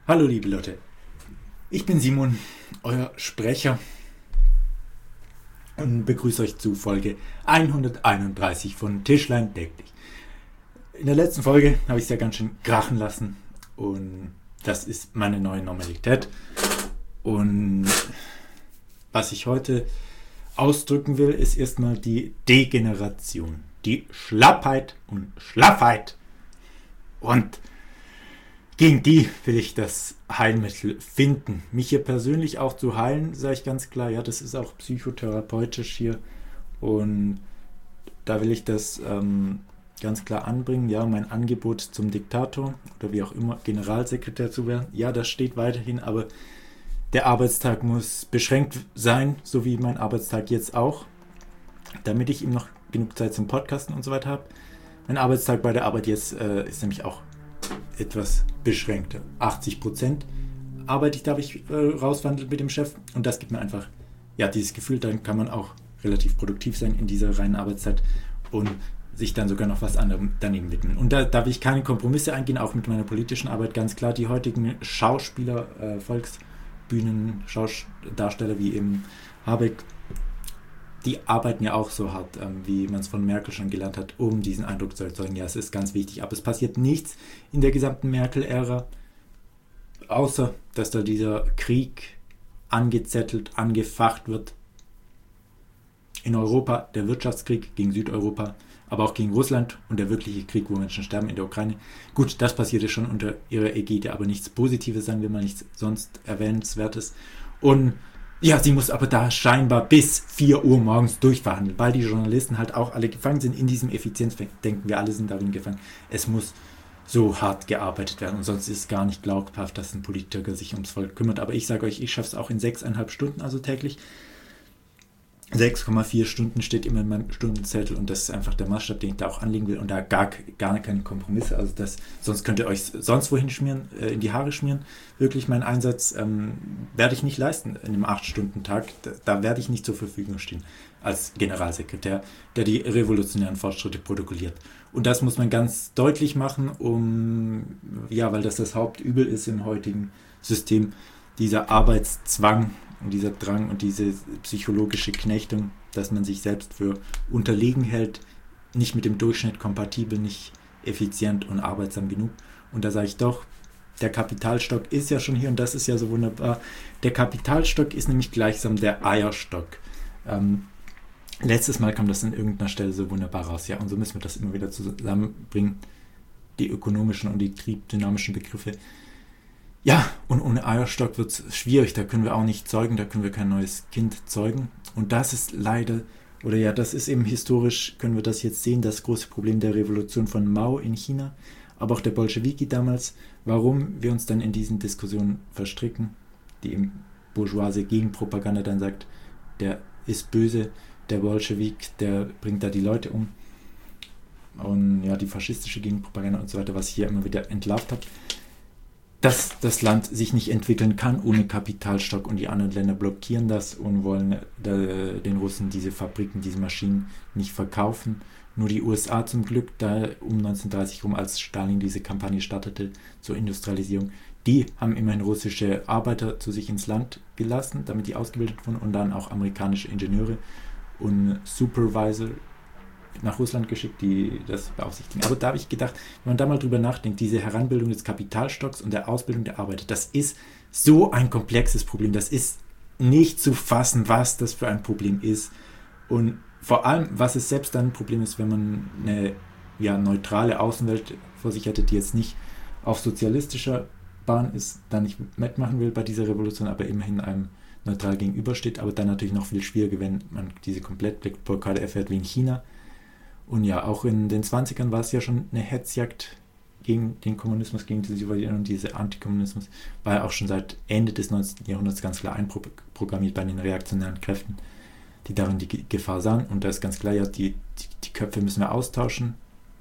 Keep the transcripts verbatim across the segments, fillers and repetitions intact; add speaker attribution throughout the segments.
Speaker 1: Hallo liebe Leute, ich bin Simon, euer Sprecher und begrüße euch zu Folge hunderteinunddreißig von Tischlein deck dich. In der letzten Folge habe ich es ja ganz schön krachen lassen und das ist meine neue Normalität. Und was ich heute ausdrücken will, ist erstmal die Degeneration, die Schlappheit und Schlaffheit. Und gegen die will ich das Heilmittel finden. Mich hier persönlich auch zu heilen, sage ich ganz klar, ja, das ist auch psychotherapeutisch hier. Und da will ich das ähm, ganz klar anbringen. Ja, mein Angebot zum Diktator oder wie auch immer, Generalsekretär zu werden, ja, das steht weiterhin, aber der Arbeitstag muss beschränkt sein, so wie mein Arbeitstag jetzt auch, damit ich ihm noch genug Zeit zum Podcasten und so weiter habe. Mein Arbeitstag bei der Arbeit jetzt äh, ist nämlich auch etwas beschränkter. achtzig Prozent arbeite ich, darf ich äh, rauswandeln mit dem Chef und das gibt mir einfach ja dieses Gefühl, dann kann man auch relativ produktiv sein in dieser reinen Arbeitszeit und sich dann sogar noch was anderem daneben widmen. Und da darf ich keine Kompromisse eingehen, auch mit meiner politischen Arbeit, ganz klar. Die heutigen Schauspieler, äh, Volksbühnen, Schaudarsteller wie eben Habeck, die arbeiten ja auch so hart, ähm, wie man es von Merkel schon gelernt hat, um diesen Eindruck zu erzeugen. Ja, es ist ganz wichtig, aber es passiert nichts in der gesamten Merkel-Ära, außer dass da dieser Krieg angezettelt, angefacht wird. In Europa der Wirtschaftskrieg gegen Südeuropa, aber auch gegen Russland und der wirkliche Krieg, wo Menschen sterben in der Ukraine. Gut, das passierte schon unter ihrer Ägide, aber nichts Positives, sagen wir mal, nichts sonst Erwähnenswertes. Und ja, sie muss aber da scheinbar bis vier Uhr morgens durchverhandeln, weil die Journalisten halt auch alle gefangen sind in diesem Effizienzdenken. Wir alle sind darin gefangen. Es muss so hart gearbeitet werden und sonst ist es gar nicht glaubhaft, dass ein Politiker sich ums Volk kümmert. Aber ich sage euch, ich schaffe es auch in sechseinhalb Stunden, also täglich. sechs Komma vier Stunden steht immer in meinem Stundenzettel und das ist einfach der Maßstab, den ich da auch anlegen will und da gar, gar keine Kompromisse, also das, sonst könnt ihr euch sonst wohin schmieren, äh, in die Haare schmieren, wirklich meinen Einsatz ähm, werde ich nicht leisten in einem acht Stunden Tag, da, da werde ich nicht zur Verfügung stehen als Generalsekretär, der die revolutionären Fortschritte protokolliert und das muss man ganz deutlich machen, um, ja, weil das das Hauptübel ist im heutigen System, dieser Arbeitszwang und dieser Drang und diese psychologische Knechtung, dass man sich selbst für unterlegen hält, nicht mit dem Durchschnitt kompatibel, nicht effizient und arbeitsam genug. Und da sage ich doch, der Kapitalstock ist ja schon hier und das ist ja so wunderbar. Der Kapitalstock ist nämlich gleichsam der Eierstock. Ähm, letztes Mal kam das an irgendeiner Stelle so wunderbar raus. Ja, und so müssen wir das immer wieder zusammenbringen, die ökonomischen und die triebdynamischen Begriffe. Ja, und ohne Eierstock wird es schwierig, da können wir auch nicht zeugen, da können wir kein neues Kind zeugen. Und das ist leider, oder ja, das ist eben historisch, können wir das jetzt sehen, das große Problem der Revolution von Mao in China, aber auch der Bolschewiki damals, warum wir uns dann in diesen Diskussionen verstricken, die eben bourgeoise Gegenpropaganda dann sagt, der ist böse, der Bolschewik, der bringt da die Leute um. Und ja, die faschistische Gegenpropaganda und so weiter, was hier immer wieder entlarvt hat. Dass das Land sich nicht entwickeln kann ohne Kapitalstock und die anderen Länder blockieren das und wollen äh, den Russen diese Fabriken, diese Maschinen nicht verkaufen. Nur die U S A zum Glück, da um neunzehnhundertdreißig rum, als Stalin diese Kampagne startete zur Industrialisierung, die haben immerhin russische Arbeiter zu sich ins Land gelassen, damit die ausgebildet wurden und dann auch amerikanische Ingenieure und Supervisor nach Russland geschickt, die das beaufsichtigen. Aber da habe ich gedacht, wenn man da mal drüber nachdenkt, diese Heranbildung des Kapitalstocks und der Ausbildung der Arbeiter, das ist so ein komplexes Problem. Das ist nicht zu fassen, was das für ein Problem ist. Und vor allem, was es selbst dann ein Problem ist, wenn man eine ja, neutrale Außenwelt vor sich hätte, die jetzt nicht auf sozialistischer Bahn ist, da nicht mitmachen will bei dieser Revolution, aber immerhin einem neutral gegenübersteht. Aber dann natürlich noch viel schwieriger, wenn man diese Komplettblockade erfährt wie in China. Und ja, auch in den zwanzigern war es ja schon eine Hetzjagd gegen den Kommunismus, gegen diese Sowjetunion und diese Antikommunismus, war ja auch schon seit Ende des neunzehnten Jahrhunderts ganz klar einprogrammiert bei den reaktionären Kräften, die darin die Gefahr sahen. Und da ist ganz klar, ja, die, die, die Köpfe müssen wir austauschen.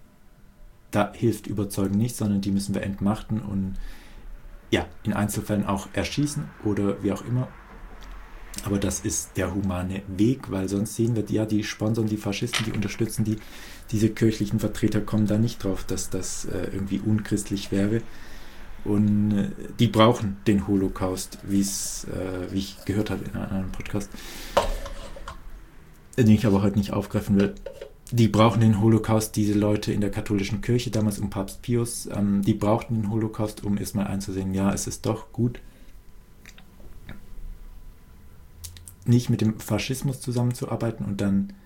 Speaker 1: Da hilft Überzeugen nicht, sondern die müssen wir entmachten und ja, in Einzelfällen auch erschießen oder wie auch immer. Aber das ist der humane Weg, weil sonst sehen wir, ja, die sponsern die Faschisten, die unterstützen die, diese kirchlichen Vertreter kommen da nicht drauf, dass das äh, irgendwie unchristlich wäre. Und äh, die brauchen den Holocaust, wie's, äh, wie ich gehört habe in einem Podcast, den ich aber heute nicht aufgreifen will. Die brauchen den Holocaust, diese Leute in der katholischen Kirche, damals um Papst Pius, ähm, die brauchten den Holocaust, um erstmal einzusehen, ja, es ist doch gut, nicht mit dem Faschismus zusammenzuarbeiten und dann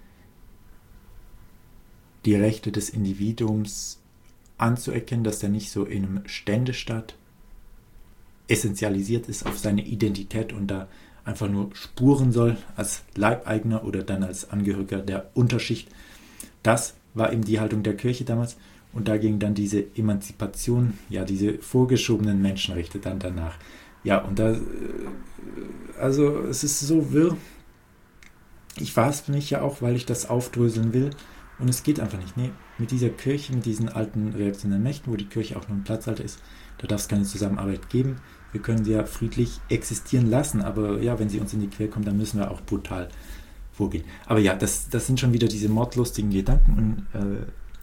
Speaker 1: die Rechte des Individuums anzuerkennen, dass der nicht so in einem Ständestaat essentialisiert ist auf seine Identität und da einfach nur spuren soll als Leibeigener oder dann als Angehöriger der Unterschicht. Das war eben die Haltung der Kirche damals und da ging dann diese Emanzipation, ja, diese vorgeschobenen Menschenrechte dann danach. Ja, und da, also es ist so wirr. Ich war es nicht ja auch, weil ich das aufdröseln will und es geht einfach nicht. Nee, mit dieser Kirche, mit diesen alten reaktionären Mächten, wo die Kirche auch nur ein Platzhalter ist, da darf es keine Zusammenarbeit geben. Wir können sie ja friedlich existieren lassen, aber ja, wenn sie uns in die Quere kommen, dann müssen wir auch brutal vorgehen. Aber ja, das, das sind schon wieder diese mordlustigen Gedanken und äh,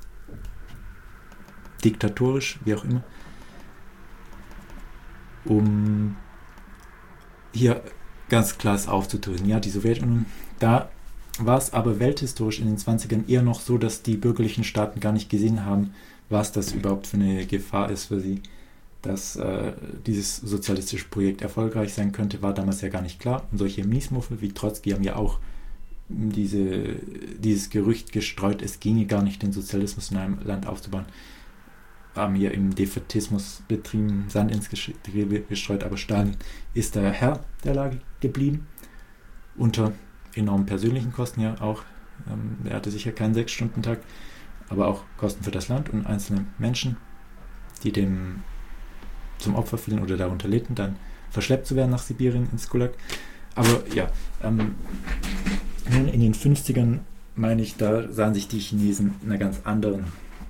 Speaker 1: diktatorisch, wie auch immer, um hier ganz klar aufzudrücken. Ja, die Sowjetunion, da war es aber welthistorisch in den zwanzigern eher noch so, dass die bürgerlichen Staaten gar nicht gesehen haben, was das überhaupt für eine Gefahr ist für sie. Dass äh, dieses sozialistische Projekt erfolgreich sein könnte, war damals ja gar nicht klar. Und solche Miesmuffel wie Trotzki haben ja auch diese, dieses Gerücht gestreut, es ginge gar nicht, den Sozialismus in einem Land aufzubauen. Haben hier im Defätismus betrieben, Sand ins Getriebe gestreut, aber Stalin ist der Herr der Lage geblieben. Unter enormen persönlichen Kosten ja auch. Ähm, er hatte sicher keinen Sechs-Stunden-Tag, aber auch Kosten für das Land und einzelne Menschen, die dem zum Opfer fielen oder darunter litten, dann verschleppt zu werden nach Sibirien ins Gulag. Aber ja, ähm, nun in den fünfzigern, meine ich, da sahen sich die Chinesen einer ganz anderen,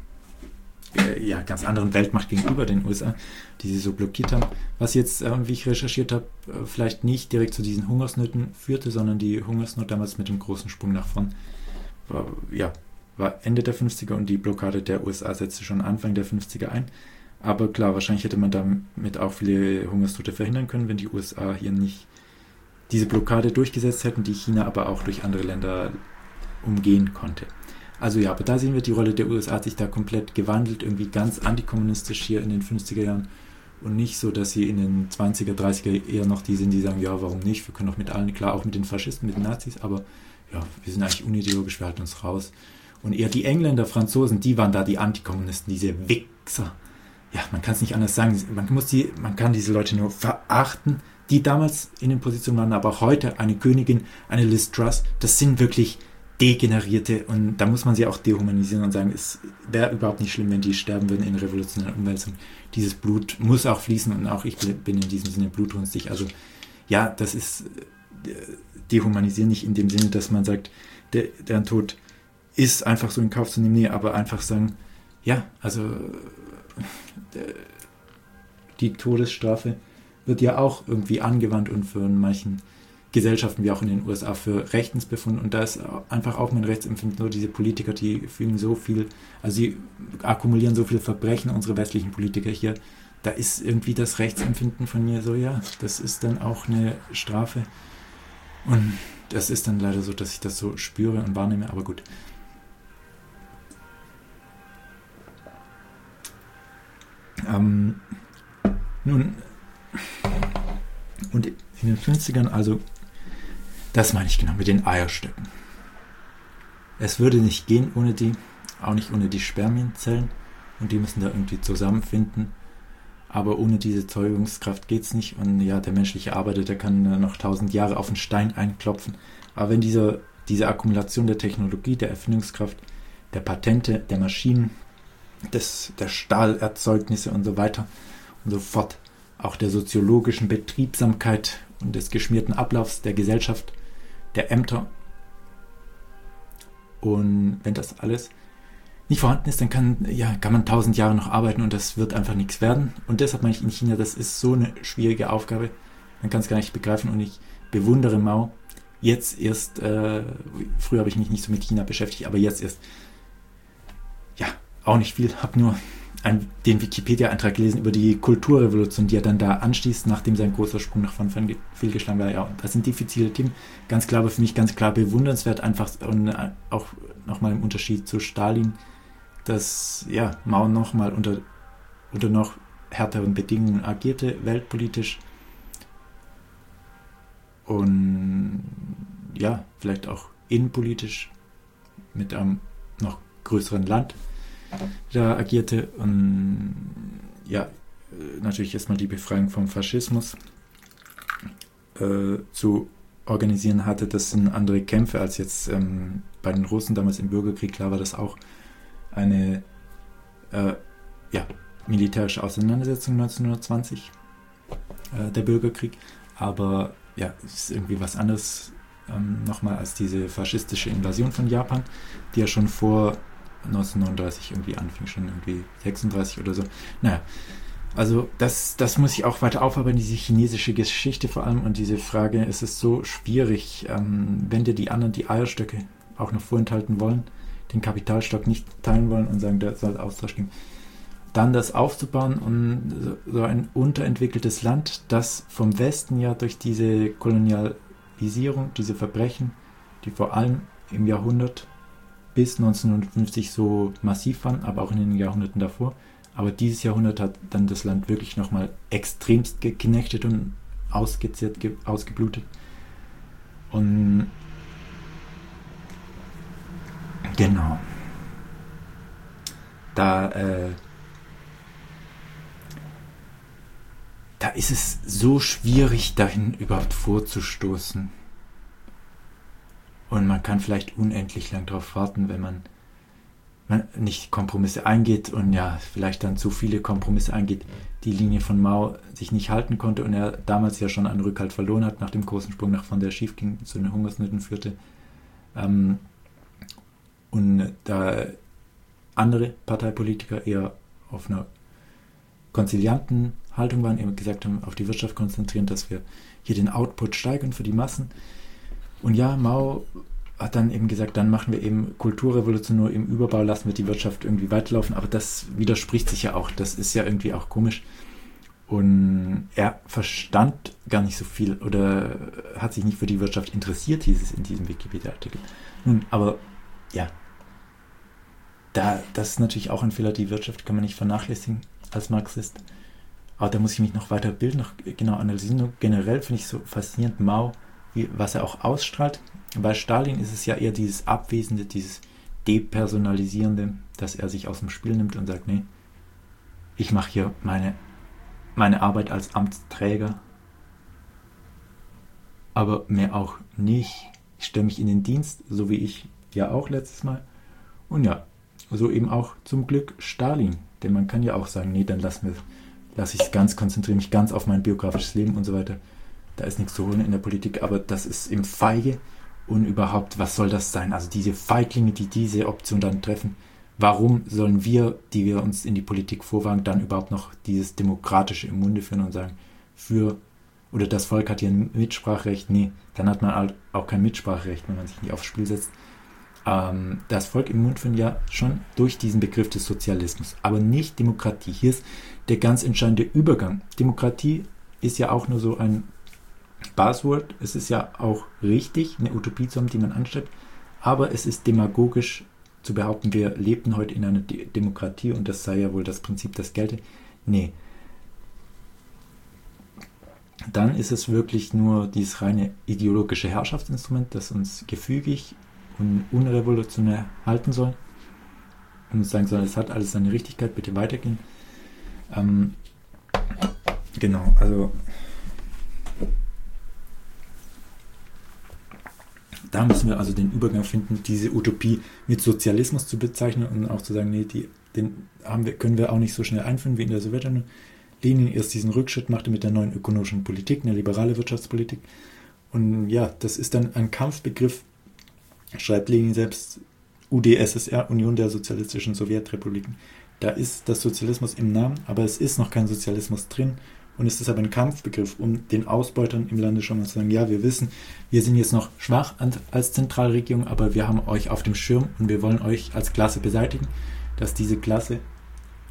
Speaker 1: äh, ja, ganz anderen Weltmacht gegenüber den U S A, die sie so blockiert haben. Was jetzt, äh, wie ich recherchiert habe, äh, vielleicht nicht direkt zu diesen Hungersnöten führte, sondern die Hungersnot damals mit dem großen Sprung nach vorn war, ja, war Ende der fünfziger und die Blockade der U S A setzte schon Anfang der fünfziger ein. Aber klar, wahrscheinlich hätte man damit auch viele Hungerstote verhindern können, wenn die U S A hier nicht diese Blockade durchgesetzt hätten, die China aber auch durch andere Länder umgehen konnte. Also ja, aber da sehen wir, die Rolle der U S A hat sich da komplett gewandelt, irgendwie ganz antikommunistisch hier in den fünfziger Jahren und nicht so, dass sie in den zwanziger, dreißiger eher noch die sind, die sagen, ja, warum nicht, wir können doch mit allen, klar, auch mit den Faschisten, mit den Nazis, aber ja, wir sind eigentlich unideologisch, wir halten uns raus. Und eher die Engländer, Franzosen, die waren da die Antikommunisten, diese Wichser. Ja, man kann es nicht anders sagen, man muss die, man kann diese Leute nur verachten, die damals in den Positionen waren, aber auch heute eine Königin, eine Liz Truss, das sind wirklich Degenerierte und da muss man sie auch dehumanisieren und sagen, es wäre überhaupt nicht schlimm, wenn die sterben würden in revolutionären Umwälzungen. Dieses Blut muss auch fließen und auch ich bin in diesem Sinne blutrünstig. Also ja, das ist dehumanisieren nicht in dem Sinne, dass man sagt, der, deren Tod ist einfach so in Kauf zu nehmen, nee, aber einfach sagen, ja, also die Todesstrafe wird ja auch irgendwie angewandt und für manchen Gesellschaften, wie auch in den U S A, für rechtens befunden. Und da ist einfach auch mein Rechtsempfinden, nur diese Politiker, die fügen so viel, also sie akkumulieren so viel Verbrechen, unsere westlichen Politiker hier, da ist irgendwie das Rechtsempfinden von mir so, ja, das ist dann auch eine Strafe. Und das ist dann leider so, dass ich das so spüre und wahrnehme, aber gut. Ähm, nun, und in den fünfzigern, also, das meine ich genau, mit den Eierstöcken. Es würde nicht gehen ohne die, auch nicht ohne die Spermienzellen, und die müssen da irgendwie zusammenfinden, aber ohne diese Zeugungskraft geht es nicht, und ja, der menschliche Arbeiter, der kann noch tausend Jahre auf den Stein einklopfen, aber wenn diese, diese Akkumulation der Technologie, der Erfindungskraft, der Patente, der Maschinen, des, der Stahlerzeugnisse und so weiter und so fort, auch der soziologischen Betriebsamkeit und des geschmierten Ablaufs der Gesellschaft, der Ämter. Und wenn das alles nicht vorhanden ist, dann kann, ja, kann man tausend Jahre noch arbeiten und das wird einfach nichts werden. Und deshalb meine ich in China, das ist so eine schwierige Aufgabe. Man kann es gar nicht begreifen und ich bewundere Mao. Jetzt erst, äh, früher habe ich mich nicht so mit China beschäftigt, aber jetzt erst, ja, auch nicht viel, habe nur ein, den Wikipedia-Eintrag gelesen über die Kulturrevolution, die er dann da anschließt, nachdem sein großer Sprung nach vorne fehlgeschlagen war. Ja, das sind diffizile Themen. Ganz klar, aber für mich ganz klar bewundernswert, einfach und auch nochmal im Unterschied zu Stalin, dass ja, Mao nochmal unter, unter noch härteren Bedingungen agierte, weltpolitisch. Und ja, vielleicht auch innenpolitisch mit einem noch größeren Land da agierte. Und ja, natürlich erstmal die Befreiung vom Faschismus äh, zu organisieren hatte. Das sind andere Kämpfe als jetzt ähm, bei den Russen damals im Bürgerkrieg. Klar war das auch eine äh, ja, militärische Auseinandersetzung neunzehnhundertzwanzig, äh, der Bürgerkrieg. Aber ja, es ist irgendwie was anderes ähm, nochmal als diese faschistische Invasion von Japan, die ja schon vor neunzehnhundertneununddreißig irgendwie anfing, schon irgendwie sechsunddreißig oder so. Naja, also das, das muss ich auch weiter aufarbeiten, diese chinesische Geschichte vor allem und diese Frage, es ist so schwierig, ähm, wenn dir die anderen die Eierstöcke auch noch vorenthalten wollen, den Kapitalstock nicht teilen wollen und sagen, da soll Austausch geben, dann das aufzubauen und so ein unterentwickeltes Land, das vom Westen ja durch diese Kolonialisierung, diese Verbrechen, die vor allem im Jahrhundert bis neunzehnhundertfünfzig so massiv waren, aber auch in den Jahrhunderten davor. Aber dieses Jahrhundert hat dann das Land wirklich nochmal extremst geknechtet und ausgezehrt, ge- ausgeblutet. Und genau. Da, äh, da ist es so schwierig, dahin überhaupt vorzustoßen. Und man kann vielleicht unendlich lang darauf warten, wenn man, man nicht Kompromisse eingeht und ja, vielleicht dann zu viele Kompromisse eingeht, die Linie von Mao sich nicht halten konnte und er damals ja schon einen Rückhalt verloren hat, nach dem großen Sprung nach vorne, der schief ging, zu den Hungersnöten führte. Ähm, und da andere Parteipolitiker eher auf einer konzilianten Haltung waren, eben gesagt haben, auf die Wirtschaft konzentrieren, dass wir hier den Output steigern für die Massen. Und ja, Mao hat dann eben gesagt, dann machen wir eben Kulturrevolution, nur im Überbau lassen wir die Wirtschaft irgendwie weiterlaufen, aber das widerspricht sich ja auch, das ist ja irgendwie auch komisch. Und er verstand gar nicht so viel oder hat sich nicht für die Wirtschaft interessiert, hieß es in diesem Wikipedia-Artikel. Nun, aber ja, da, das ist natürlich auch ein Fehler, die Wirtschaft kann man nicht vernachlässigen als Marxist. Aber da muss ich mich noch weiter bilden, noch genau analysieren. Und generell finde ich so faszinierend Mao, wie, was er auch ausstrahlt. Bei Stalin ist es ja eher dieses Abwesende, dieses Depersonalisierende, dass er sich aus dem Spiel nimmt und sagt, nee, ich mache hier meine, meine Arbeit als Amtsträger, aber mehr auch nicht. Ich stelle mich in den Dienst, so wie ich ja auch letztes Mal. Und ja, so eben auch zum Glück Stalin. Denn man kann ja auch sagen, nee, dann lass, lass ich es ganz, konzentriere mich ganz auf mein biografisches Leben und so weiter. Da ist nichts zu holen in der Politik, aber das ist im Feige und überhaupt, was soll das sein? Also diese Feiglinge, die diese Option dann treffen, warum sollen wir, die wir uns in die Politik vorwagen, dann überhaupt noch dieses Demokratische im Munde führen und sagen, für, oder das Volk hat hier ein Mitspracherecht? Nee, dann hat man auch kein Mitspracherecht, wenn man sich nicht aufs Spiel setzt. Ähm, das Volk im Mund führen ja schon durch diesen Begriff des Sozialismus, aber nicht Demokratie. Hier ist der ganz entscheidende Übergang. Demokratie ist ja auch nur so ein Buzzword, es ist ja auch richtig, eine Utopie zu haben, die man anstrebt, aber es ist demagogisch zu behaupten, wir lebten heute in einer De- Demokratie und das sei ja wohl das Prinzip, das gelte. Nee. Dann ist es wirklich nur dieses reine ideologische Herrschaftsinstrument, das uns gefügig und unrevolutionär halten soll und uns sagen soll, es hat alles seine Richtigkeit, bitte weitergehen. Ähm, genau, also da müssen wir also den Übergang finden, diese Utopie mit Sozialismus zu bezeichnen und auch zu sagen, nee, die, den haben wir, können wir auch nicht so schnell einführen wie in der Sowjetunion. Lenin erst diesen Rückschritt machte mit der neuen ökonomischen Politik, eine liberale Wirtschaftspolitik. Und ja, das ist dann ein Kampfbegriff, schreibt Lenin selbst, U d S S R, Union der Sozialistischen Sowjetrepubliken. Da ist das Sozialismus im Namen, aber es ist noch kein Sozialismus drin. Und es ist aber ein Kampfbegriff, um den Ausbeutern im Lande schon mal zu sagen, ja, wir wissen, wir sind jetzt noch schwach als Zentralregierung, aber wir haben euch auf dem Schirm und wir wollen euch als Klasse beseitigen, dass diese Klasse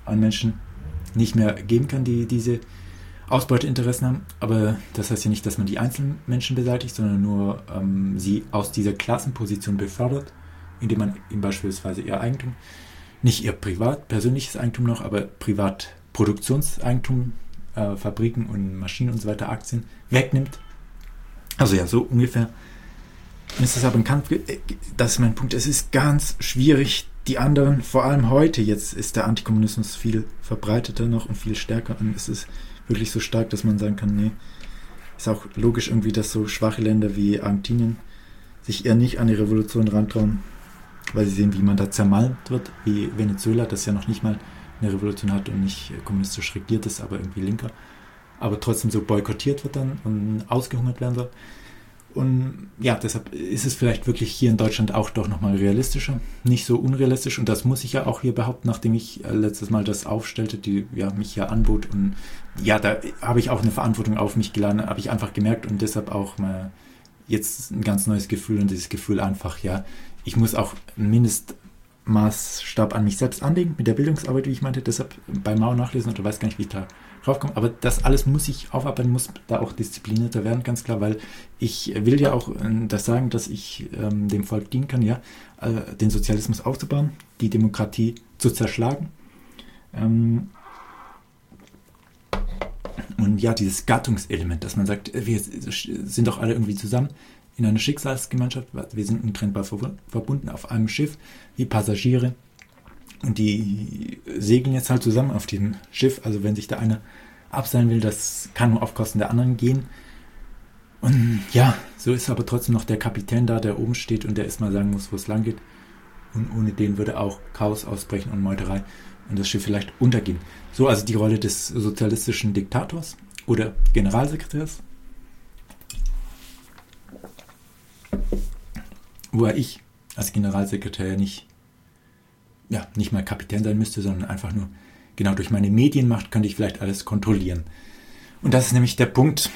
Speaker 1: an Menschen nicht mehr geben kann, die diese Ausbeuteinteressen haben. Aber das heißt ja nicht, dass man die einzelnen Menschen beseitigt, sondern nur ähm, sie aus dieser Klassenposition befördert, indem man ihnen beispielsweise ihr Eigentum, nicht ihr privat, persönliches Eigentum noch, aber Privatproduktionseigentum, äh, Fabriken und Maschinen und so weiter, Aktien wegnimmt. Also ja, so ungefähr. Es ist aber ein Kampf, das ist mein Punkt, es ist ganz schwierig, die anderen, vor allem heute, jetzt ist der Antikommunismus viel verbreiteter noch und viel stärker und es ist wirklich so stark, dass man sagen kann, nee, ist auch logisch irgendwie, dass so schwache Länder wie Argentinien sich eher nicht an die Revolution rantrauen, weil sie sehen, wie man da zermalmt wird, wie Venezuela, das ja noch nicht mal eine Revolution hat und nicht kommunistisch regiert ist, aber irgendwie linker, aber trotzdem so boykottiert wird dann und ausgehungert werden soll. Und ja, deshalb ist es vielleicht wirklich hier in Deutschland auch doch nochmal realistischer, nicht so unrealistisch. Und das muss ich ja auch hier behaupten, nachdem ich äh, letztes Mal das aufstellte, die ja, mich ja anbot. Und ja, da habe ich auch eine Verantwortung auf mich geladen, habe ich einfach gemerkt und deshalb auch mal jetzt ein ganz neues Gefühl und dieses Gefühl einfach, ja, ich muss auch einen Mindestmaßstab an mich selbst anlegen mit der Bildungsarbeit, wie ich meinte, deshalb bei Mao nachlesen oder weiß gar nicht, wie ich da draufkommen, aber das alles muss ich aufarbeiten, muss da auch disziplinierter werden, ganz klar, weil ich will ja auch äh, das sagen, dass ich ähm, dem Volk dienen kann, ja, äh, den Sozialismus aufzubauen, die Demokratie zu zerschlagen. Ähm, und ja, dieses Gattungselement, dass man sagt, wir sind doch alle irgendwie zusammen in einer Schicksalsgemeinschaft, wir sind untrennbar verbunden auf einem Schiff, wie Passagiere. Und die segeln jetzt halt zusammen auf diesem Schiff. Also wenn sich da einer abseilen will, das kann nur auf Kosten der anderen gehen. Und ja, so ist aber trotzdem noch der Kapitän da, der oben steht und der erstmal sagen muss, wo es lang geht. Und ohne den würde auch Chaos ausbrechen und Meuterei und das Schiff vielleicht untergehen. So also die Rolle des sozialistischen Diktators oder Generalsekretärs. Wo ich als Generalsekretär nicht ja, nicht mal Kapitän sein müsste, sondern einfach nur, genau durch meine Medienmacht könnte ich vielleicht alles kontrollieren. Und das ist nämlich der Punkt,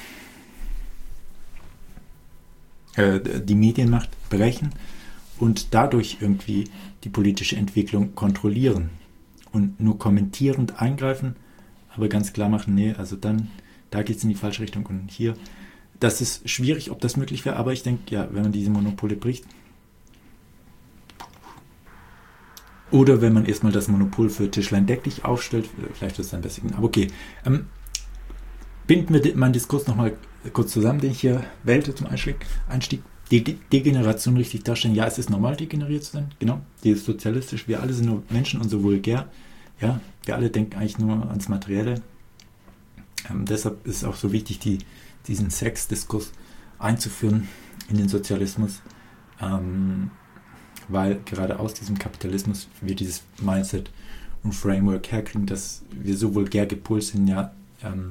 Speaker 1: äh, die Medienmacht brechen und dadurch irgendwie die politische Entwicklung kontrollieren und nur kommentierend eingreifen, aber ganz klar machen, nee, also dann, da geht es in die falsche Richtung und hier, das ist schwierig, ob das möglich wäre, aber ich denke, ja, wenn man diese Monopole bricht, oder wenn man erstmal das Monopol für Tischlein deck dich aufstellt, vielleicht ist es dann besser. Aber okay, ähm, binden wir meinen Diskurs nochmal kurz zusammen, den ich hier wählte zum Einstieg. Einstieg. Die Degeneration richtig darstellen. Ja, es ist normal, degeneriert zu sein. Genau, die ist sozialistisch. Wir alle sind nur Menschen und so vulgär. Ja, wir alle denken eigentlich nur ans Materielle. Ähm, deshalb ist es auch so wichtig, die, diesen Sexdiskurs einzuführen in den Sozialismus. Ähm, weil gerade aus diesem Kapitalismus wir dieses Mindset und Framework herkriegen, dass wir so vulgär gepolt sind, ja, ähm,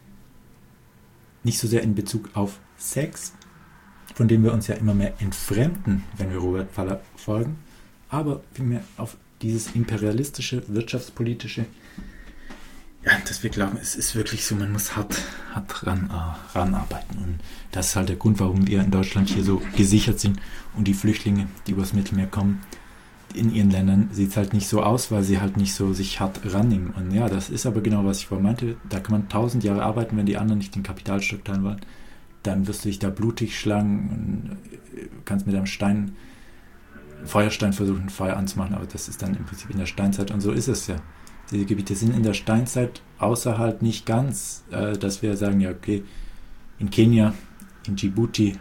Speaker 1: nicht so sehr in Bezug auf Sex, von dem wir uns ja immer mehr entfremden, wenn wir Robert Faller folgen, aber vielmehr auf dieses imperialistische, wirtschaftspolitische, ja, dass wir glauben, es ist wirklich so, man muss hart, hart ran, äh, ranarbeiten. Und das ist halt der Grund, warum wir in Deutschland hier so gesichert sind und die Flüchtlinge, die übers Mittelmeer kommen, in ihren Ländern sieht es halt nicht so aus, weil sie halt nicht so sich hart rannehmen. Und ja, das ist aber genau, was ich vorhin meinte. Da kann man tausend Jahre arbeiten, wenn die anderen nicht den Kapitalstock teilen wollen. Dann wirst du dich da blutig schlagen und kannst mit einem Stein, Feuerstein versuchen, Feuer anzumachen, aber das ist dann im Prinzip in der Steinzeit und so ist es ja. Diese Gebiete sind in der Steinzeit, außer halt nicht ganz, äh, dass wir sagen, ja okay, in Kenia, in Djibouti,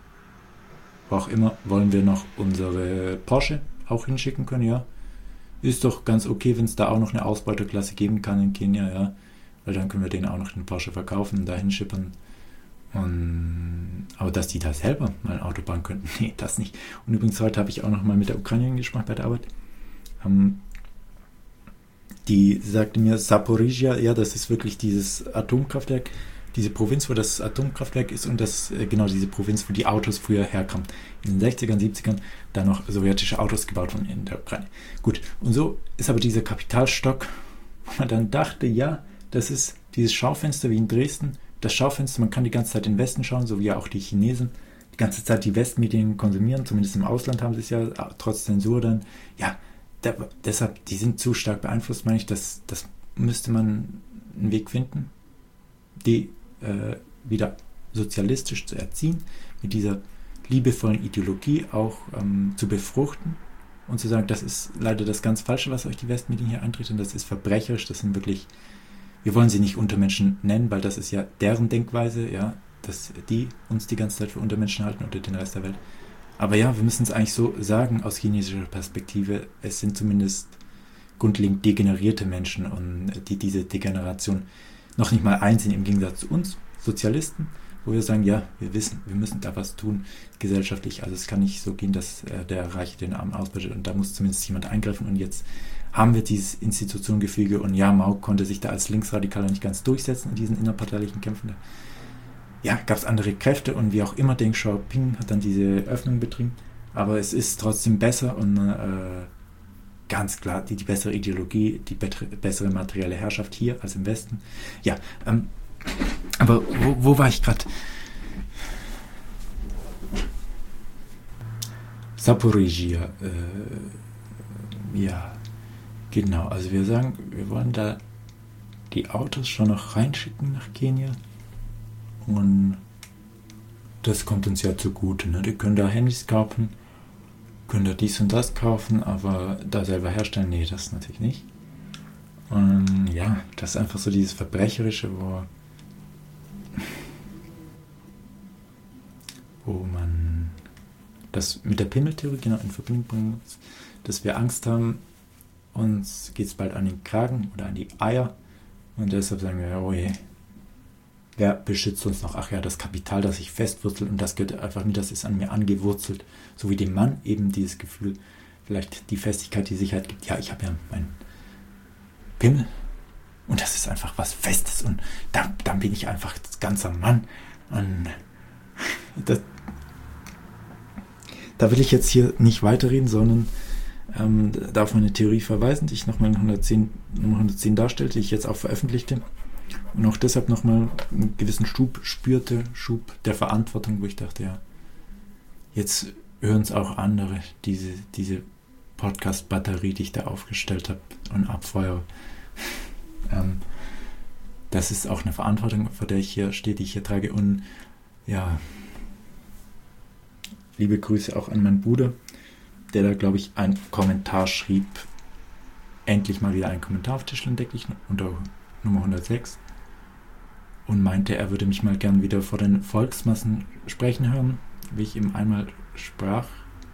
Speaker 1: wo auch immer, wollen wir noch unsere Porsche auch hinschicken können, ja. Ist doch ganz okay, wenn es da auch noch eine Ausbeuterklasse geben kann in Kenia, ja. Weil dann können wir denen auch noch den Porsche verkaufen und da hinschippern. Und, aber dass die da selber mal ein Auto bauen könnten, nee, das nicht. Und übrigens, heute habe ich auch noch mal mit der Ukrainerin gesprochen bei der Arbeit. Ähm, Die sagte mir, Zaporizhia, ja, das ist wirklich dieses Atomkraftwerk, diese Provinz, wo das Atomkraftwerk ist und das genau diese Provinz, wo die Autos früher herkamen. In den sechzigern, siebzigern da noch sowjetische Autos gebaut wurden in der Ukraine. Gut, und so ist aber dieser Kapitalstock, wo man dann dachte, ja, das ist dieses Schaufenster wie in Dresden, das Schaufenster, man kann die ganze Zeit in den Westen schauen, so wie auch die Chinesen die ganze Zeit die Westmedien konsumieren, zumindest im Ausland haben sie es ja, trotz Zensur dann, ja, Da, deshalb, die sind zu stark beeinflusst, meine ich, dass, dass müsste man einen Weg finden, die äh, wieder sozialistisch zu erziehen, mit dieser liebevollen Ideologie auch ähm, zu befruchten und zu sagen, das ist leider das ganz Falsche, was euch die Westmedien hier eintreten, das ist verbrecherisch, das sind wirklich, wir wollen sie nicht Untermenschen nennen, weil das ist ja deren Denkweise, ja, dass die uns die ganze Zeit für Untermenschen halten oder den Rest der Welt. Aber ja, wir müssen es eigentlich so sagen, aus chinesischer Perspektive, es sind zumindest grundlegend degenerierte Menschen und die diese Degeneration noch nicht mal einsehen, im Gegensatz zu uns, Sozialisten, wo wir sagen, ja, wir wissen, wir müssen da was tun, gesellschaftlich. Also es kann nicht so gehen, dass äh, der Reiche den Armen ausbeutet und da muss zumindest jemand eingreifen und jetzt haben wir dieses Institutionengefüge und ja, Mao konnte sich da als Linksradikaler nicht ganz durchsetzen in diesen innerparteilichen Kämpfen. Ja, gab es andere Kräfte und wie auch immer, Deng Xiaoping hat dann diese Öffnung betrieben, aber es ist trotzdem besser und äh, ganz klar die, die bessere Ideologie, die betre, bessere materielle Herrschaft hier als im Westen. Ja, ähm, aber wo, wo war ich gerade? Zaporizhia, äh, ja, genau, also wir sagen, wir wollen da die Autos schon noch reinschicken nach Kenia und das kommt uns ja zugute, ne? Die können da Handys kaufen, können da dies und das kaufen, aber da selber herstellen, nee, das natürlich nicht. Und ja, das ist einfach so dieses Verbrecherische, wo wo man das mit der Pimmeltheorie genau in Verbindung bringen muss, dass wir Angst haben, uns geht es bald an den Kragen oder an die Eier und deshalb sagen wir, oh je, wer beschützt uns noch? Ach ja, das Kapital, das sich festwurzelt und das gehört einfach nicht, das ist an mir angewurzelt, so wie dem Mann eben dieses Gefühl, vielleicht die Festigkeit, die Sicherheit gibt, ja, ich habe ja meinen Pimmel und das ist einfach was Festes und dann, dann bin ich einfach das ganze Mann und das, da will ich jetzt hier nicht weiterreden, sondern ähm, da auf meine Theorie verweisen, die ich nochmal in hundertzehn, Nummer hundertzehn darstellte, die ich jetzt auch veröffentlichte und auch deshalb nochmal einen gewissen Schub spürte, Schub der Verantwortung, wo ich dachte, ja, jetzt hören es auch andere, diese, diese Podcast-Batterie, die ich da aufgestellt habe und abfeuere. ähm, das ist auch eine Verantwortung, vor der ich hier stehe, die ich hier trage und ja, liebe Grüße auch an meinen Bruder, der da, glaube ich, einen Kommentar schrieb. Endlich mal wieder einen Kommentar auf Tischlein Decklich unter Nummer hundertsechs und meinte, er würde mich mal gern wieder vor den Volksmassen sprechen hören, wie ich ihm einmal sprach,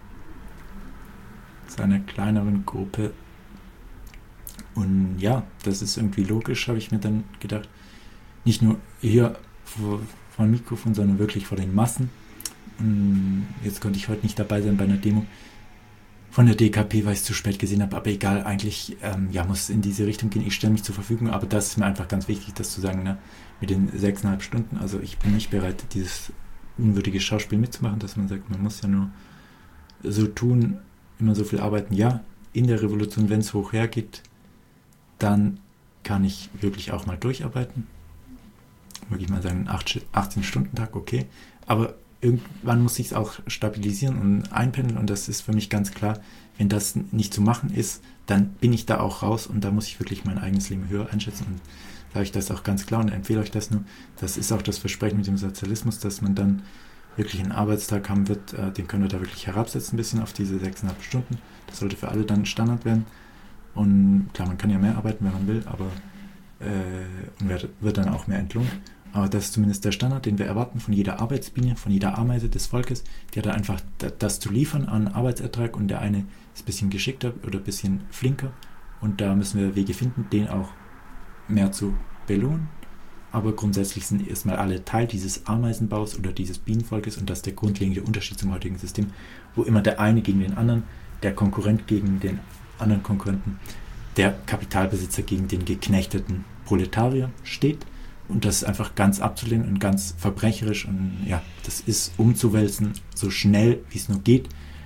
Speaker 1: seiner kleineren Gruppe. Und ja, das ist irgendwie logisch, habe ich mir dann gedacht. Nicht nur hier vor, vor dem Mikrofon, sondern wirklich vor den Massen. Und jetzt konnte ich heute nicht dabei sein bei einer Demo von der D K P, weil ich es zu spät gesehen habe, aber egal, eigentlich ähm, ja, muss es in diese Richtung gehen, ich stelle mich zur Verfügung, aber das ist mir einfach ganz wichtig, das zu sagen, ne? Mit den sechseinhalb Stunden, also ich bin nicht bereit, dieses unwürdige Schauspiel mitzumachen, dass man sagt, man muss ja nur so tun, immer so viel arbeiten, ja, in der Revolution, wenn es hoch hergeht, dann kann ich wirklich auch mal durcharbeiten, wirklich mal sagen, achtzehn-Stunden-Tag, okay, aber irgendwann muss ich es auch stabilisieren und einpendeln und das ist für mich ganz klar, wenn das nicht zu machen ist, dann bin ich da auch raus und da muss ich wirklich mein eigenes Leben höher einschätzen und sage ich das auch ganz klar und empfehle euch das nur. Das ist auch das Versprechen mit dem Sozialismus, dass man dann wirklich einen Arbeitstag haben wird, äh, den können wir da wirklich herabsetzen ein bisschen auf diese sechseinhalb Stunden. Das sollte für alle dann Standard werden und klar, man kann ja mehr arbeiten, wenn man will, aber äh, und wird, wird dann auch mehr entlohnt. Aber das ist zumindest der Standard, den wir erwarten von jeder Arbeitsbiene, von jeder Ameise des Volkes. Die hat da einfach das zu liefern an Arbeitsertrag und der eine ist ein bisschen geschickter oder ein bisschen flinker und da müssen wir Wege finden, den auch mehr zu belohnen. Aber grundsätzlich sind erstmal alle Teil dieses Ameisenbaus oder dieses Bienenvolkes und das ist der grundlegende Unterschied zum heutigen System, wo immer der eine gegen den anderen, der Konkurrent gegen den anderen Konkurrenten, der Kapitalbesitzer gegen den geknechteten Proletarier steht. Und das ist einfach ganz abzulehnen und ganz verbrecherisch und ja, das ist umzuwälzen, so schnell wie es nur geht.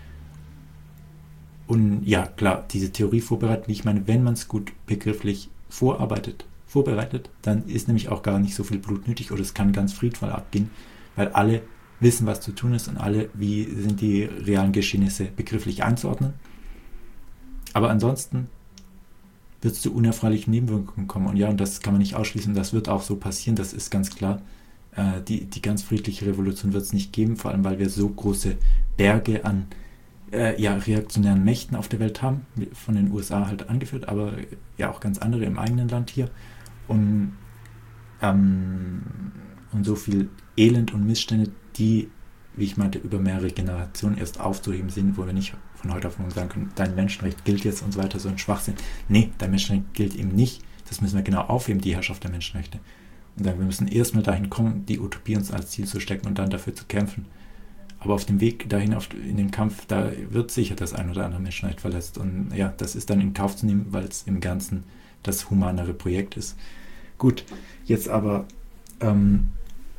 Speaker 1: Und ja, klar, diese Theorie vorbereiten, ich meine, wenn man es gut begrifflich vorarbeitet, vorbereitet, dann ist nämlich auch gar nicht so viel Blut nötig oder es kann ganz friedvoll abgehen, weil alle wissen, was zu tun ist und alle, wie sind die realen Geschehnisse begrifflich einzuordnen. Aber ansonsten wird es zu unerfreulichen Nebenwirkungen kommen. Und ja, und das kann man nicht ausschließen, das wird auch so passieren, das ist ganz klar. Äh, die, die ganz friedliche Revolution wird es nicht geben, vor allem weil wir so große Berge an äh, ja, reaktionären Mächten auf der Welt haben, von den U S A halt angeführt, aber ja auch ganz andere im eigenen Land hier. Und, ähm, und so viel Elend und Missstände, die, wie ich meinte, über mehrere Generationen erst aufzuheben sind, wo wir nicht von heute auf morgen sagen können, dein Menschenrecht gilt jetzt und so weiter, so ein Schwachsinn. Nee, dein Menschenrecht gilt eben nicht. Das müssen wir genau aufheben, die Herrschaft der Menschenrechte. Und sagen, wir müssen erstmal dahin kommen, die Utopie uns als Ziel zu stecken und dann dafür zu kämpfen. Aber auf dem Weg dahin, auf, in den Kampf, da wird sicher das ein oder andere Menschenrecht verletzt. Und ja, das ist dann in Kauf zu nehmen, weil es im Ganzen das humanere Projekt ist. Gut, jetzt aber, ähm,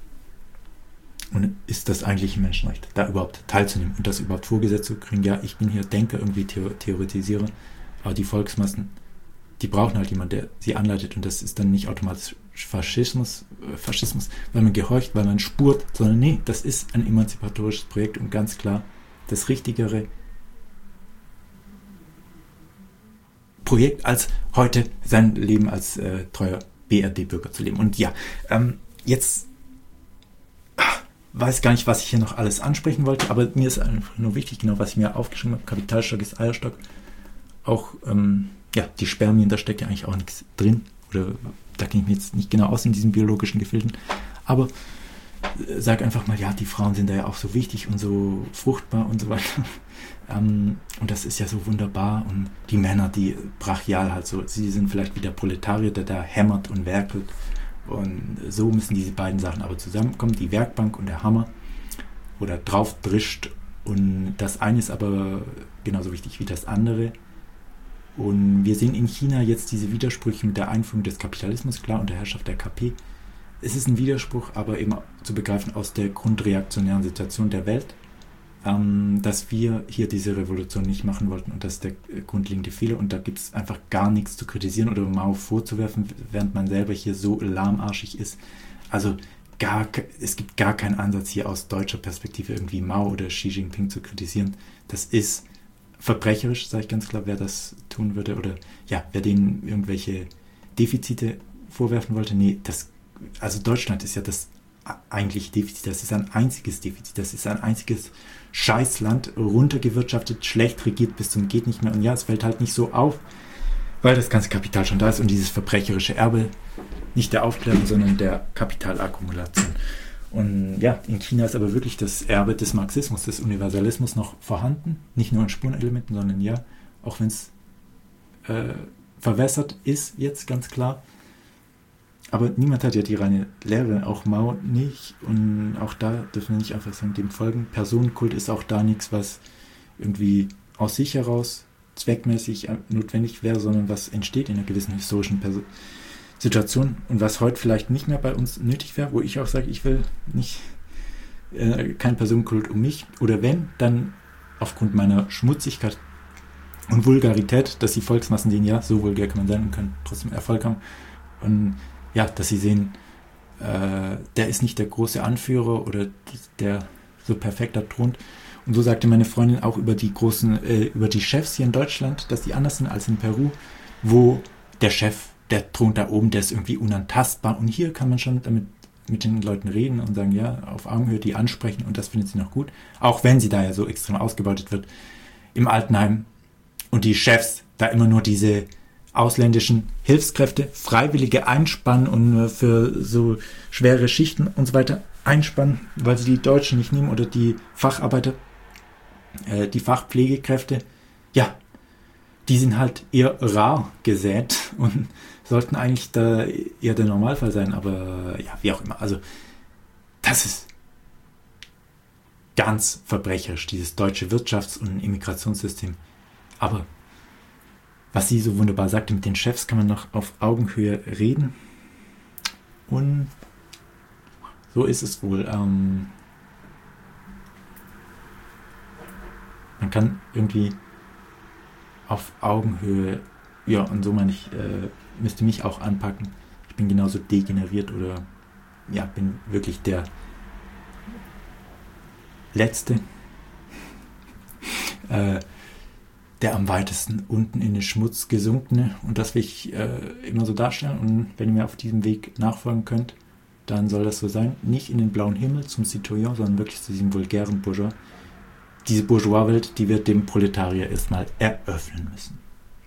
Speaker 1: und ist das eigentlich ein Menschenrecht, da überhaupt teilzunehmen und das überhaupt vorgesetzt zu kriegen? Ja, ich bin hier Denker, irgendwie theoretisiere, aber die Volksmassen, die brauchen halt jemanden, der sie anleitet, und das ist dann nicht automatisch Faschismus, äh, Faschismus, weil man gehorcht, weil man spurt, sondern nee, das ist ein emanzipatorisches Projekt und ganz klar das richtigere Projekt, als heute sein Leben als äh, treuer B R D-Bürger zu leben. Und ja, ähm, jetzt ach, weiß gar nicht, was ich hier noch alles ansprechen wollte, aber mir ist einfach nur wichtig, genau was ich mir aufgeschrieben habe, Kapitalstock ist Eierstock, auch ähm, ja, die Spermien, da steckt ja eigentlich auch nichts drin, oder da kenne ich mich jetzt nicht genau aus in diesen biologischen Gefilden, aber äh, sag einfach mal, ja, die Frauen sind da ja auch so wichtig und so fruchtbar und so weiter. ähm, und das ist ja so wunderbar, und die Männer, die brachial halt so, sie sind vielleicht wie der Proletarier, der da hämmert und werkelt, und so müssen diese beiden Sachen aber zusammenkommen, die Werkbank und der Hammer, oder drauf drischt, und das eine ist aber genauso wichtig wie das andere. Und wir sehen in China jetzt diese Widersprüche mit der Einführung des Kapitalismus, klar, und der Herrschaft der K P. Es ist ein Widerspruch, aber eben zu begreifen aus der grundreaktionären Situation der Welt, ähm, dass wir hier diese Revolution nicht machen wollten, und das ist der grundlegende Fehler, und da gibt es einfach gar nichts zu kritisieren oder Mao vorzuwerfen, während man selber hier so lahmarschig ist. Also gar, es gibt gar keinen Ansatz hier aus deutscher Perspektive irgendwie Mao oder Xi Jinping zu kritisieren. Das ist verbrecherisch, sage ich ganz klar, wer das tun würde, oder ja, wer denen irgendwelche Defizite vorwerfen wollte. Nee, das, also Deutschland ist ja das eigentliche Defizit, das ist ein einziges Defizit, das ist ein einziges Scheißland, runtergewirtschaftet, schlecht regiert bis zum geht nicht mehr, und ja, es fällt halt nicht so auf, weil das ganze Kapital schon da ist und dieses verbrecherische Erbe nicht der Aufklärung, sondern der Kapitalakkumulation. Und ja, in China ist aber wirklich das Erbe des Marxismus, des Universalismus noch vorhanden. Nicht nur in Spurenelementen, sondern ja, auch wenn es äh, verwässert ist, jetzt ganz klar. Aber niemand hat ja die reine Lehre, auch Mao nicht. Und auch da dürfen wir nicht einfach sagen, dem folgen. Personenkult ist auch da nichts, was irgendwie aus sich heraus zweckmäßig notwendig wäre, sondern was entsteht in einer gewissen historischen Person. Situation, und was heute vielleicht nicht mehr bei uns nötig wäre, wo ich auch sage, ich will nicht äh, kein Personenkult um mich, oder wenn, dann aufgrund meiner Schmutzigkeit und Vulgarität, dass die Volksmassen sehen, ja, so vulgär kann man sein und können trotzdem Erfolg haben, und ja, dass sie sehen, äh, der ist nicht der große Anführer oder der so perfekt da thront. Und so sagte meine Freundin auch über die großen, äh, über die Chefs hier in Deutschland, dass die anders sind als in Peru, wo der Chef, der thront da oben, der ist irgendwie unantastbar. Und hier kann man schon damit mit den Leuten reden und sagen, ja, auf Augenhöhe die ansprechen, und das findet sie noch gut. Auch wenn sie da ja so extrem ausgebeutet wird im Altenheim und die Chefs da immer nur diese ausländischen Hilfskräfte, Freiwillige einspannen und für so schwere Schichten und so weiter einspannen, weil sie die Deutschen nicht nehmen, oder die Facharbeiter, äh, die Fachpflegekräfte. Ja, die sind halt eher rar gesät und sollten eigentlich da eher der Normalfall sein, aber ja, wie auch immer. Also das ist ganz verbrecherisch, dieses deutsche Wirtschafts- und Immigrationssystem. Aber was sie so wunderbar sagte, mit den Chefs kann man noch auf Augenhöhe reden. Und so ist es wohl. Ähm, man kann irgendwie auf Augenhöhe, ja, und so meine ich, äh, müsste mich auch anpacken. Ich bin genauso degeneriert, oder ja, bin wirklich der Letzte. äh, der am weitesten unten in den Schmutz gesunkene. Und das will ich äh, immer so darstellen. Und wenn ihr mir auf diesem Weg nachfolgen könnt, dann soll das so sein. Nicht in den blauen Himmel zum Citoyen, sondern wirklich zu diesem vulgären Bourgeois. Diese Bourgeois-Welt, die wird dem Proletarier erstmal eröffnen müssen.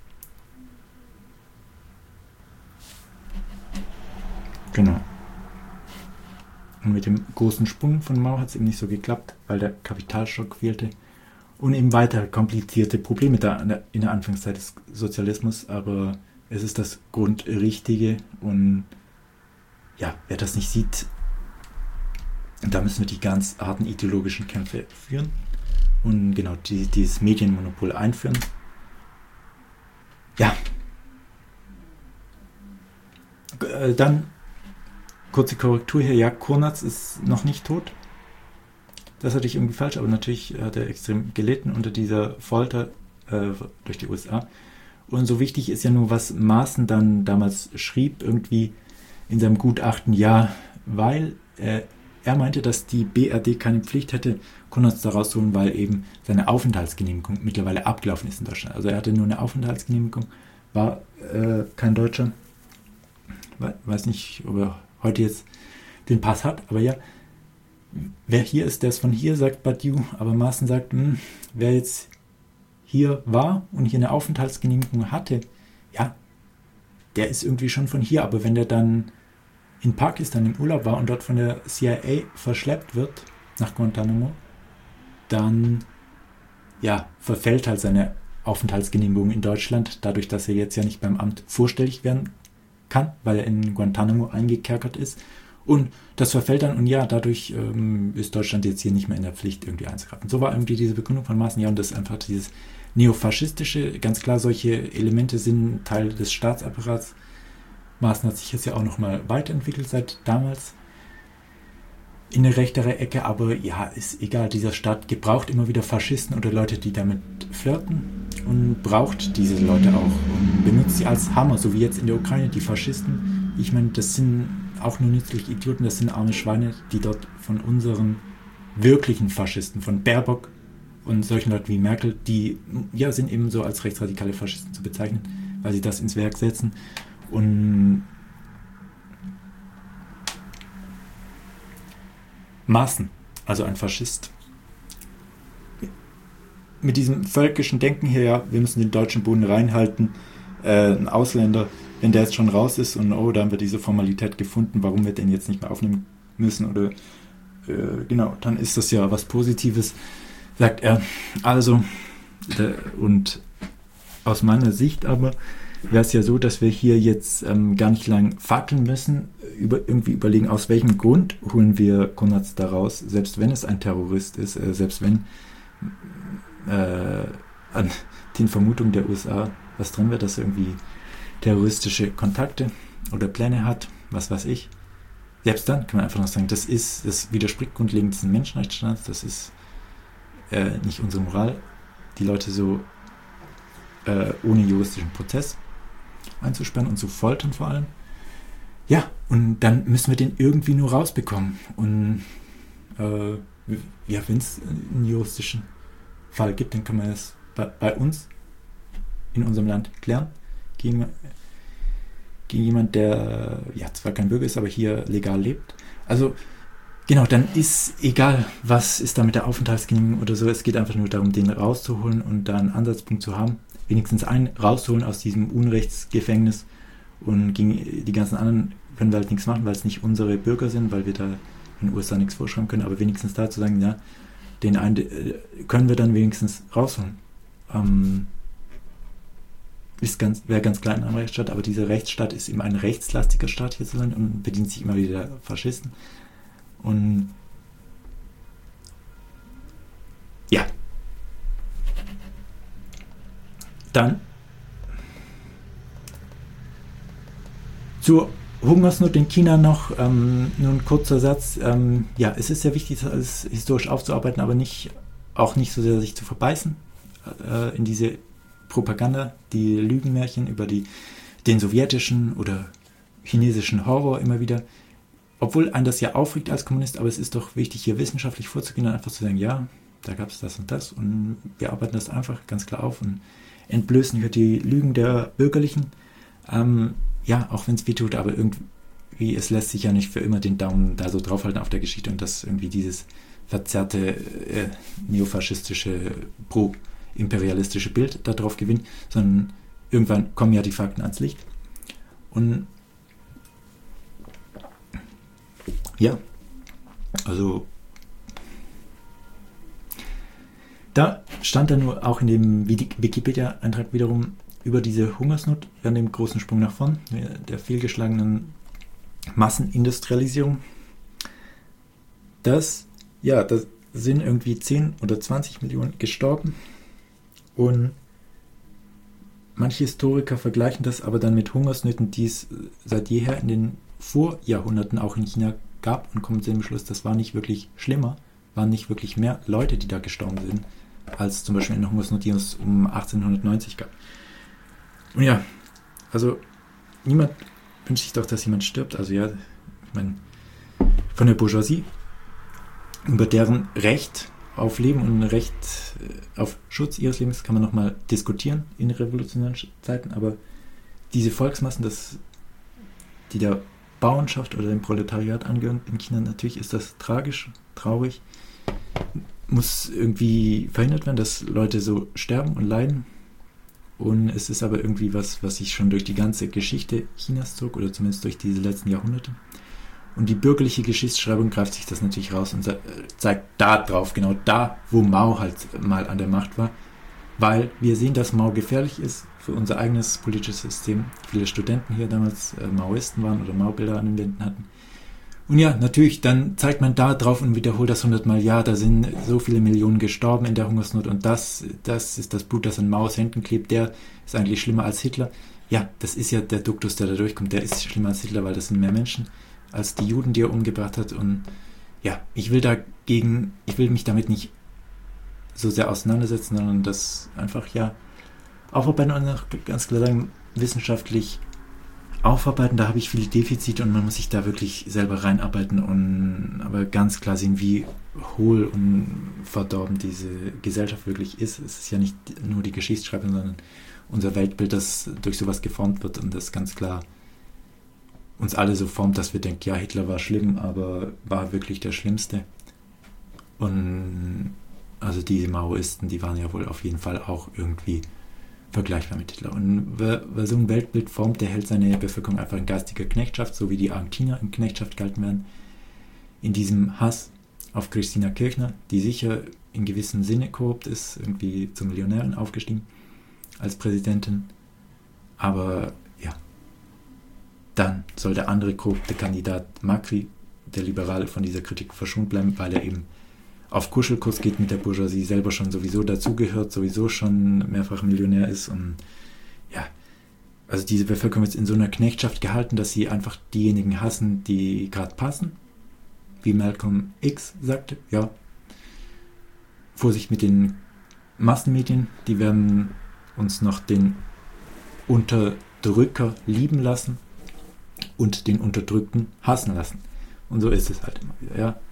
Speaker 1: Genau. Und mit dem großen Sprung von Mao hat es eben nicht so geklappt, weil der Kapitalstock fehlte. Und eben weitere komplizierte Probleme da in der Anfangszeit des Sozialismus. Aber es ist das Grundrichtige. Und ja, wer das nicht sieht, da müssen wir die ganz harten ideologischen Kämpfe führen. Und genau, die, dieses Medienmonopol einführen. Ja. Äh, dann kurze Korrektur hier. Ja, Konatz ist noch nicht tot. Das hatte ich irgendwie falsch, aber natürlich hat er extrem gelitten unter dieser Folter äh, durch die U S A. Und so wichtig ist ja nur, was Maaßen dann damals schrieb, irgendwie in seinem Gutachten, ja, weil äh, er meinte, dass die B R D keine Pflicht hätte, Konatz da rauszuholen, weil eben seine Aufenthaltsgenehmigung mittlerweile abgelaufen ist in Deutschland. Also er hatte nur eine Aufenthaltsgenehmigung, war äh, kein Deutscher. Weiß nicht, ob er heute jetzt den Pass hat, aber ja, wer hier ist, der ist von hier, sagt Badiou, aber Maaßen sagt, mh, wer jetzt hier war und hier eine Aufenthaltsgenehmigung hatte, ja, der ist irgendwie schon von hier, aber wenn der dann in Pakistan im Urlaub war und dort von der C I A verschleppt wird nach Guantanamo, dann ja, verfällt halt seine Aufenthaltsgenehmigung in Deutschland, dadurch, dass er jetzt ja nicht beim Amt vorstellig werden kann, weil er in Guantanamo eingekerkert ist. Und das verfällt dann und ja, dadurch ähm, ist Deutschland jetzt hier nicht mehr in der Pflicht, irgendwie einzugreifen. So war irgendwie diese Begründung von Maaßen. Ja, und das ist einfach dieses Neofaschistische. Ganz klar, solche Elemente sind Teil des Staatsapparats. Maaßen hat sich jetzt ja auch nochmal weiterentwickelt seit damals in eine rechtere Ecke, aber ja, ist egal. Dieser Staat gebraucht immer wieder Faschisten oder Leute, die damit flirten und braucht diese Leute auch und benutzt sie als Hammer, so wie jetzt in der Ukraine die Faschisten. Ich meine, das sind auch nur nützliche Idioten, das sind arme Schweine, die dort von unseren wirklichen Faschisten, von Baerbock und solchen Leuten wie Merkel, die ja sind eben so als rechtsradikale Faschisten zu bezeichnen, weil sie das ins Werk setzen. Und Maaßen, also ein Faschist, mit diesem völkischen Denken hier, ja, wir müssen den deutschen Boden reinhalten, äh, ein Ausländer, wenn der jetzt schon raus ist und oh, da haben wir diese Formalität gefunden, warum wir den jetzt nicht mehr aufnehmen müssen oder äh, genau, dann ist das ja was Positives, sagt er. Also, der, und aus meiner Sicht aber wäre es ja so, dass wir hier jetzt ähm, gar nicht lang fackeln müssen, über, irgendwie überlegen, aus welchem Grund holen wir Konatz da raus, selbst wenn es ein Terrorist ist, äh, selbst wenn äh, an den Vermutungen der U S A was drin wird, dass er irgendwie terroristische Kontakte oder Pläne hat, was weiß ich. Selbst dann kann man einfach noch sagen, das ist, das widerspricht grundlegend diesen Menschenrechtsstandards, das ist äh, nicht unsere Moral, die Leute so äh, ohne juristischen Prozess einzusperren und zu foltern vor allem. Ja, und dann müssen wir den irgendwie nur rausbekommen. Und äh, ja, wenn es einen juristischen Fall gibt, dann kann man das bei, bei uns in unserem Land klären. Gegen, gegen jemand, der ja zwar kein Bürger ist, aber hier legal lebt. Also genau, dann ist egal, was ist da mit der Aufenthaltsgenehmigung oder so. Es geht einfach nur darum, den rauszuholen und da einen Ansatzpunkt zu haben. Wenigstens einen rausholen aus diesem Unrechtsgefängnis. Und gegen die ganzen anderen können wir halt nichts machen, weil es nicht unsere Bürger sind, weil wir da in den U S A nichts vorschreiben können. Aber wenigstens da zu sagen, ja, den einen äh, können wir dann wenigstens rausholen. Ähm, ist ganz, wäre ganz klar in einem Rechtsstaat, aber dieser Rechtsstaat ist eben ein rechtslastiger Staat hierzulande und bedient sich immer wieder Faschisten. Und ja. Dann zur Hungersnot in China noch ähm, nur ein kurzer Satz. Ähm, ja, es ist sehr wichtig, das alles historisch aufzuarbeiten, aber nicht, auch nicht so sehr sich zu verbeißen äh, in diese Propaganda, die Lügenmärchen über die, den sowjetischen oder chinesischen Horror immer wieder. Obwohl einen das ja aufregt als Kommunist, aber es ist doch wichtig, hier wissenschaftlich vorzugehen und einfach zu sagen, ja, da gab es das und das und wir arbeiten das einfach ganz klar auf und entblößen hier die Lügen der Bürgerlichen. Ähm, ja, auch wenn es weh tut, aber irgendwie, es lässt sich ja nicht für immer den Daumen da so draufhalten auf der Geschichte und dass irgendwie dieses verzerrte äh, neofaschistische, pro-imperialistische Bild darauf gewinnt, sondern irgendwann kommen ja die Fakten ans Licht. Und ja, also da stand dann nur auch in dem Wikipedia-Eintrag wiederum über diese Hungersnot, während dem großen Sprung nach vorn, der fehlgeschlagenen Massenindustrialisierung, dass, ja, da sind irgendwie zehn oder zwanzig Millionen gestorben und manche Historiker vergleichen das aber dann mit Hungersnöten, die es seit jeher in den Vorjahrhunderten auch in China gab und kommen zu dem Schluss, das war nicht wirklich schlimmer, waren nicht wirklich mehr Leute, die da gestorben sind, als zum Beispiel in der Hungersnot, die es um achtzehnhundertneunzig gab. Und ja, also niemand wünscht sich doch, dass jemand stirbt. Also ja, ich meine, von der Bourgeoisie, über deren Recht auf Leben und Recht auf Schutz ihres Lebens kann man nochmal diskutieren in revolutionären Zeiten, aber diese Volksmassen, das, die der Bauernschaft oder dem Proletariat angehören in China, natürlich ist das tragisch, traurig, muss irgendwie verhindert werden, dass Leute so sterben und leiden. Und es ist aber irgendwie was, was sich schon durch die ganze Geschichte Chinas zog, oder zumindest durch diese letzten Jahrhunderte. Und die bürgerliche Geschichtsschreibung greift sich das natürlich raus und zeigt da drauf, genau da, wo Mao halt mal an der Macht war, weil wir sehen, dass Mao gefährlich ist für unser eigenes politisches System. Viele Studenten hier damals äh, Maoisten waren oder Mao-Bilder an den Wänden hatten. Und ja, natürlich, dann zeigt man da drauf und wiederholt das hundertmal, ja, da sind so viele Millionen gestorben in der Hungersnot und das, das ist das Blut, das an Maos Händen klebt, der ist eigentlich schlimmer als Hitler. Ja, das ist ja der Duktus, der da durchkommt, der ist schlimmer als Hitler, weil das sind mehr Menschen als die Juden, die er umgebracht hat. Und ja, ich will dagegen, ich will mich damit nicht so sehr auseinandersetzen, sondern das einfach, ja, aufarbeiten und auch ganz klar sagen, wissenschaftlich aufarbeiten, da habe ich viele Defizite und man muss sich da wirklich selber reinarbeiten und aber ganz klar sehen, wie hohl und verdorben diese Gesellschaft wirklich ist. Es ist ja nicht nur die Geschichtsschreibung, sondern unser Weltbild, das durch sowas geformt wird und das ganz klar uns alle so formt, dass wir denken, ja, Hitler war schlimm, aber war wirklich der Schlimmste. Und also diese Maoisten, die waren ja wohl auf jeden Fall auch irgendwie vergleichbar mit Hitler. Und wer, wer so ein Weltbild formt, der hält seine Bevölkerung einfach in geistiger Knechtschaft, so wie die Argentinier in Knechtschaft gehalten werden. In diesem Hass auf Christina Kirchner, die sicher in gewissem Sinne korrupt ist, irgendwie zur Millionärin aufgestiegen als Präsidentin. Aber ja, dann soll der andere korrupte Kandidat Macri, der Liberale, von dieser Kritik verschont bleiben, weil er eben auf Kuschelkurs geht mit der Bourgeoisie, selber schon sowieso dazugehört, sowieso schon mehrfach Millionär ist und ja, also diese Bevölkerung ist in so einer Knechtschaft gehalten, dass sie einfach diejenigen hassen, die gerade passen, wie Malcolm X sagte, ja, Vorsicht mit den Massenmedien, die werden uns noch den Unterdrücker lieben lassen und den Unterdrückten hassen lassen. Und so ist es halt immer wieder, ja.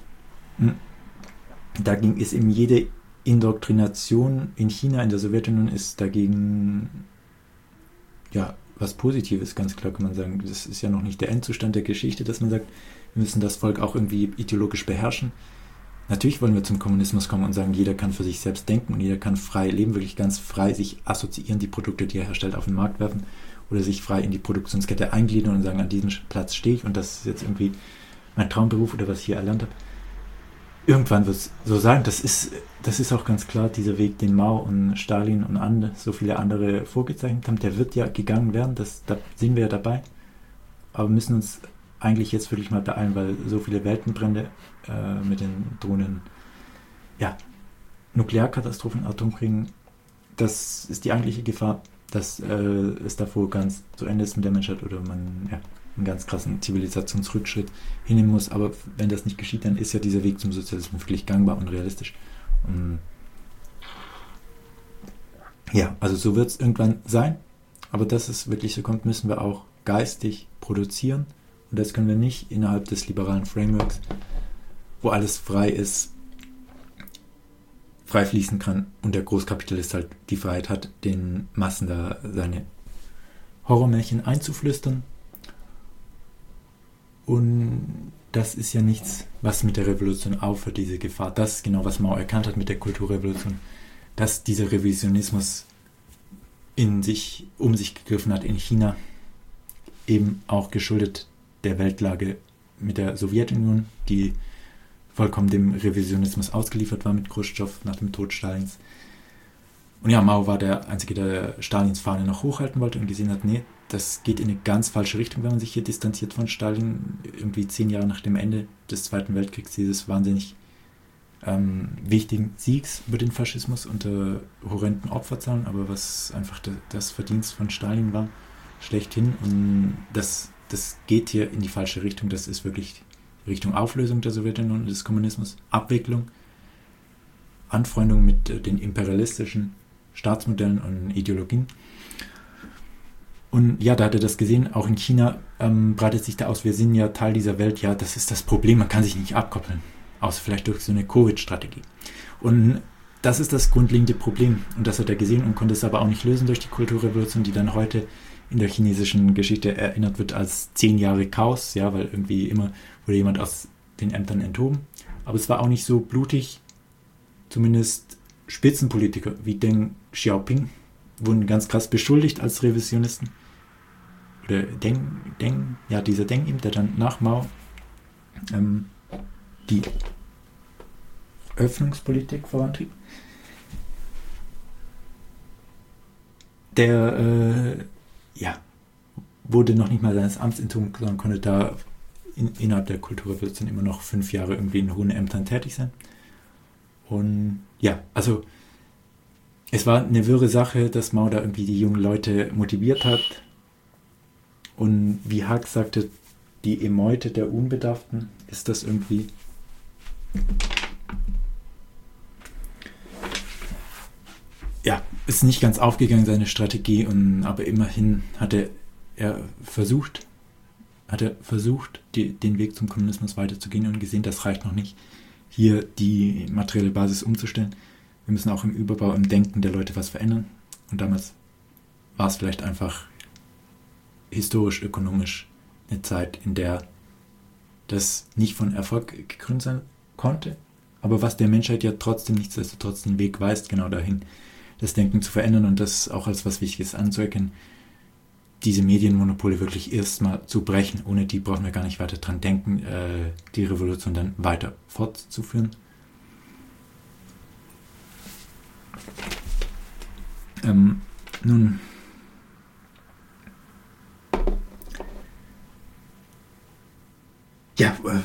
Speaker 1: Dagegen ist eben jede Indoktrination in China, in der Sowjetunion, ist dagegen ja was Positives, ganz klar kann man sagen. Das ist ja noch nicht der Endzustand der Geschichte, dass man sagt, wir müssen das Volk auch irgendwie ideologisch beherrschen. Natürlich wollen wir zum Kommunismus kommen und sagen, jeder kann für sich selbst denken und jeder kann frei leben, wirklich ganz frei sich assoziieren, die Produkte, die er herstellt, auf den Markt werfen oder sich frei in die Produktionskette eingliedern und sagen, an diesem Platz stehe ich und das ist jetzt irgendwie mein Traumberuf oder was ich hier erlernt habe. Irgendwann wird es so sein, das ist, das ist auch ganz klar, dieser Weg, den Mao und Stalin und andere, so viele andere vorgezeichnet haben, der wird ja gegangen werden, das, da sind wir ja dabei, aber müssen uns eigentlich jetzt wirklich mal beeilen, weil so viele Weltenbrände äh, mit den drohenden ja, Nuklearkatastrophen, Atomkriegen, das ist die eigentliche Gefahr, dass äh, es davor ganz zu Ende ist mit der Menschheit oder man ja, einen ganz krassen Zivilisationsrückschritt hinnehmen muss. Aber wenn das nicht geschieht, dann ist ja dieser Weg zum Sozialismus wirklich gangbar und realistisch. Und ja, also so wird es irgendwann sein. Aber dass es wirklich so kommt, müssen wir auch geistig produzieren. Und das können wir nicht innerhalb des liberalen Frameworks, wo alles frei ist, frei fließen kann und der Großkapitalist halt die Freiheit hat, den Massen da seine Horrormärchen einzuflüstern. Und das ist ja nichts, was mit der Revolution aufhört, diese Gefahr. Das ist genau, was Mao erkannt hat mit der Kulturrevolution, dass dieser Revisionismus in sich, um sich gegriffen hat in China, eben auch geschuldet der Weltlage mit der Sowjetunion, die vollkommen dem Revisionismus ausgeliefert war mit Khrushchev nach dem Tod Stalins. Und ja, Mao war der Einzige, der Stalins Fahne noch hochhalten wollte und gesehen hat, nee, das geht in eine ganz falsche Richtung, wenn man sich hier distanziert von Stalin, irgendwie zehn Jahre nach dem Ende des Zweiten Weltkriegs, dieses wahnsinnig ähm, wichtigen Siegs über den Faschismus unter horrenden Opferzahlen, aber was einfach de, das Verdienst von Stalin war, schlechthin. Und das, das geht hier in die falsche Richtung. Das ist wirklich Richtung Auflösung der Sowjetunion und des Kommunismus, Abwicklung, Anfreundung mit äh, den imperialistischen Staatsmodellen und Ideologien. Und ja, da hat er das gesehen, auch in China ähm, breitet sich da aus, wir sind ja Teil dieser Welt, ja, das ist das Problem, man kann sich nicht abkoppeln, außer vielleicht durch so eine Covid-Strategie. Und das ist das grundlegende Problem und das hat er gesehen und konnte es aber auch nicht lösen durch die Kulturrevolution, die dann heute in der chinesischen Geschichte erinnert wird als zehn Jahre Chaos, ja, weil irgendwie immer wurde jemand aus den Ämtern enthoben. Aber es war auch nicht so blutig, zumindest Spitzenpolitiker wie Deng Xiaoping wurden ganz krass beschuldigt als Revisionisten. Oder Deng, Deng, ja, dieser Deng ihm, der dann nach Mao ähm, die Öffnungspolitik vorantrieb. Der, äh, ja, wurde noch nicht mal seines Amts enthoben, sondern konnte da in, innerhalb der Kulturrevolution immer noch fünf Jahre irgendwie in hohen Ämtern tätig sein. Und ja, also es war eine wirre Sache, dass Mao da irgendwie die jungen Leute motiviert hat. Und wie Hack sagte, die Emeute der Unbedarften, ist das irgendwie ja, ist nicht ganz aufgegangen, seine Strategie, und aber immerhin hatte er versucht, hat er versucht, die, den Weg zum Kommunismus weiterzugehen und gesehen, das reicht noch nicht, hier die materielle Basis umzustellen. Wir müssen auch im Überbau, im Denken der Leute was verändern. Und damals war es vielleicht einfach historisch, ökonomisch eine Zeit, in der das nicht von Erfolg gekrönt sein konnte, aber was der Menschheit ja trotzdem nichtsdestotrotz den Weg weist, genau dahin, das Denken zu verändern und das auch als was Wichtiges anzuerkennen, diese Medienmonopole wirklich erstmal zu brechen. Ohne die brauchen wir gar nicht weiter dran denken, äh, die Revolution dann weiter fortzuführen. Ähm, nun, ja, äh,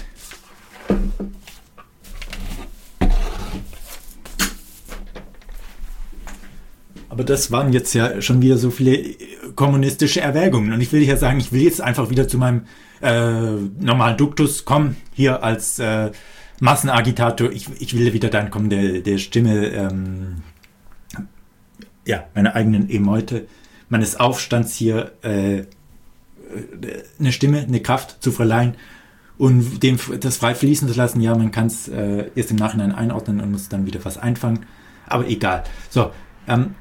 Speaker 1: aber das waren jetzt ja schon wieder so viele kommunistische Erwägungen. Und ich will ja sagen, ich will jetzt einfach wieder zu meinem äh, normalen Duktus kommen, hier als äh, Massenagitator. Ich, ich will wieder dann kommen, der, der Stimme, ähm, ja, meiner eigenen Emeute, meines Aufstands hier äh, eine Stimme, eine Kraft zu verleihen und dem das frei fließen zu lassen. Ja, man kann es äh, erst im Nachhinein einordnen und muss dann wieder was einfangen. Aber egal. So, ähm,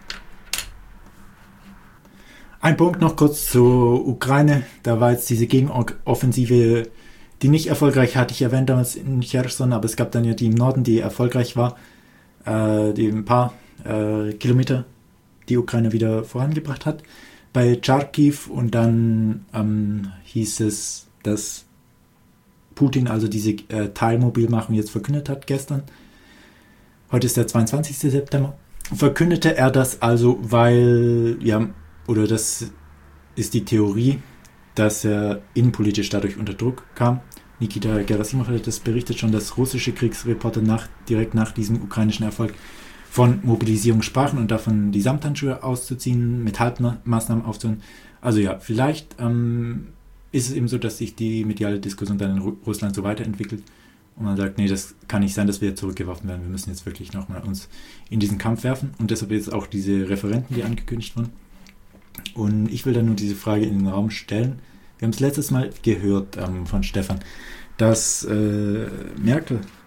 Speaker 1: ein Punkt noch kurz zur Ukraine. Da war jetzt diese Gegenoffensive, die nicht erfolgreich, hatte ich erwähnt damals in Cherson, aber es gab dann ja die im Norden, die erfolgreich war, äh, die ein paar äh, Kilometer die Ukraine wieder vorangebracht hat. Bei Charkiw, und dann ähm, hieß es, dass Putin also diese äh, Teilmobilmachung jetzt verkündet hat gestern. Heute ist der zweiundzwanzigster September. Verkündete er das also, weil, ja, oder das ist die Theorie, dass er innenpolitisch dadurch unter Druck kam. Nikita Gerasimov hat das berichtet schon, dass russische Kriegsreporter nach, direkt nach diesem ukrainischen Erfolg von Mobilisierung sprachen und davon die Samthandschuhe auszuziehen, mit Halbmaßnahmen aufzuhören. Also ja, vielleicht ähm, ist es eben so, dass sich die mediale Diskussion dann in Ru- Russland so weiterentwickelt und man sagt, nee, das kann nicht sein, dass wir zurückgeworfen werden. Wir müssen jetzt wirklich nochmal uns in diesen Kampf werfen, und deshalb jetzt auch diese Referenten, die angekündigt wurden. Und ich will dann nur diese Frage in den Raum stellen. Wir haben es letztes Mal gehört ähm, von Stefan, dass äh, Merkel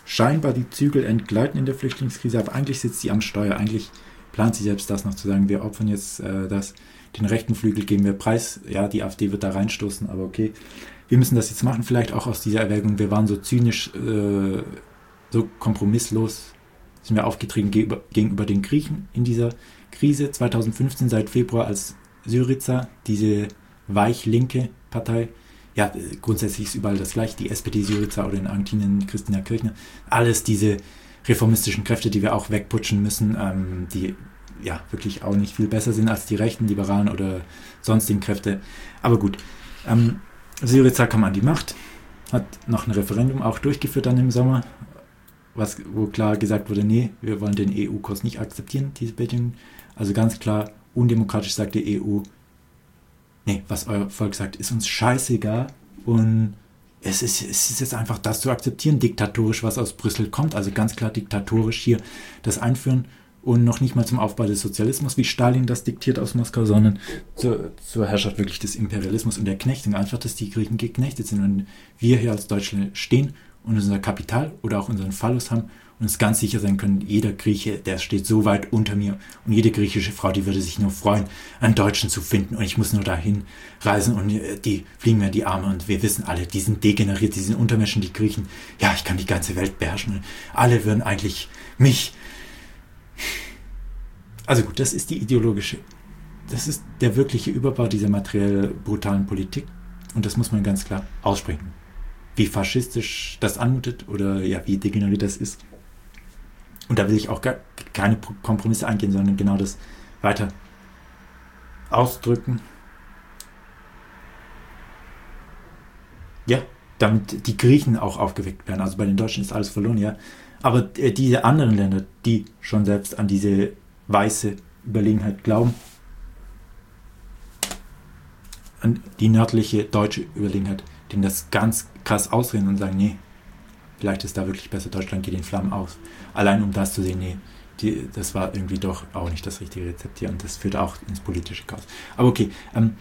Speaker 1: scheinbar die Zügel entgleiten in der Flüchtlingskrise, aber eigentlich sitzt sie am Steuer. Eigentlich plant sie selbst das noch zu sagen, wir opfern jetzt äh, das, den rechten Flügel geben wir preis. Ja, die AfD wird da reinstoßen, aber okay. Wir müssen das jetzt machen, vielleicht auch aus dieser Erwägung. Wir waren so zynisch, äh, so kompromisslos, sind wir aufgetreten gegenüber, gegenüber den Griechen in dieser Krise. zwanzig fünfzehn, seit Februar, als Syriza, diese weich-linke Partei, ja, grundsätzlich ist überall das gleiche, die S P D Syriza oder in Argentinien Christina Kirchner, alles diese reformistischen Kräfte, die wir auch wegputschen müssen, ähm, die ja wirklich auch nicht viel besser sind als die rechten, liberalen oder sonstigen Kräfte. Aber gut, ähm, Syriza kam an die Macht, hat noch ein Referendum auch durchgeführt dann im Sommer, was, wo klar gesagt wurde, nee, wir wollen den E U-Kurs nicht akzeptieren, diese Bedingungen. Also ganz klar, undemokratisch sagt die E U, nee, was euer Volk sagt, ist uns scheißegal und es ist, es ist jetzt einfach das zu akzeptieren, diktatorisch, was aus Brüssel kommt, also ganz klar diktatorisch hier das einführen und noch nicht mal zum Aufbau des Sozialismus, wie Stalin das diktiert aus Moskau, sondern zur, zur Herrschaft wirklich des Imperialismus und der Knechtung, einfach, dass die Griechen geknechtet sind und wir hier als Deutschland stehen und unser Kapital oder auch unseren Phallus haben und uns ganz sicher sein können, jeder Grieche, der steht so weit unter mir und jede griechische Frau, die würde sich nur freuen, einen Deutschen zu finden und ich muss nur dahin reisen und die fliegen mir in die Arme und wir wissen alle, die sind degeneriert, die sind Untermenschen, die Griechen, ja, ich kann die ganze Welt beherrschen und alle würden eigentlich mich... Also gut, das ist die ideologische, das ist der wirkliche Überbau dieser materiell brutalen Politik und das muss man ganz klar aussprechen. Wie faschistisch das anmutet oder ja, wie degeneriert das ist. Und da will ich auch gar keine Kompromisse eingehen, sondern genau das weiter ausdrücken. Ja, damit die Griechen auch aufgeweckt werden. Also bei den Deutschen ist alles verloren, ja. Aber äh, diese anderen Länder, die schon selbst an diese weiße Überlegenheit glauben, an die nördliche deutsche Überlegenheit, denen das ganz krass ausreden und sagen, nee, vielleicht ist da wirklich besser, Deutschland geht in Flammen aus. Allein um das zu sehen, nee, die, das war irgendwie doch auch nicht das richtige Rezept hier und das führt auch ins politische Chaos. Aber okay, ähm,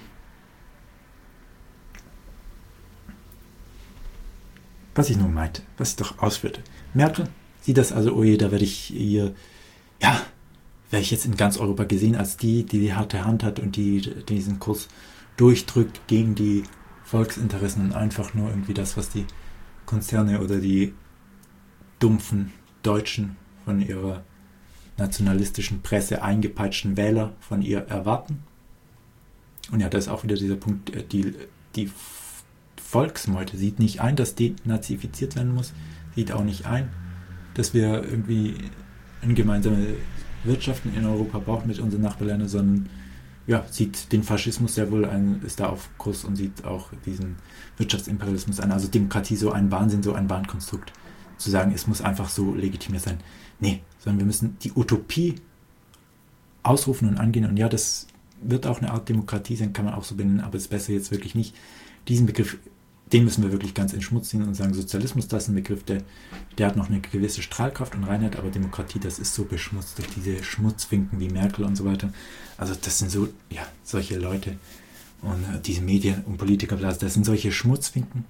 Speaker 1: was ich nur meinte, was ich doch ausführte. Merkel sieht das also, oh je, da werde ich hier, ja, werde ich jetzt in ganz Europa gesehen als die, die die harte Hand hat und die, die diesen Kurs durchdrückt gegen die Volksinteressen und einfach nur irgendwie das, was die Konzerne oder die dumpfen Deutschen von ihrer nationalistischen Presse eingepeitschten Wähler von ihr erwarten. Und ja, da ist auch wieder dieser Punkt, die, die Volksmeute sieht nicht ein, dass denazifiziert werden muss, sieht auch nicht ein, dass wir irgendwie eine gemeinsame Wirtschaften in Europa brauchen mit unseren Nachbarländern, sondern ja, sieht den Faschismus sehr wohl ein, ist da auf Kurs und sieht auch diesen Wirtschaftsimperialismus an. Also Demokratie so ein Wahnsinn, so ein Wahnkonstrukt. Zu sagen, es muss einfach so legitimiert sein. Nee, sondern wir müssen die Utopie ausrufen und angehen. Und ja, das wird auch eine Art Demokratie sein, kann man auch so benennen, aber es ist besser jetzt wirklich nicht. Diesen Begriff, den müssen wir wirklich ganz in den Schmutz ziehen und sagen, Sozialismus, das ist ein Begriff, der, der hat noch eine gewisse Strahlkraft und Reinheit, aber Demokratie, das ist so beschmutzt durch diese Schmutzfinken wie Merkel und so weiter. Also das sind so, ja, solche Leute und äh, diese Medien und Politiker, das sind solche Schmutzfinken,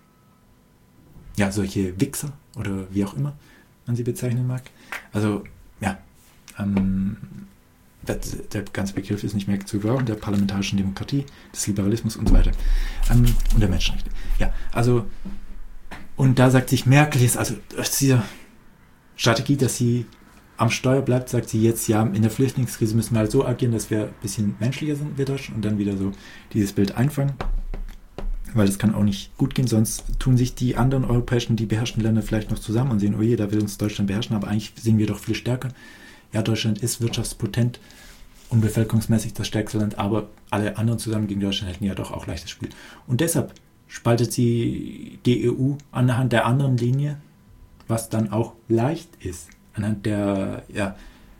Speaker 1: ja, solche Wichser oder wie auch immer man sie bezeichnen mag. Also, ja, ähm, der, der ganze Begriff ist nicht mehr zu gebrauchen, der parlamentarischen Demokratie, des Liberalismus und so weiter. Ähm, und der Menschenrechte. Ja, also, und da sagt sich Merkel jetzt, also aus dieser Strategie, dass sie am Steuer bleibt, sagt sie jetzt, ja, in der Flüchtlingskrise müssen wir halt so agieren, dass wir ein bisschen menschlicher sind, wir Deutschen, und dann wieder so dieses Bild einfangen. Weil das kann auch nicht gut gehen, sonst tun sich die anderen europäischen, die beherrschten Länder vielleicht noch zusammen und sehen, oh je, da will uns Deutschland beherrschen, aber eigentlich sind wir doch viel stärker. Ja, Deutschland ist wirtschaftspotent und bevölkerungsmäßig das stärkste Land, aber alle anderen zusammen gegen Deutschland hätten ja doch auch leichtes Spiel. Und deshalb spaltet sie die E U anhand der anderen Linie, was dann auch leicht ist, anhand der, ja,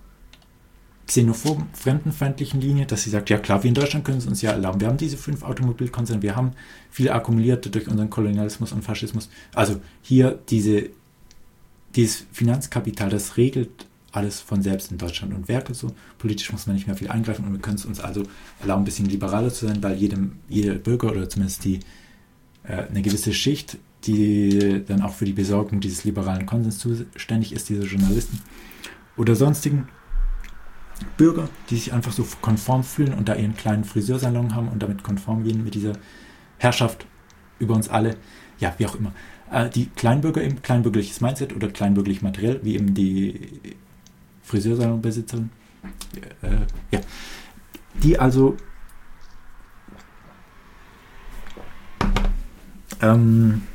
Speaker 1: xenophoben, fremdenfeindlichen Linie, dass sie sagt, ja klar, wir in Deutschland können es uns ja erlauben. Wir haben diese fünf Automobilkonzerne, wir haben viel akkumuliert durch unseren Kolonialismus und Faschismus. Also hier diese, dieses Finanzkapital, das regelt alles von selbst in Deutschland und Werke so. Politisch muss man nicht mehr viel eingreifen und wir können es uns also erlauben, ein bisschen liberaler zu sein, weil jedem, jeder Bürger oder zumindest die, äh, eine gewisse Schicht die dann auch für die Besorgung dieses liberalen Konsens zuständig ist, diese Journalisten oder sonstigen Bürger, die sich einfach so konform fühlen und da ihren kleinen Friseursalon haben und damit konform gehen mit dieser Herrschaft über uns alle, ja, wie auch immer. Äh, die Kleinbürger eben, kleinbürgerliches Mindset oder kleinbürgerlich materiell, wie eben die Friseursalonbesitzerin, äh, ja, die also ähm,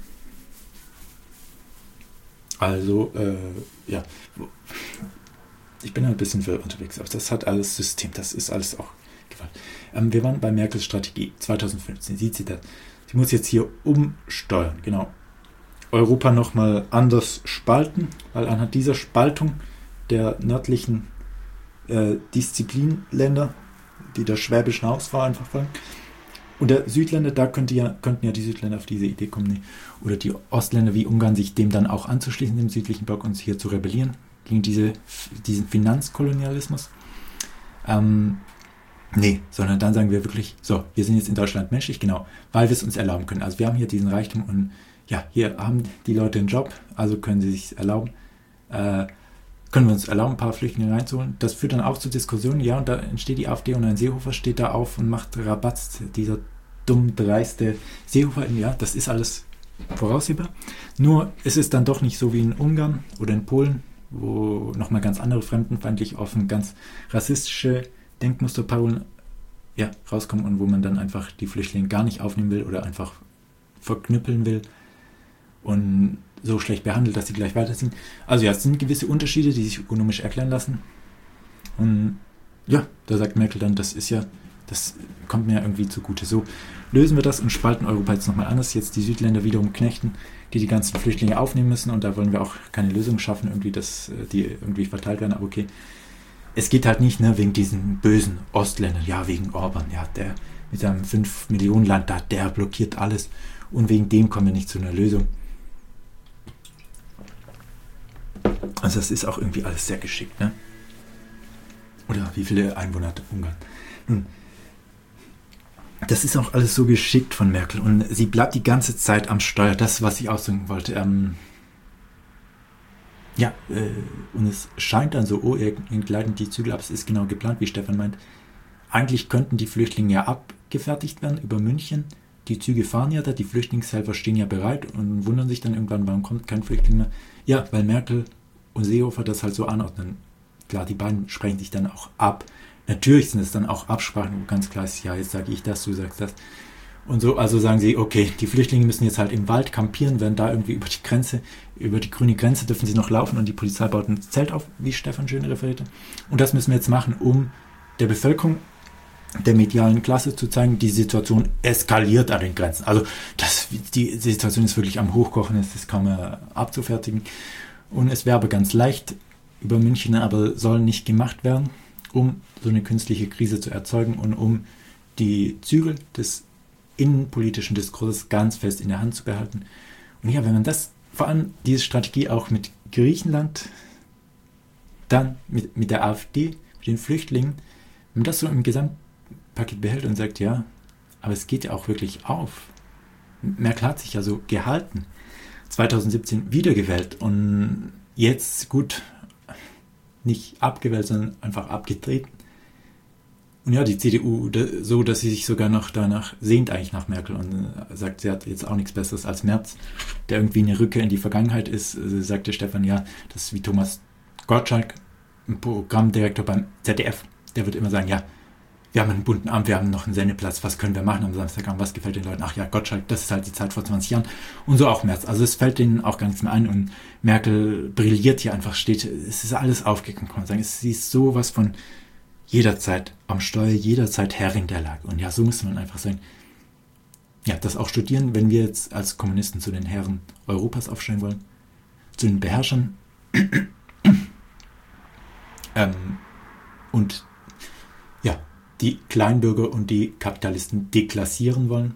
Speaker 1: also, äh, ja, ich bin ein bisschen für unterwegs, aber das hat alles System, das ist alles auch Gewalt. Ähm, wir waren bei Merkels Strategie zwanzig fünfzehn, sieht sie das? Sie muss jetzt hier umsteuern, genau. Europa nochmal anders spalten, weil anhand dieser Spaltung der nördlichen äh, Disziplinländer, die der Schwäbischen Hausfrau einfach folgen, und der Südländer, da könnte ja, könnten ja die Südländer auf diese Idee kommen, nee, oder die Ostländer wie Ungarn, sich dem dann auch anzuschließen, dem südlichen Block, und hier zu rebellieren gegen diese, diesen Finanzkolonialismus. Ähm, nee, sondern dann sagen wir wirklich, so, wir sind jetzt in Deutschland menschlich, genau, weil wir es uns erlauben können. Also wir haben hier diesen Reichtum und ja, hier haben die Leute einen Job, also können sie sich erlauben, äh, können wir uns erlauben, ein paar Flüchtlinge reinzuholen. Das führt dann auch zu Diskussionen, ja, und da entsteht die AfD und ein Seehofer steht da auf und macht Rabatz, dieser dumm dreiste Seehofer, ja, das ist alles voraussehbar. Nur es ist dann doch nicht so wie in Ungarn oder in Polen, wo nochmal ganz andere fremdenfeindlich offen, ganz rassistische Denkmusterparolen ja, rauskommen und wo man dann einfach die Flüchtlinge gar nicht aufnehmen will oder einfach verknüppeln will und so schlecht behandelt, dass sie gleich weiterziehen. Also ja, es sind gewisse Unterschiede, die sich ökonomisch erklären lassen. Und ja, da sagt Merkel dann, das ist ja, das kommt mir ja irgendwie zugute. So lösen wir das und spalten Europa jetzt nochmal anders. Jetzt die Südländer wiederum knechten, die die ganzen Flüchtlinge aufnehmen müssen, und da wollen wir auch keine Lösung schaffen, irgendwie, dass die irgendwie verteilt werden. Aber okay, es geht halt nicht, ne, wegen diesen bösen Ostländern, ja, wegen Orban, ja, der mit seinem fünf Millionen Land da, der blockiert alles, und wegen dem kommen wir nicht zu einer Lösung. Also das ist auch irgendwie alles sehr geschickt, ne? Oder wie viele Einwohner hat Ungarn? Nun, das ist auch alles so geschickt von Merkel, und sie bleibt die ganze Zeit am Steuer. Das, was ich ausdrücken wollte. Ähm, ja, äh, und es scheint dann so, oh, ihr entgleitet die Zügel ab, es ist genau geplant, wie Stefan meint. Eigentlich könnten die Flüchtlinge ja abgefertigt werden über München. Die Züge fahren ja da, die Flüchtlingshelfer stehen ja bereit und wundern sich dann irgendwann, warum kommt kein Flüchtling mehr. Ja, weil Merkel und Seehofer das halt so anordnen. Klar, die beiden sprechen sich dann auch ab. Natürlich sind es dann auch Absprachen, wo ganz klar ist, ja, jetzt sage ich das, du sagst das. Und so, also sagen sie, okay, die Flüchtlinge müssen jetzt halt im Wald campieren, werden da irgendwie über die Grenze, über die grüne Grenze dürfen sie noch laufen, und die Polizei baut ein Zelt auf, wie Stefan schön referierte. Und das müssen wir jetzt machen, um der Bevölkerung, der medialen Klasse zu zeigen, die Situation eskaliert an den Grenzen. Also das, die Situation ist wirklich am Hochkochen, es ist kaum mehr abzufertigen. Und es wäre aber ganz leicht über München, aber soll nicht gemacht werden, um so eine künstliche Krise zu erzeugen und um die Zügel des innenpolitischen Diskurses ganz fest in der Hand zu behalten. Und ja, wenn man das, vor allem diese Strategie auch mit Griechenland, dann mit, mit der AfD, mit den Flüchtlingen, wenn man das so im Gesamtpaket behält und sagt, ja, aber es geht ja auch wirklich auf. Merkel hat sich ja so gehalten, zwanzig siebzehn wiedergewählt und jetzt, gut, nicht abgewählt, sondern einfach abgetreten. Und ja, die C D U so, dass sie sich sogar noch danach sehnt eigentlich nach Merkel und sagt, sie hat jetzt auch nichts Besseres als Merz, der irgendwie eine Rückkehr in die Vergangenheit ist. Sagte Stefan, ja, das ist wie Thomas Gottschalk, ein Programmdirektor beim Z D F, der wird immer sagen, ja, wir haben einen bunten Abend, wir haben noch einen Sendeplatz, was können wir machen am Samstagabend, was gefällt den Leuten? Ach ja, Gottschalk, das ist halt die Zeit vor zwanzig Jahren. Und so auch Merz. Also es fällt denen auch gar nichts mehr ein, und Merkel brilliert hier einfach, steht, es ist alles aufgegangen, kann man sagen. Sie ist sowas von jederzeit am Steuer, jederzeit Herrin der Lage. Und ja, so muss man einfach sagen, ja, das auch studieren, wenn wir jetzt als Kommunisten zu den Herren Europas aufstellen wollen, zu den Beherrschern ähm, und ja, die Kleinbürger und die Kapitalisten deklassieren wollen,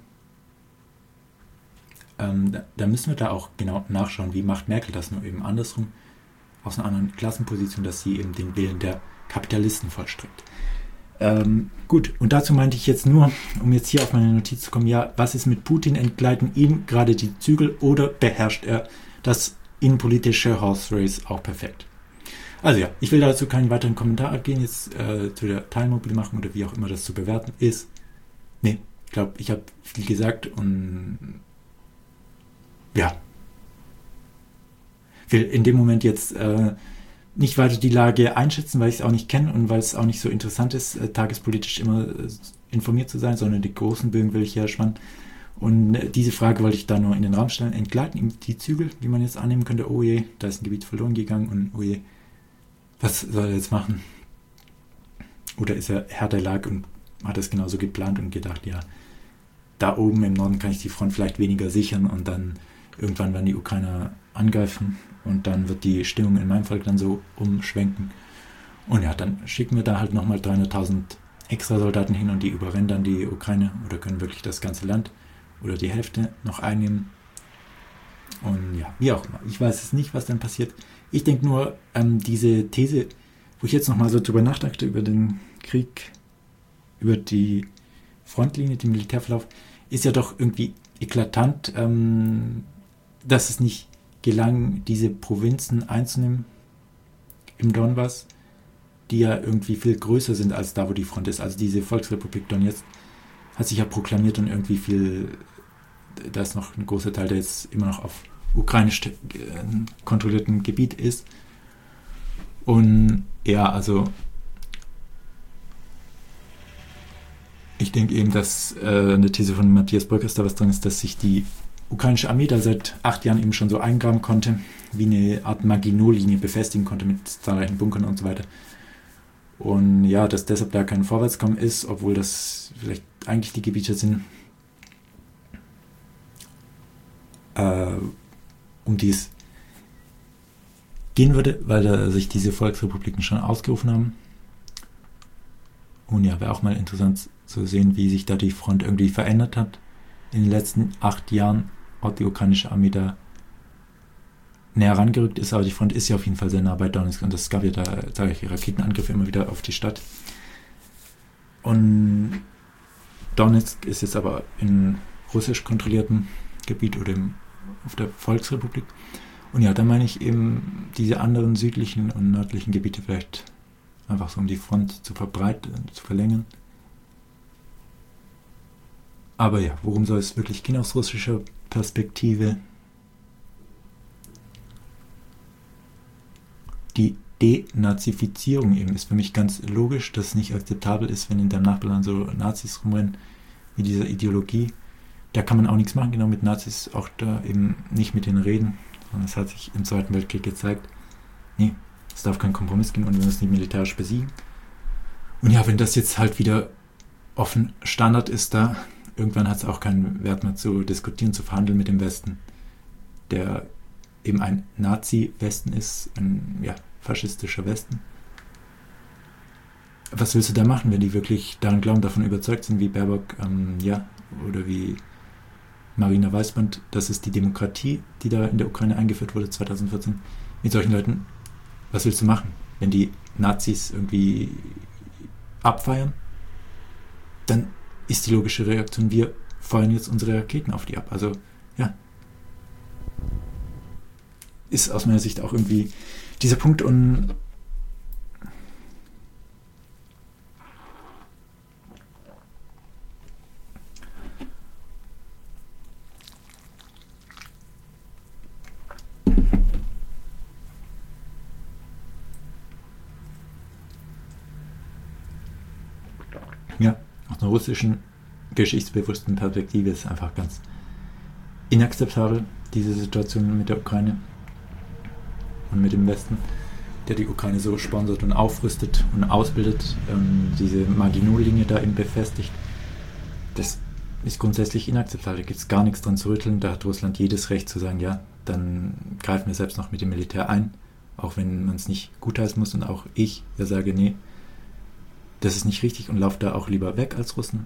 Speaker 1: ähm, da, da müssen wir da auch genau nachschauen, wie macht Merkel das, nur eben andersrum, aus einer anderen Klassenposition, dass sie eben den Willen der Kapitalisten vollstreckt. Ähm, gut, und dazu meinte ich jetzt nur, um jetzt hier auf meine Notiz zu kommen, ja, was ist mit Putin? Entgleiten ihm gerade die Zügel oder beherrscht er das innenpolitische Horse Race auch perfekt? Also ja, ich will dazu keinen weiteren Kommentar abgeben, jetzt äh, zu der Teilmobil machen oder wie auch immer das zu bewerten ist. Nee, ich glaube, ich habe viel gesagt und ja, will in dem Moment jetzt äh, nicht weiter die Lage einschätzen, weil ich es auch nicht kenne und weil es auch nicht so interessant ist, äh, tagespolitisch immer äh, informiert zu sein, sondern die großen Bögen will ich hier spannen. Und äh, diese Frage wollte ich da nur in den Raum stellen. Entgleiten ihm die Zügel, wie man jetzt annehmen könnte, oh je, da ist ein Gebiet verloren gegangen und oh je, was soll er jetzt machen? Oder ist er Herr der Lage und hat es genauso geplant und gedacht, ja, da oben im Norden kann ich die Front vielleicht weniger sichern und dann irgendwann werden die Ukrainer angreifen und dann wird die Stimmung in meinem Volk dann so umschwenken. Und ja, dann schicken wir da halt nochmal dreihunderttausend extra Soldaten hin und die überrennen dann die Ukraine oder können wirklich das ganze Land oder die Hälfte noch einnehmen. Und ja, wie auch immer. Ich weiß es nicht, was dann passiert. Ich denke nur, ähm, diese These, wo ich jetzt nochmal so drüber nachdachte, über den Krieg, über die Frontlinie, den Militärverlauf, ist ja doch irgendwie eklatant, ähm, dass es nicht gelang, diese Provinzen einzunehmen im Donbass, die ja irgendwie viel größer sind als da, wo die Front ist. Also diese Volksrepublik Donetsk hat sich ja proklamiert und irgendwie viel, da ist noch ein großer Teil, der jetzt immer noch auf ukrainisch kontrolliertem Gebiet ist. Und ja, also ich denke eben, dass äh, in der These von Matthias Bröckers da was dran ist, dass sich die ukrainische Armee da seit acht Jahren eben schon so eingraben konnte, wie eine Art Maginot-Linie befestigen konnte mit zahlreichen Bunkern und so weiter. Und ja, dass deshalb da kein Vorwärtskommen ist, obwohl das vielleicht eigentlich die Gebiete sind, äh, um die es gehen würde, weil da sich diese Volksrepubliken schon ausgerufen haben. Und ja, wäre auch mal interessant zu sehen, wie sich da die Front irgendwie verändert hat in den letzten acht Jahren, ob die ukrainische Armee da näher rangerückt ist, aber die Front ist ja auf jeden Fall sehr nah bei Donetsk und es gab ja da zahlreiche Raketenangriffe immer wieder auf die Stadt. Und Donetsk ist jetzt aber in russisch kontrolliertem Gebiet oder im, auf der Volksrepublik. Und ja, da meine ich eben diese anderen südlichen und nördlichen Gebiete vielleicht einfach so, um die Front zu verbreiten, zu verlängern. Aber ja, worum soll es wirklich gehen aus russischer Perspektive? Die Denazifizierung eben ist für mich ganz logisch, dass es nicht akzeptabel ist, wenn in deinem Nachbarland so Nazis rumrennen, mit dieser Ideologie. Da kann man auch nichts machen, genau mit Nazis, auch da eben nicht mit denen reden. Und es hat sich im Zweiten Weltkrieg gezeigt, nee, es darf kein Kompromiss geben und wir müssen die militärisch besiegen. Und ja, wenn das jetzt halt wieder offen Standard ist da, irgendwann hat es auch keinen Wert mehr zu diskutieren, zu verhandeln mit dem Westen, der eben ein Nazi-Westen ist, ein ja, faschistischer Westen. Was willst du da machen, wenn die wirklich daran glauben, davon überzeugt sind, wie Baerbock, ähm, ja, oder wie Marina Weißband, das ist die Demokratie, die da in der Ukraine eingeführt wurde zwanzig vierzehn. Mit solchen Leuten, was willst du machen, wenn die Nazis irgendwie abfeiern? Dann ist die logische Reaktion, wir feuern jetzt unsere Raketen auf die ab. Also, ja. Ist aus meiner Sicht auch irgendwie dieser Punkt und ja, aus einer russischen geschichtsbewussten Perspektive ist einfach ganz inakzeptabel, diese Situation mit der Ukraine und mit dem Westen, der die Ukraine so sponsert und aufrüstet und ausbildet, ähm, diese Maginot-Linie da eben befestigt. Das ist grundsätzlich inakzeptabel. Da gibt es gar nichts dran zu rütteln. Da hat Russland jedes Recht zu sagen, ja, dann greifen wir selbst noch mit dem Militär ein, auch wenn man es nicht gutheißen muss und auch ich, der sage, nee, das ist nicht richtig und laufe da auch lieber weg als Russen.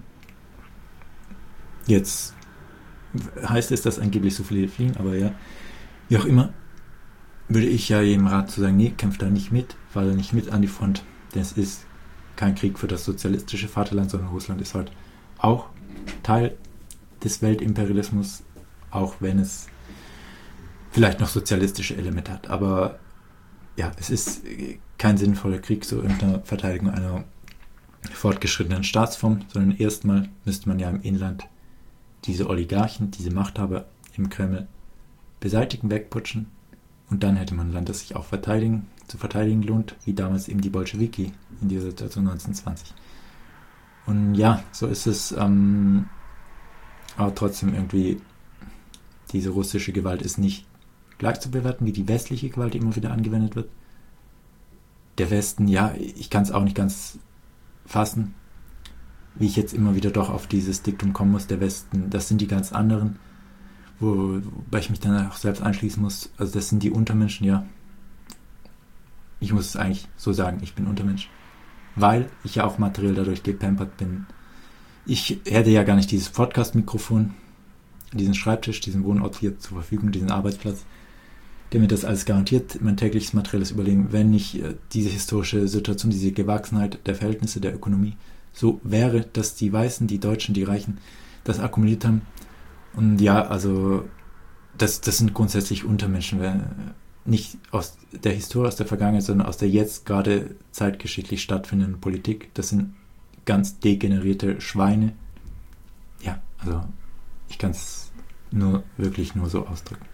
Speaker 1: Jetzt heißt es, dass angeblich so viele fliehen, aber ja, wie auch immer, würde ich ja jedem raten zu sagen, nee, kämpft da nicht mit, fahr da nicht mit an die Front, denn es ist kein Krieg für das sozialistische Vaterland, sondern Russland ist halt auch Teil des Weltimperialismus, auch wenn es vielleicht noch sozialistische Elemente hat. Aber ja, es ist kein sinnvoller Krieg so unter Verteidigung einer fortgeschrittenen Staatsform, sondern erstmal müsste man ja im Inland diese Oligarchen, diese Machthaber im Kreml beseitigen, wegputschen und dann hätte man ein Land, das sich auch verteidigen, zu verteidigen lohnt, wie damals eben die Bolschewiki in dieser Situation neunzehnhundertzwanzig. Und ja, so ist es, ähm, aber trotzdem irgendwie, diese russische Gewalt ist nicht gleich zu bewerten wie die westliche Gewalt, die immer wieder angewendet wird. Der Westen, ja, ich kann es auch nicht ganz fassen, wie ich jetzt immer wieder doch auf dieses Diktum kommen muss, der Westen, das sind die ganz anderen, wo, wobei ich mich dann auch selbst einschließen muss, also das sind die Untermenschen, ja. Ich muss es eigentlich so sagen, ich bin Untermensch, weil ich ja auch materiell dadurch gepampert bin. Ich hätte ja gar nicht dieses Podcast-Mikrofon, diesen Schreibtisch, diesen Wohnort hier zur Verfügung, diesen Arbeitsplatz, der mir das alles garantiert, mein tägliches materielles Überleben, wenn nicht äh, diese historische Situation, diese Gewachsenheit der Verhältnisse der Ökonomie so wäre, dass die Weißen, die Deutschen, die Reichen das akkumuliert haben. Und ja, also das, das sind grundsätzlich Untermenschen, nicht aus der Historie, aus der Vergangenheit, sondern aus der jetzt gerade zeitgeschichtlich stattfindenden Politik. Das sind ganz degenerierte Schweine. Ja, also ich kann es nur wirklich nur so ausdrücken.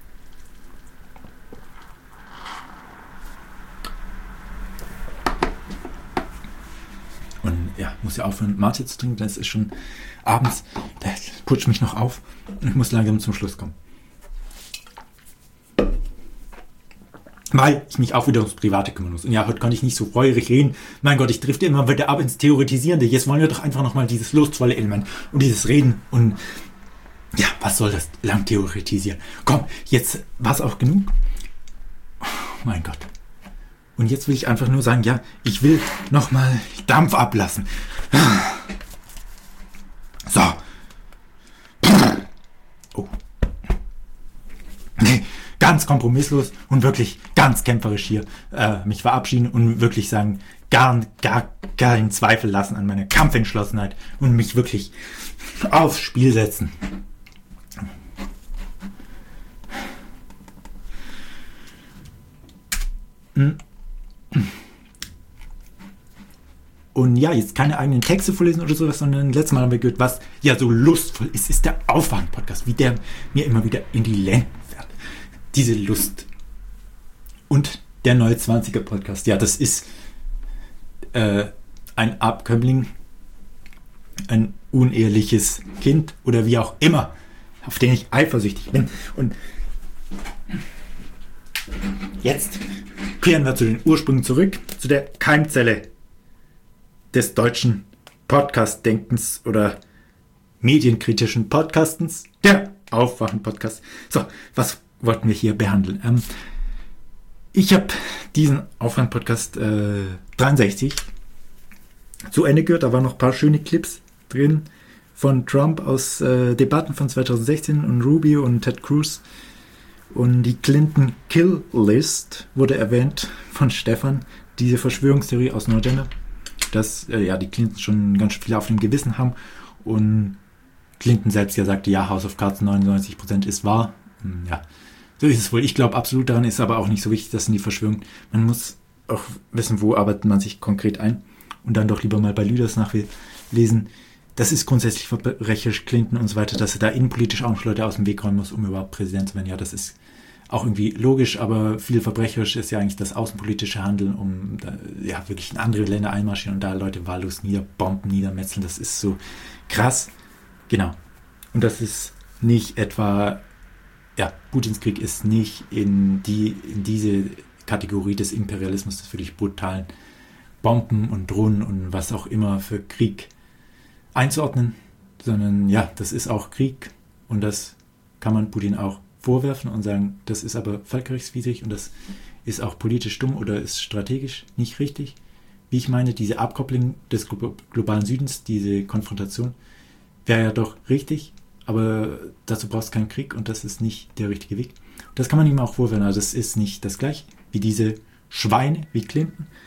Speaker 1: Und ja, muss ja aufhören, Mate zu trinken, das ist schon abends, das putscht mich noch auf und ich muss langsam zum Schluss kommen. Weil ich mich auch wieder ums Private kümmern muss. Und ja, heute konnte ich nicht so feurig reden. Mein Gott, ich drifte immer wieder ab ins Theoretisierende. Jetzt wollen wir doch einfach nochmal dieses lustvolle Element und dieses Reden. Und ja, was soll das lang theoretisieren? Komm, jetzt war es auch genug. Oh, mein Gott. Und jetzt will ich einfach nur sagen, ja, ich will nochmal Dampf ablassen. So. Oh. Nee, ganz kompromisslos und wirklich ganz kämpferisch hier äh, mich verabschieden und wirklich sagen, gar, gar keinen Zweifel lassen an meiner Kampfentschlossenheit und mich wirklich aufs Spiel setzen. Hm. Und ja, jetzt keine eigenen Texte vorlesen oder sowas, sondern letztes Mal haben wir gehört, was ja so lustvoll ist, ist der Aufwachen-Podcast, wie der mir immer wieder in die Lenden fährt. Diese Lust. Und der neue zwanziger-Podcast, ja, das ist äh, ein Abkömmling, ein uneheliches Kind oder wie auch immer, auf den ich eifersüchtig bin. Und jetzt kehren wir zu den Ursprüngen zurück, zu der Keimzelle des deutschen Podcast-Denkens oder medienkritischen Podcastens, der Aufwachen-Podcast. So, was wollten wir hier behandeln? Ähm, ich habe diesen Aufwachen-Podcast äh, dreiundsechzig zu Ende gehört. Da waren noch ein paar schöne Clips drin von Trump aus äh, Debatten von zweitausendsechzehn und Rubio und Ted Cruz. Und die Clinton Kill List wurde erwähnt von Stefan, diese Verschwörungstheorie aus Nordgender, dass äh, ja die Clintons schon ganz viel auf dem Gewissen haben und Clinton selbst ja sagte, ja, House of Cards neunundneunzig Prozent ist wahr. Und, ja, so ist es wohl. Ich glaube absolut daran, ist aber auch nicht so wichtig, das sind die Verschwörungen. Man muss auch wissen, wo arbeitet man sich konkret ein und dann doch lieber mal bei Lüders nachlesen. Das ist grundsätzlich verbrecherisch, Clinton und so weiter, dass er da innenpolitisch auch noch Leute aus dem Weg räumen muss, um überhaupt Präsident zu werden. Ja, das ist auch irgendwie logisch, aber viel verbrecherisch ist ja eigentlich das außenpolitische Handeln, um da, ja wirklich in andere Länder einmarschieren und da Leute wahllos niederbomben, niedermetzeln. Das ist so krass. Genau. Und das ist nicht etwa, ja, Putins Krieg ist nicht in die in diese Kategorie des Imperialismus, des wirklich brutalen Bomben und Drohnen und was auch immer für Krieg einzuordnen, sondern ja, das ist auch Krieg und das kann man Putin auch vorwerfen und sagen, das ist aber völkerrechtswidrig und das ist auch politisch dumm oder ist strategisch nicht richtig. Wie ich meine, diese Abkopplung des globalen Südens, diese Konfrontation, wäre ja doch richtig, aber dazu brauchst du keinen Krieg und das ist nicht der richtige Weg. Das kann man ihm auch vorwerfen, also das ist nicht das gleiche wie diese Schweine, wie Clinton.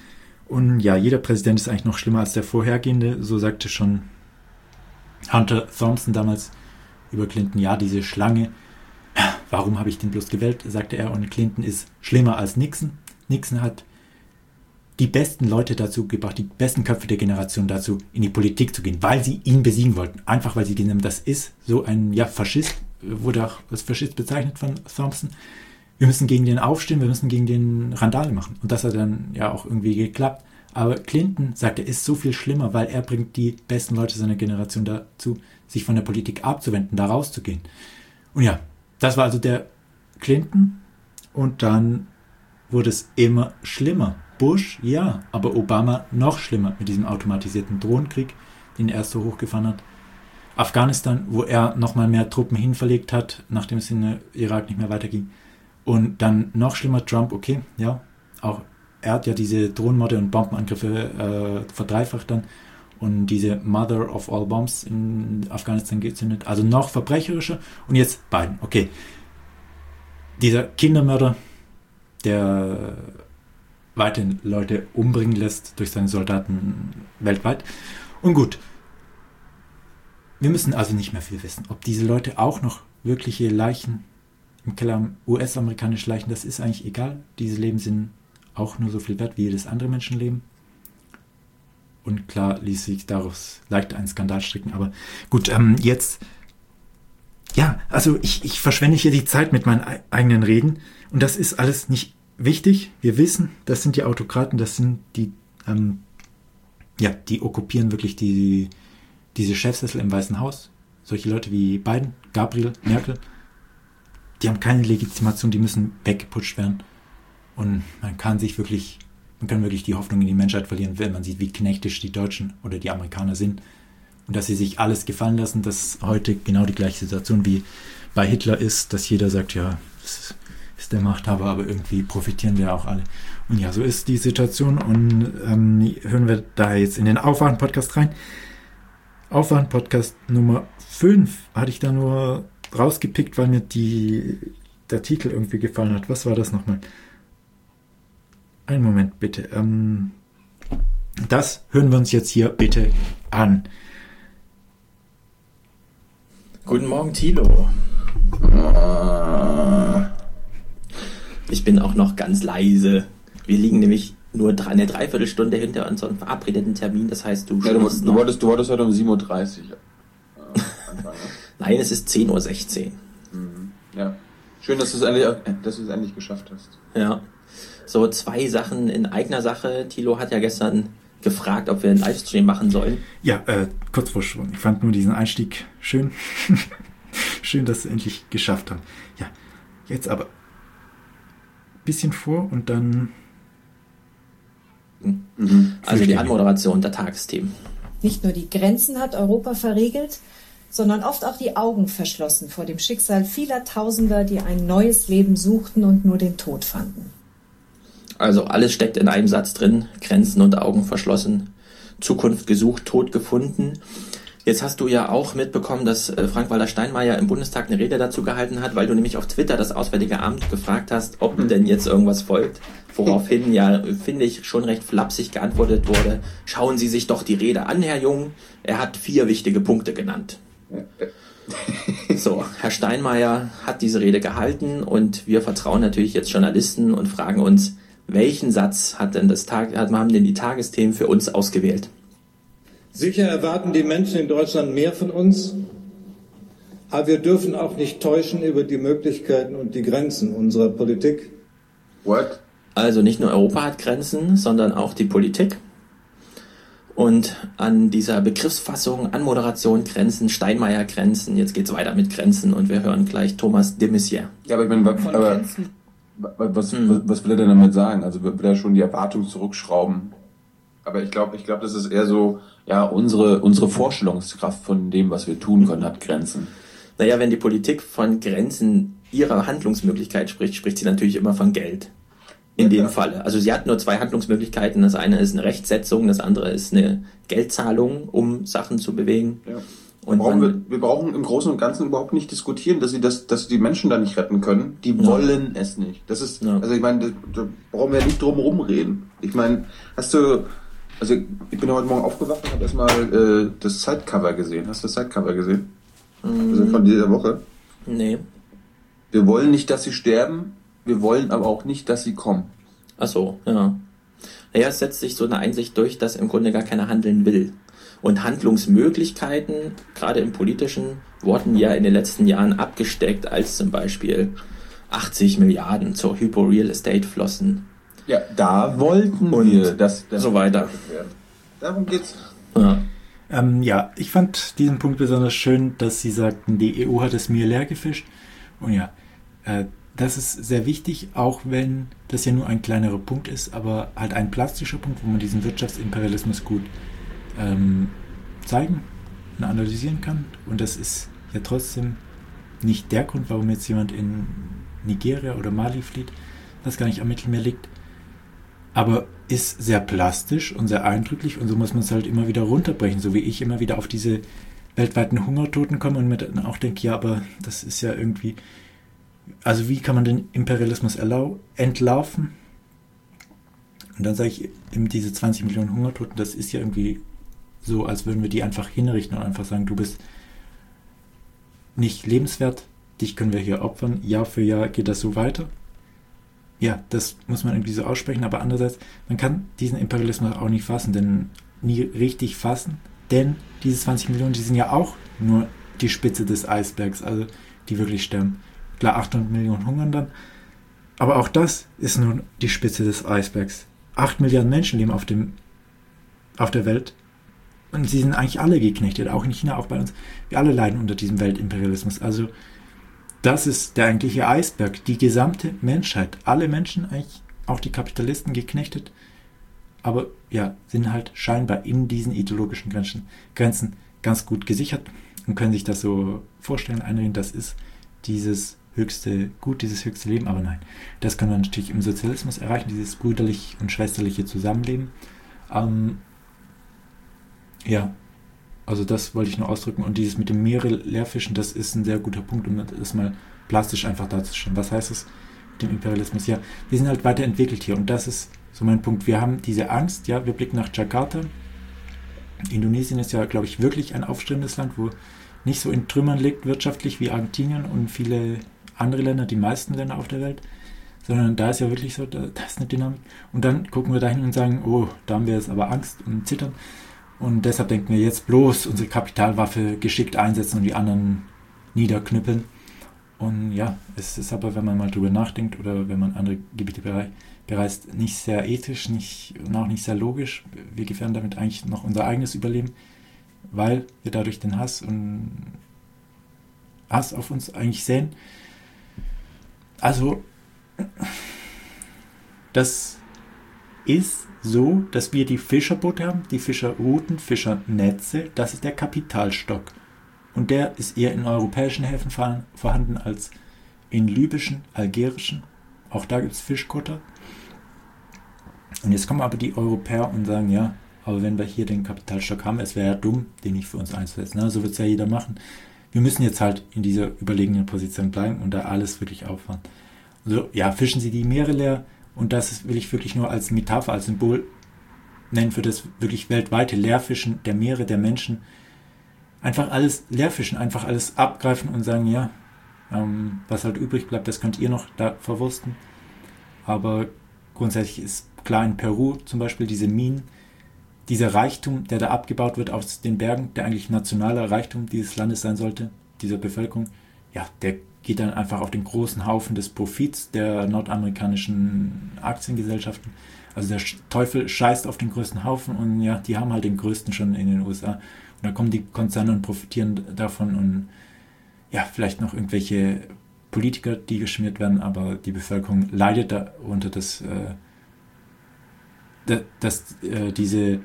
Speaker 1: Und ja, jeder Präsident ist eigentlich noch schlimmer als der vorhergehende. So sagte schon Hunter Thompson damals über Clinton, ja, diese Schlange, warum habe ich den bloß gewählt, sagte er. Und Clinton ist schlimmer als Nixon. Nixon hat die besten Leute dazu gebracht, die besten Köpfe der Generation dazu, in die Politik zu gehen, weil sie ihn besiegen wollten. Einfach, weil sie gesehen haben, das ist so ein, ja, Faschist, wurde auch als Faschist bezeichnet von Thompson. Wir müssen gegen den aufstehen, wir müssen gegen den Randale machen. Und das hat dann ja auch irgendwie geklappt. Aber Clinton, sagt er, ist so viel schlimmer, weil er bringt die besten Leute seiner Generation dazu, sich von der Politik abzuwenden, da rauszugehen. Und ja, das war also der Clinton. Und dann wurde es immer schlimmer. Bush, ja, aber Obama noch schlimmer mit diesem automatisierten Drohnenkrieg, den er so hochgefahren hat. Afghanistan, wo er nochmal mehr Truppen hinverlegt hat, nachdem es in Irak nicht mehr weiterging. Und dann noch schlimmer Trump, okay, ja, auch er hat ja diese Drohnenmorde und Bombenangriffe äh, verdreifacht dann und diese Mother of all Bombs in Afghanistan gezündet, also noch verbrecherischer. Und jetzt Biden, okay. Dieser Kindermörder, der weiterhin Leute umbringen lässt durch seine Soldaten weltweit. Und gut, wir müssen also nicht mehr viel wissen. Ob diese Leute auch noch wirkliche Leichen im Keller haben, U S-amerikanische Leichen, das ist eigentlich egal. Diese Leben sind auch nur so viel wert wie jedes andere Menschenleben. Und klar ließ sich daraus leicht ein Skandal stricken. Aber gut, ähm, jetzt, ja, also ich, ich verschwende hier die Zeit mit meinen eigenen Reden. Und das ist alles nicht wichtig. Wir wissen, das sind die Autokraten, das sind die, ähm, ja, die okkupieren wirklich die, diese Chefsessel im Weißen Haus. Solche Leute wie Biden, Gabriel, Merkel, die haben keine Legitimation, die müssen weggeputscht werden. Und man kann sich wirklich, man kann wirklich die Hoffnung in die Menschheit verlieren, wenn man sieht, wie knechtisch die Deutschen oder die Amerikaner sind. Und dass sie sich alles gefallen lassen, dass heute genau die gleiche Situation wie bei Hitler ist, dass jeder sagt, ja, das ist der Machthaber, aber irgendwie profitieren wir auch alle. Und ja, so ist die Situation. Und ähm, hören wir da jetzt in den Aufwachen-Podcast rein. Aufwachen-Podcast Nummer fünf hatte ich da nur rausgepickt, weil mir die, der Titel irgendwie gefallen hat. Was war das nochmal? Einen Moment bitte. Ähm, das hören wir uns jetzt hier bitte an.
Speaker 2: Guten Morgen, Thilo. Ich bin auch noch ganz leise. Wir liegen nämlich nur drei, eine Dreiviertelstunde hinter unserem verabredeten Termin. Das heißt, du
Speaker 3: ja, du,
Speaker 2: musst
Speaker 3: du, wolltest, du wolltest heute um sieben Uhr dreißig äh,
Speaker 2: anfangen. Nein, es ist zehn Uhr sechzehn.
Speaker 3: Mhm. Ja. Schön, dass du es endlich, dass du es endlich geschafft hast.
Speaker 2: Ja. So, zwei Sachen in eigener Sache. Thilo hat ja gestern gefragt, ob wir einen Livestream machen sollen.
Speaker 1: Ja, äh, kurz vor schon. Ich fand nur diesen Einstieg schön. Schön, dass wir es endlich geschafft haben. Ja, jetzt aber ein bisschen vor und dann...
Speaker 2: Mhm. Also die Anmoderation der Tagesthemen.
Speaker 4: Nicht nur die Grenzen hat Europa verriegelt, sondern oft auch die Augen verschlossen vor dem Schicksal vieler Tausender, die ein neues Leben suchten und nur den Tod fanden.
Speaker 2: Also alles steckt in einem Satz drin, Grenzen und Augen verschlossen, Zukunft gesucht, Tod gefunden. Jetzt hast du ja auch mitbekommen, dass Frank-Walter Steinmeier im Bundestag eine Rede dazu gehalten hat, weil du nämlich auf Twitter das Auswärtige Amt gefragt hast, ob mhm. denn jetzt irgendwas folgt. Woraufhin ja, finde ich, schon recht flapsig geantwortet wurde, schauen Sie sich doch die Rede an, Herr Jung. Er hat vier wichtige Punkte genannt. So, Herr Steinmeier hat diese Rede gehalten und wir vertrauen natürlich jetzt Journalisten und fragen uns, welchen Satz hat denn das Tag, haben denn die Tagesthemen für uns ausgewählt?
Speaker 5: Sicher erwarten die Menschen in Deutschland mehr von uns, aber wir dürfen auch nicht täuschen über die Möglichkeiten und die Grenzen unserer Politik.
Speaker 3: What?
Speaker 2: Also nicht nur Europa hat Grenzen, sondern auch die Politik. Und an dieser Begriffsfassung, Anmoderation, Grenzen, Steinmeier Grenzen, jetzt geht's weiter mit Grenzen und wir hören gleich Thomas de Maizière.
Speaker 3: Ja, aber ich meine, aber, was, hm. was, was will er denn damit sagen? Also will er schon die Erwartung zurückschrauben? Aber ich glaube, ich glaube, das ist eher so, ja, unsere, unsere Vorstellungskraft von dem, was wir tun können, hat Grenzen.
Speaker 2: Naja, wenn die Politik von Grenzen ihrer Handlungsmöglichkeit spricht, spricht sie natürlich immer von Geld. In dem Falle. Also sie hat nur zwei Handlungsmöglichkeiten. Das eine ist eine Rechtsetzung, das andere ist eine Geldzahlung, um Sachen zu bewegen.
Speaker 3: Ja.
Speaker 2: Und
Speaker 3: brauchen
Speaker 2: man,
Speaker 3: wir, wir brauchen im Großen und Ganzen überhaupt nicht diskutieren, dass sie das, dass die Menschen da nicht retten können. Die
Speaker 2: Ja.
Speaker 3: wollen es nicht. Das ist,
Speaker 2: Ja.
Speaker 3: also ich meine, da, da brauchen wir nicht drum herum reden. Ich meine, hast du, also ich bin heute Morgen aufgewacht und habe erstmal äh, das Sidecover gesehen. Hast du das Sidecover gesehen?
Speaker 2: Mhm.
Speaker 3: Also von dieser Woche.
Speaker 2: Nee.
Speaker 3: Wir wollen nicht, dass sie sterben, wir wollen aber auch nicht, dass sie kommen.
Speaker 2: Ach so, ja. Naja, es setzt sich so eine Einsicht durch, dass im Grunde gar keiner handeln will. Und Handlungsmöglichkeiten, gerade im Politischen, wurden ja in den letzten Jahren abgesteckt, als zum Beispiel achtzig Milliarden zur Hypo Real Estate flossen.
Speaker 3: Ja, da wollten
Speaker 2: Und
Speaker 3: wir, dass das
Speaker 2: so weiter.
Speaker 3: werden. Darum geht's.
Speaker 2: Ja.
Speaker 1: Ähm, ja, ich fand diesen Punkt besonders schön, dass sie sagten, die E U hat es mir leer gefischt. Und ja, äh, das ist sehr wichtig, auch wenn das ja nur ein kleinerer Punkt ist, aber halt ein plastischer Punkt, wo man diesen Wirtschaftsimperialismus gut ähm, zeigen und analysieren kann. Und das ist ja trotzdem nicht der Grund, warum jetzt jemand in Nigeria oder Mali flieht, das gar nicht am Mittelmeer liegt. Aber ist sehr plastisch und sehr eindrücklich und so muss man es halt immer wieder runterbrechen, so wie ich immer wieder auf diese weltweiten Hungertoten komme und mir dann auch denke, ja, aber das ist ja irgendwie, also wie kann man den Imperialismus erlau- entlarven? Und dann sage ich, eben diese zwanzig Millionen Hungertoten, das ist ja irgendwie so, als würden wir die einfach hinrichten und einfach sagen, du bist nicht lebenswert, dich können wir hier opfern, Jahr für Jahr geht das so weiter. Ja, das muss man irgendwie so aussprechen, aber andererseits, man kann diesen Imperialismus auch nicht fassen, denn nie richtig fassen, denn diese zwanzig Millionen, die sind ja auch nur die Spitze des Eisbergs, also die wirklich sterben. Klar, achthundert Millionen hungern dann, aber auch das ist nur die Spitze des Eisbergs. acht Milliarden Menschen leben auf dem, auf der Welt und sie sind eigentlich alle geknechtet, auch in China, auch bei uns. Wir alle leiden unter diesem Weltimperialismus, also das ist der eigentliche Eisberg. Die gesamte Menschheit, alle Menschen, eigentlich auch die Kapitalisten geknechtet, aber ja, sind halt scheinbar in diesen ideologischen Grenzen, Grenzen ganz gut gesichert und können sich das so vorstellen, einreden, das ist dieses höchste Gut, dieses höchste Leben, aber nein, das kann man natürlich im Sozialismus erreichen, dieses brüderlich und schwesterliche Zusammenleben. Ähm, ja, Also das wollte ich nur ausdrücken. Und dieses mit dem Meere leerfischen, das ist ein sehr guter Punkt, um das mal plastisch einfach darzustellen. Was heißt es mit dem Imperialismus? Ja, wir sind halt weiterentwickelt hier. Und das ist so mein Punkt. Wir haben diese Angst, ja, wir blicken nach Jakarta. Indonesien ist ja, glaube ich, wirklich ein aufstrebendes Land, wo nicht so in Trümmern liegt wirtschaftlich wie Argentinien und viele andere Länder, die meisten Länder auf der Welt. Sondern da ist ja wirklich so, da, da ist eine Dynamik. Und dann gucken wir dahin und sagen, oh, da haben wir jetzt aber Angst und Zittern. Und deshalb denken wir jetzt bloß unsere Kapitalwaffe geschickt einsetzen und die anderen niederknüppeln. Und ja, es ist aber, wenn man mal drüber nachdenkt oder wenn man andere Gebiete bereist, nicht sehr ethisch nicht, und auch nicht sehr logisch. Wir gefährden damit eigentlich noch unser eigenes Überleben, weil wir dadurch den Hass und Hass auf uns eigentlich säen. Also, das ist so, dass wir die Fischerboote haben, die Fischerrouten, Fischernetze, das ist der Kapitalstock. Und der ist eher in europäischen Häfen vorhanden als in libyschen, algerischen. Auch da gibt es Fischkutter. Und jetzt kommen aber die Europäer und sagen, ja, aber wenn wir hier den Kapitalstock haben, es wäre ja dumm, den nicht für uns einzusetzen. Na, so wird es ja jeder machen. Wir müssen jetzt halt in dieser überlegenen Position bleiben und da alles wirklich auffahren. Also, ja, fischen Sie die Meere leer. Und das ist, will ich wirklich nur als Metapher, als Symbol nennen für das wirklich weltweite Leerfischen der Meere, der Menschen. Einfach alles leerfischen, einfach alles abgreifen und sagen, ja, ähm, was halt übrig bleibt, das könnt ihr noch da verwursten. Aber grundsätzlich ist klar in Peru zum Beispiel diese Minen, dieser Reichtum, der da abgebaut wird aus den Bergen, der eigentlich nationaler Reichtum dieses Landes sein sollte, dieser Bevölkerung, ja, der geht dann einfach auf den großen Haufen des Profits der nordamerikanischen Aktiengesellschaften. Also der Teufel scheißt auf den größten Haufen und ja, die haben halt den größten schon in den U S A. Und da kommen die Konzerne und profitieren davon und ja, vielleicht noch irgendwelche Politiker, die geschmiert werden, aber die Bevölkerung leidet darunter, dass, äh, dass äh, diese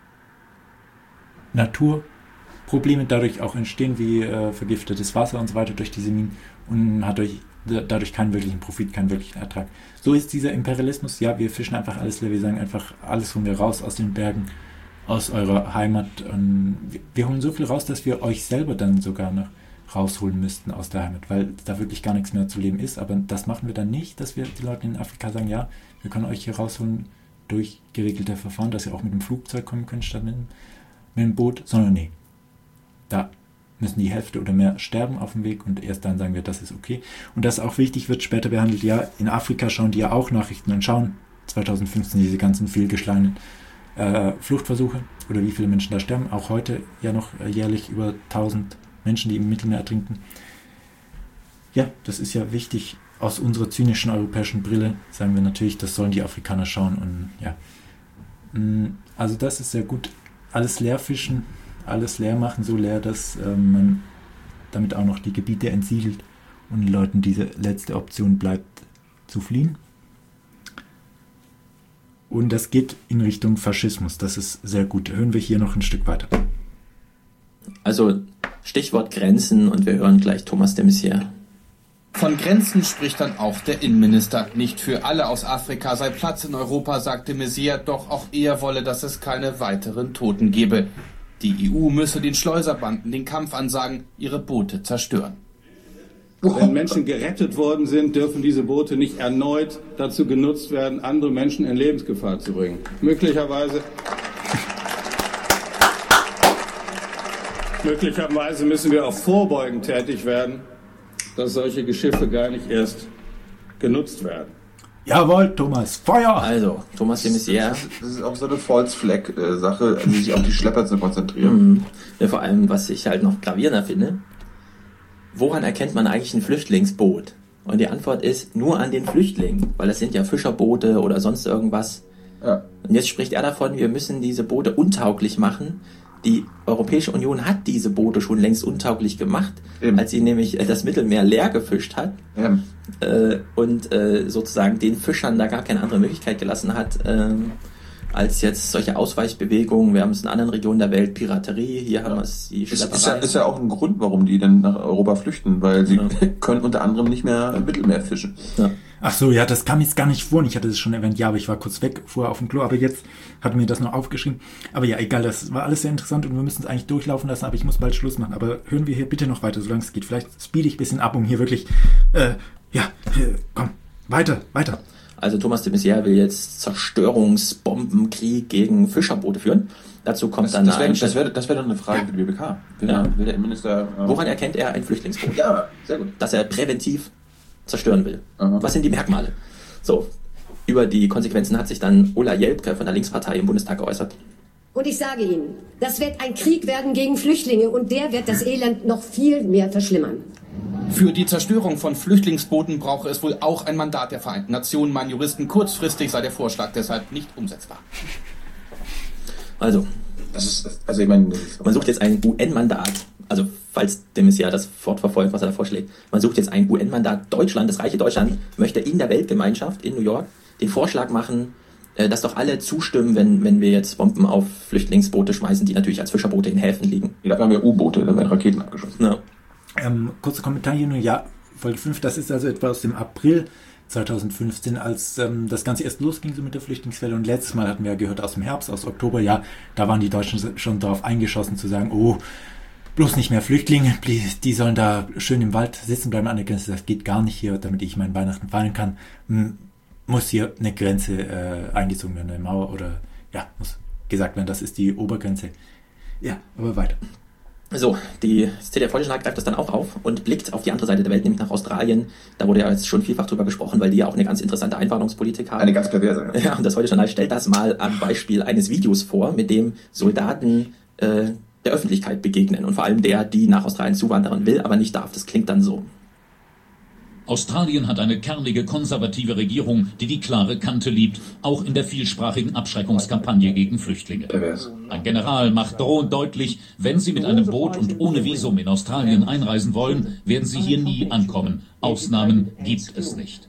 Speaker 1: Naturprobleme dadurch auch entstehen, wie äh, vergiftetes Wasser und so weiter durch diese Minen und hat durch, dadurch keinen wirklichen Profit, keinen wirklichen Ertrag. So ist dieser Imperialismus, ja, wir fischen einfach alles leer, wir sagen einfach, alles holen wir raus aus den Bergen, aus eurer Heimat. Und wir holen so viel raus, dass wir euch selber dann sogar noch rausholen müssten aus der Heimat, weil da wirklich gar nichts mehr zu leben ist. Aber das machen wir dann nicht, dass wir die Leute in Afrika sagen, ja, wir können euch hier rausholen durch geregelte Verfahren, dass ihr auch mit dem Flugzeug kommen könnt statt mit, mit dem Boot, sondern nee, da müssen die Hälfte oder mehr sterben auf dem Weg und erst dann sagen wir, das ist okay. Und das auch wichtig wird später behandelt, ja, in Afrika schauen die ja auch Nachrichten und schauen zwanzig fünfzehn diese ganzen fehlgeschlagenen äh, Fluchtversuche oder wie viele Menschen da sterben. Auch heute ja noch äh, jährlich über tausend Menschen, die im Mittelmeer ertrinken. Ja, das ist ja wichtig. Aus unserer zynischen europäischen Brille sagen wir natürlich, das sollen die Afrikaner schauen. Und ja, also das ist sehr gut. Alles leer fischen, alles leer machen, so leer, dass äh, man damit auch noch die Gebiete entsiegelt und den Leuten diese letzte Option bleibt, zu fliehen. Und das geht in Richtung Faschismus. Das ist sehr gut. Hören wir hier noch ein Stück weiter.
Speaker 2: Also Stichwort Grenzen und wir hören gleich Thomas de Maizière.
Speaker 6: Von Grenzen spricht dann auch der Innenminister. Nicht für alle aus Afrika sei Platz in Europa, sagte Maizière, doch auch er wolle, dass es keine weiteren Toten gebe. Die E U müsse den Schleuserbanden den Kampf ansagen, ihre Boote zerstören.
Speaker 5: Wenn Menschen gerettet worden sind, dürfen diese Boote nicht erneut dazu genutzt werden, andere Menschen in Lebensgefahr zu bringen. Möglicherweise, möglicherweise müssen wir auch vorbeugend tätig werden, dass solche Geschiffe gar nicht erst genutzt werden.
Speaker 1: Jawohl, Thomas, Feuer!
Speaker 2: Also, Thomas de Maizière.
Speaker 3: Das ist auch so eine False-Flag-Sache, also sich auf die Schlepper zu konzentrieren.
Speaker 2: Mhm. Ja, vor allem, was ich halt noch gravierender finde, woran erkennt man eigentlich ein Flüchtlingsboot? Und die Antwort ist, nur an den Flüchtlingen, weil das sind ja Fischerboote oder sonst irgendwas.
Speaker 3: Ja.
Speaker 2: Und jetzt spricht er davon, wir müssen diese Boote untauglich machen. Die Europäische Union hat diese Boote schon längst untauglich gemacht, Eben. als sie nämlich das Mittelmeer leer gefischt hat äh, und äh, sozusagen den Fischern da gar keine andere Möglichkeit gelassen hat, äh, als jetzt solche Ausweichbewegungen. Wir haben es in anderen Regionen der Welt, Piraterie, hier ja. haben wir es die Schlepperei.
Speaker 3: Ist ja, ist ja auch ein Grund, warum die dann nach Europa flüchten, weil sie ja. können unter anderem nicht mehr im Mittelmeer fischen.
Speaker 2: Ja.
Speaker 1: Ach so, ja, das kam jetzt gar nicht vor. Ich hatte es schon erwähnt, ja, aber ich war kurz weg, vorher auf dem Klo, aber jetzt hat mir das noch aufgeschrieben. Aber ja, egal, das war alles sehr interessant und wir müssen es eigentlich durchlaufen lassen, aber ich muss bald Schluss machen. Aber hören wir hier bitte noch weiter, solange es geht. Vielleicht speede ich ein bisschen ab, um hier wirklich, äh, ja, hier, komm, weiter, weiter.
Speaker 2: Also Thomas de Maizière will jetzt Zerstörungsbombenkrieg gegen Fischerboote führen. Dazu kommt
Speaker 3: das,
Speaker 2: dann
Speaker 3: das wäre
Speaker 2: das
Speaker 3: wär, das wär doch eine Frage ja. für die B B K. Will,
Speaker 2: ja.
Speaker 3: will der Innenminister... Äh
Speaker 2: Woran erkennt er ein Flüchtlingsboot?
Speaker 3: Ja, sehr gut.
Speaker 2: Dass er präventiv zerstören will.
Speaker 3: Aha.
Speaker 2: Was sind die Merkmale? So, über die Konsequenzen hat sich dann Ola Jelpke von der Linkspartei im Bundestag geäußert.
Speaker 7: Und ich sage Ihnen, das wird ein Krieg werden gegen Flüchtlinge und der wird das Elend noch viel mehr verschlimmern.
Speaker 6: Für die Zerstörung von Flüchtlingsbooten brauche es wohl auch ein Mandat der Vereinten Nationen, meinen Juristen. Kurzfristig sei der Vorschlag deshalb nicht umsetzbar.
Speaker 2: Also,
Speaker 3: das ist, also ich meine,
Speaker 2: man sucht jetzt ein U N-Mandat. Also, falls de Maizière das fortverfolgt, was er da vorschlägt. Man sucht jetzt ein U N-Mandat. Deutschland, das reiche Deutschland, möchte in der Weltgemeinschaft in New York den Vorschlag machen, dass doch alle zustimmen, wenn, wenn wir jetzt Bomben auf Flüchtlingsboote schmeißen, die natürlich als Fischerboote in Häfen liegen.
Speaker 3: Ja, da haben wir U-Boote, da werden Raketen abgeschossen.
Speaker 2: Ja.
Speaker 1: Ähm, kurzer Kommentar hier nur, ja, Folge fünf, das ist also etwa aus dem April zwanzig fünfzehn, als ähm, das Ganze erst losging so mit der Flüchtlingswelle und letztes Mal hatten wir ja gehört aus dem Herbst, aus Oktober, ja, da waren die Deutschen schon darauf eingeschossen zu sagen, oh, bloß nicht mehr Flüchtlinge, die sollen da schön im Wald sitzen bleiben an der Grenze, das geht gar nicht hier, damit ich meinen Weihnachten feiern kann, muss hier eine Grenze äh, eingezogen werden, eine Mauer oder, ja, muss gesagt werden, das ist die Obergrenze. Ja, aber weiter.
Speaker 2: So, die C D A-Vorschlag greift das dann auch auf und blickt auf die andere Seite der Welt, nämlich nach Australien. Da wurde ja jetzt schon vielfach drüber gesprochen, weil die ja auch eine ganz interessante Einwanderungspolitik haben.
Speaker 3: Eine ganz perverse.
Speaker 2: Ja, und das Heute-Journal stellt das mal am Beispiel eines Videos vor, mit dem Soldaten äh, der Öffentlichkeit begegnen und vor allem der, die nach Australien zuwandern will, aber nicht darf. Das klingt dann so.
Speaker 8: Australien hat eine kernige konservative Regierung, die die klare Kante liebt, auch in der vielsprachigen Abschreckungskampagne gegen Flüchtlinge. Ein General macht drohend deutlich, wenn Sie mit einem Boot und ohne Visum in Australien einreisen wollen, werden Sie hier nie ankommen. Ausnahmen gibt es nicht.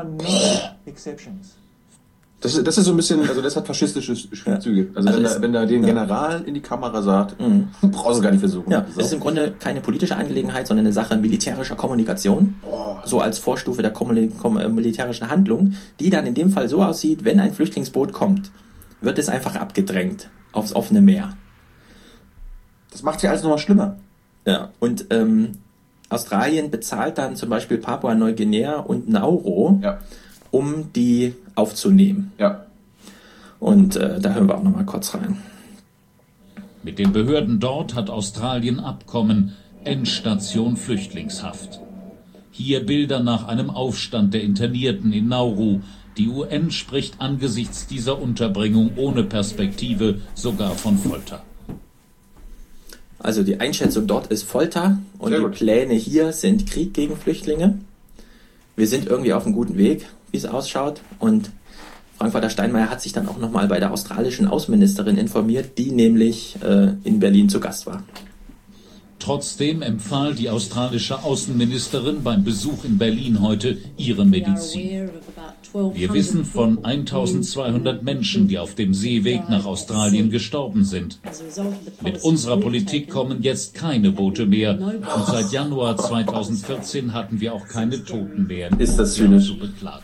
Speaker 3: Das, das ist so ein bisschen, also das hat faschistische Züge. Also, also wenn, da, wenn da den General in die Kamera sagt, mhm. brauchst du gar nicht versuchen.
Speaker 2: Ja, das ist im Grunde keine politische Angelegenheit, sondern eine Sache militärischer Kommunikation. Oh. So als Vorstufe der Kommuni- kom- militärischen Handlung, die dann in dem Fall so aussieht, wenn ein Flüchtlingsboot kommt, wird es einfach abgedrängt. aufs offene Meer.
Speaker 3: Das macht ja alles nochmal schlimmer.
Speaker 2: Ja, und ähm, Australien bezahlt dann zum Beispiel Papua-Neuguinea und Nauru,
Speaker 3: ja.
Speaker 2: um die aufzunehmen.
Speaker 3: Ja.
Speaker 2: Und äh, da hören wir auch nochmal kurz rein.
Speaker 8: Mit den Behörden dort hat Australien Abkommen, Endstation Flüchtlingshaft. Hier Bilder nach einem Aufstand der Internierten in Nauru. Die U N spricht angesichts dieser Unterbringung ohne Perspektive sogar von Folter.
Speaker 2: Also die Einschätzung dort ist Folter und die Pläne hier sind Krieg gegen Flüchtlinge. Wir sind irgendwie auf einem guten Weg, wie es ausschaut. Und Frank-Walter Steinmeier hat sich dann auch nochmal bei der australischen Außenministerin informiert, die nämlich äh, in Berlin zu Gast war.
Speaker 8: Trotzdem empfahl die australische Außenministerin beim Besuch in Berlin heute ihre Medizin. Wir wissen von eintausendzweihundert Menschen, die auf dem Seeweg nach Australien gestorben sind. Mit unserer Politik kommen jetzt keine Boote mehr und seit Januar zweitausendvierzehn hatten wir auch keine Toten mehr.
Speaker 3: Ist das zynisch?
Speaker 8: Zu beklagen.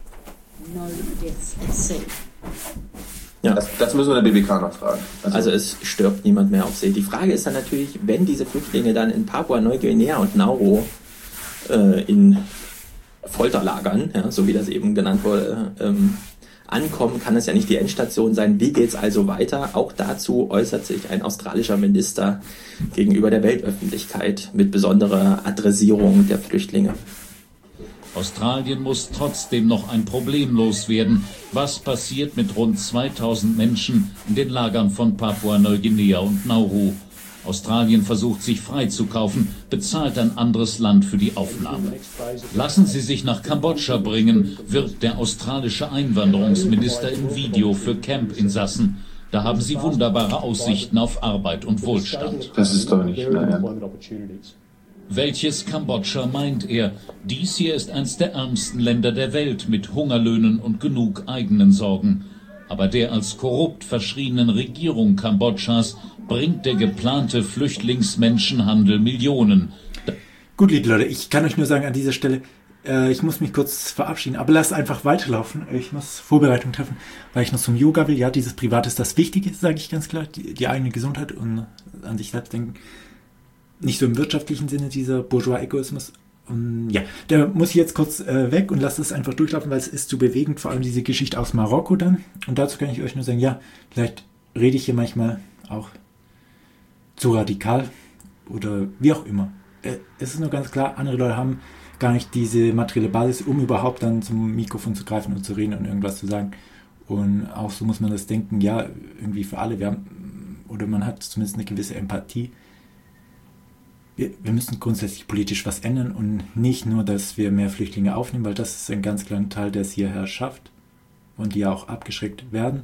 Speaker 2: Ja.
Speaker 3: Das, das müssen wir der B B K noch fragen.
Speaker 2: Also, also es stirbt niemand mehr auf See. Die Frage ist dann natürlich, wenn diese Flüchtlinge dann in Papua-Neuguinea und Nauru äh, in Folterlagern, ja, so wie das eben genannt wurde, ähm, ankommen, kann es ja nicht die Endstation sein. Wie geht's also weiter? Auch dazu äußert sich ein australischer Minister gegenüber der Weltöffentlichkeit mit besonderer Adressierung der Flüchtlinge.
Speaker 8: Australien muss trotzdem noch ein Problem loswerden. Was passiert mit rund zweitausend Menschen in den Lagern von Papua-Neuguinea und Nauru? Australien versucht sich freizukaufen, bezahlt ein anderes Land für die Aufnahme. Lassen Sie sich nach Kambodscha bringen, wirbt der australische Einwanderungsminister im Video für Campinsassen. Da haben Sie wunderbare Aussichten auf Arbeit und Wohlstand.
Speaker 3: Das ist doch nicht, naja.
Speaker 8: Welches Kambodscha meint er? Dies hier ist eines der ärmsten Länder der Welt mit Hungerlöhnen und genug eigenen Sorgen. Aber der als korrupt verschrienen Regierung Kambodschas bringt der geplante Flüchtlingsmenschenhandel Millionen.
Speaker 1: Gut, liebe Leute, ich kann euch nur sagen an dieser Stelle, äh, ich muss mich kurz verabschieden, aber lasst einfach weiterlaufen. Ich muss Vorbereitung treffen, weil ich noch zum Yoga will. Ja, dieses Privat ist das Wichtige, sage ich ganz klar, die, die eigene Gesundheit und an sich selbst denken. Nicht so im wirtschaftlichen Sinne, dieser Bourgeois-Egoismus. Und ja, da muss ich jetzt kurz äh, weg und lasse es einfach durchlaufen, weil es ist zu bewegend, vor allem diese Geschichte aus Marokko dann. Und dazu kann ich euch nur sagen, ja, vielleicht rede ich hier manchmal auch zu radikal oder wie auch immer. Äh, es ist nur ganz klar, andere Leute haben gar nicht diese materielle Basis, um überhaupt dann zum Mikrofon zu greifen und zu reden und irgendwas zu sagen. Und auch so muss man das denken, ja, irgendwie für alle, wir haben, oder man hat zumindest eine gewisse Empathie. Wir, wir müssen grundsätzlich politisch was ändern und nicht nur, dass wir mehr Flüchtlinge aufnehmen, weil das ist ein ganz kleiner Teil, der es hierher schafft und die ja auch abgeschreckt werden.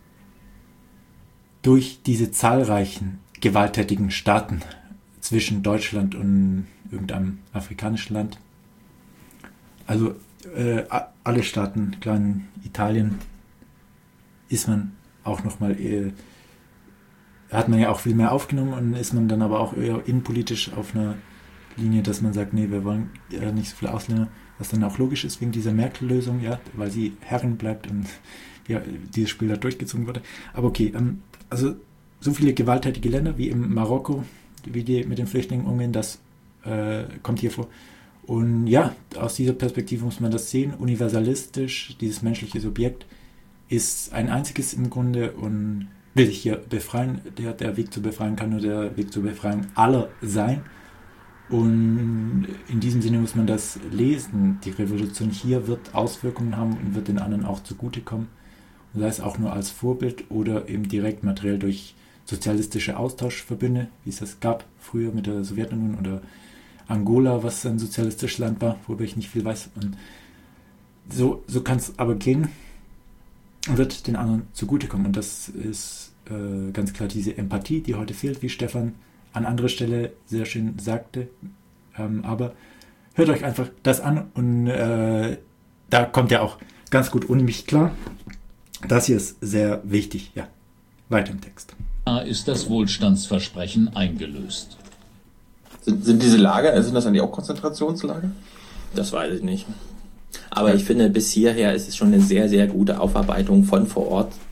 Speaker 1: Durch diese zahlreichen gewalttätigen Staaten zwischen Deutschland und irgendeinem afrikanischen Land, also äh, alle Staaten, klar in Italien, ist man auch nochmal äh, hat man ja auch viel mehr aufgenommen und ist man dann aber auch eher innenpolitisch auf einer Linie, dass man sagt, nee, wir wollen äh, nicht so viele Ausländer, was dann auch logisch ist wegen dieser Merkel-Lösung, ja, weil sie Herrin bleibt und ja, dieses Spiel da durchgezogen wurde. Aber okay, ähm, also so viele gewalttätige Länder wie im Marokko, wie die mit den Flüchtlingen umgehen, das äh, kommt hier vor. Und ja, aus dieser Perspektive muss man das sehen, universalistisch, dieses menschliche Subjekt ist ein einziges im Grunde und will sich hier befreien. Der, der Weg zur Befreiung kann nur der Weg zur Befreiung aller sein. Und in diesem Sinne muss man das lesen. Die Revolution hier wird Auswirkungen haben und wird den anderen auch zugutekommen. Sei es auch nur als Vorbild oder eben direkt materiell durch sozialistische Austauschverbünde, wie es das gab früher mit der Sowjetunion oder Angola, was ein sozialistisches Land war, worüber ich nicht viel weiß. Und so, so kann es aber gehen. Wird den anderen zugutekommen. Und das ist äh, ganz klar diese Empathie, die heute fehlt, wie Stefan an anderer Stelle sehr schön sagte. Ähm, aber hört euch einfach das an und äh, da kommt ja auch ganz gut ohne mich klar. Das hier ist sehr wichtig. Ja, weiter im Text.
Speaker 8: Da ist das Wohlstandsversprechen eingelöst.
Speaker 3: Sind, sind diese Lager, sind das eigentlich auch Konzentrationslager?
Speaker 2: Das weiß ich nicht. Aber ich finde, bis hierher ist es schon eine sehr, sehr gute Aufarbeitung von vor Ort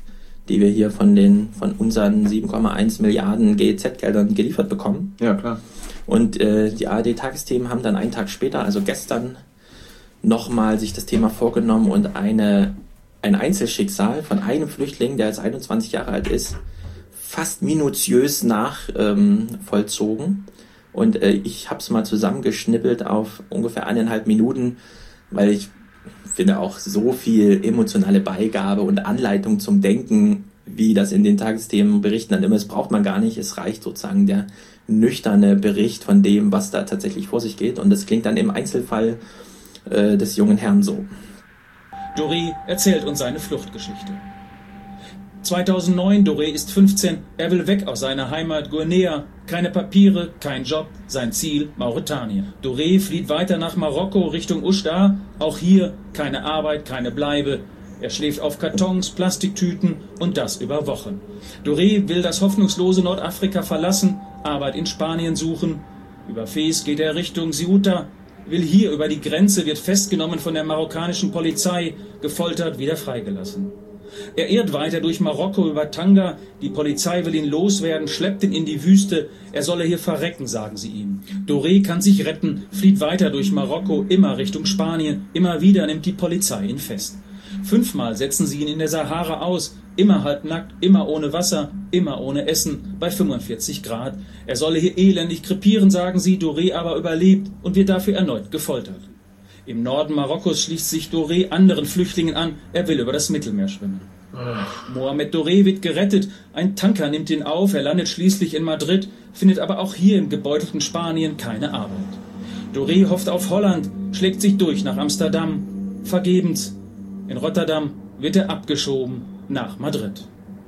Speaker 2: die wir hier von den von unseren sieben Komma eins Milliarden G E Z-Geldern geliefert bekommen.
Speaker 3: Ja, klar.
Speaker 2: Und äh, die A R D-Tagesthemen haben dann einen Tag später, also gestern, nochmal sich das Thema vorgenommen und eine, ein Einzelschicksal von einem Flüchtling, der jetzt einundzwanzig Jahre alt ist, fast minutiös nachvollzogen. Ähm, und äh, ich habe es mal zusammengeschnippelt auf ungefähr eineinhalb Minuten, weil ich finde auch so viel emotionale Beigabe und Anleitung zum Denken, wie das in den Tagesthemen berichten dann immer, das braucht man gar nicht. Es reicht sozusagen der nüchterne Bericht von dem, was da tatsächlich vor sich geht. Und das klingt dann im Einzelfall äh, des jungen Herrn so.
Speaker 9: Doré erzählt uns seine Fluchtgeschichte. zweitausendneun, Doré ist fünfzehn, er will weg aus seiner Heimat Guinea. Keine Papiere, kein Job, sein Ziel Mauretanien. Doré flieht weiter nach Marokko Richtung Oujda, auch hier keine Arbeit, keine Bleibe. Er schläft auf Kartons, Plastiktüten und das über Wochen. Doré will das hoffnungslose Nordafrika verlassen, Arbeit in Spanien suchen. Über Fez geht er Richtung Ceuta, will hier über die Grenze, wird festgenommen von der marokkanischen Polizei, gefoltert, wieder freigelassen. Er irrt weiter durch Marokko über Tanga, die Polizei will ihn loswerden, schleppt ihn in die Wüste, er solle hier verrecken, sagen sie ihm. Doré kann sich retten, flieht weiter durch Marokko, immer Richtung Spanien, immer wieder nimmt die Polizei ihn fest. Fünfmal setzen sie ihn in der Sahara aus, immer halbnackt, immer ohne Wasser, immer ohne Essen, bei fünfundvierzig Grad. Er solle hier elendig krepieren, sagen sie, Doré aber überlebt und wird dafür erneut gefoltert. Im Norden Marokkos schließt sich Doré anderen Flüchtlingen an, er will über das Mittelmeer schwimmen. Mohamed Doré wird gerettet, ein Tanker nimmt ihn auf, er landet schließlich in Madrid, findet aber auch hier im gebeutelten Spanien keine Arbeit. Doré hofft auf Holland, schlägt sich durch nach Amsterdam, vergebens. In Rotterdam wird er abgeschoben nach Madrid.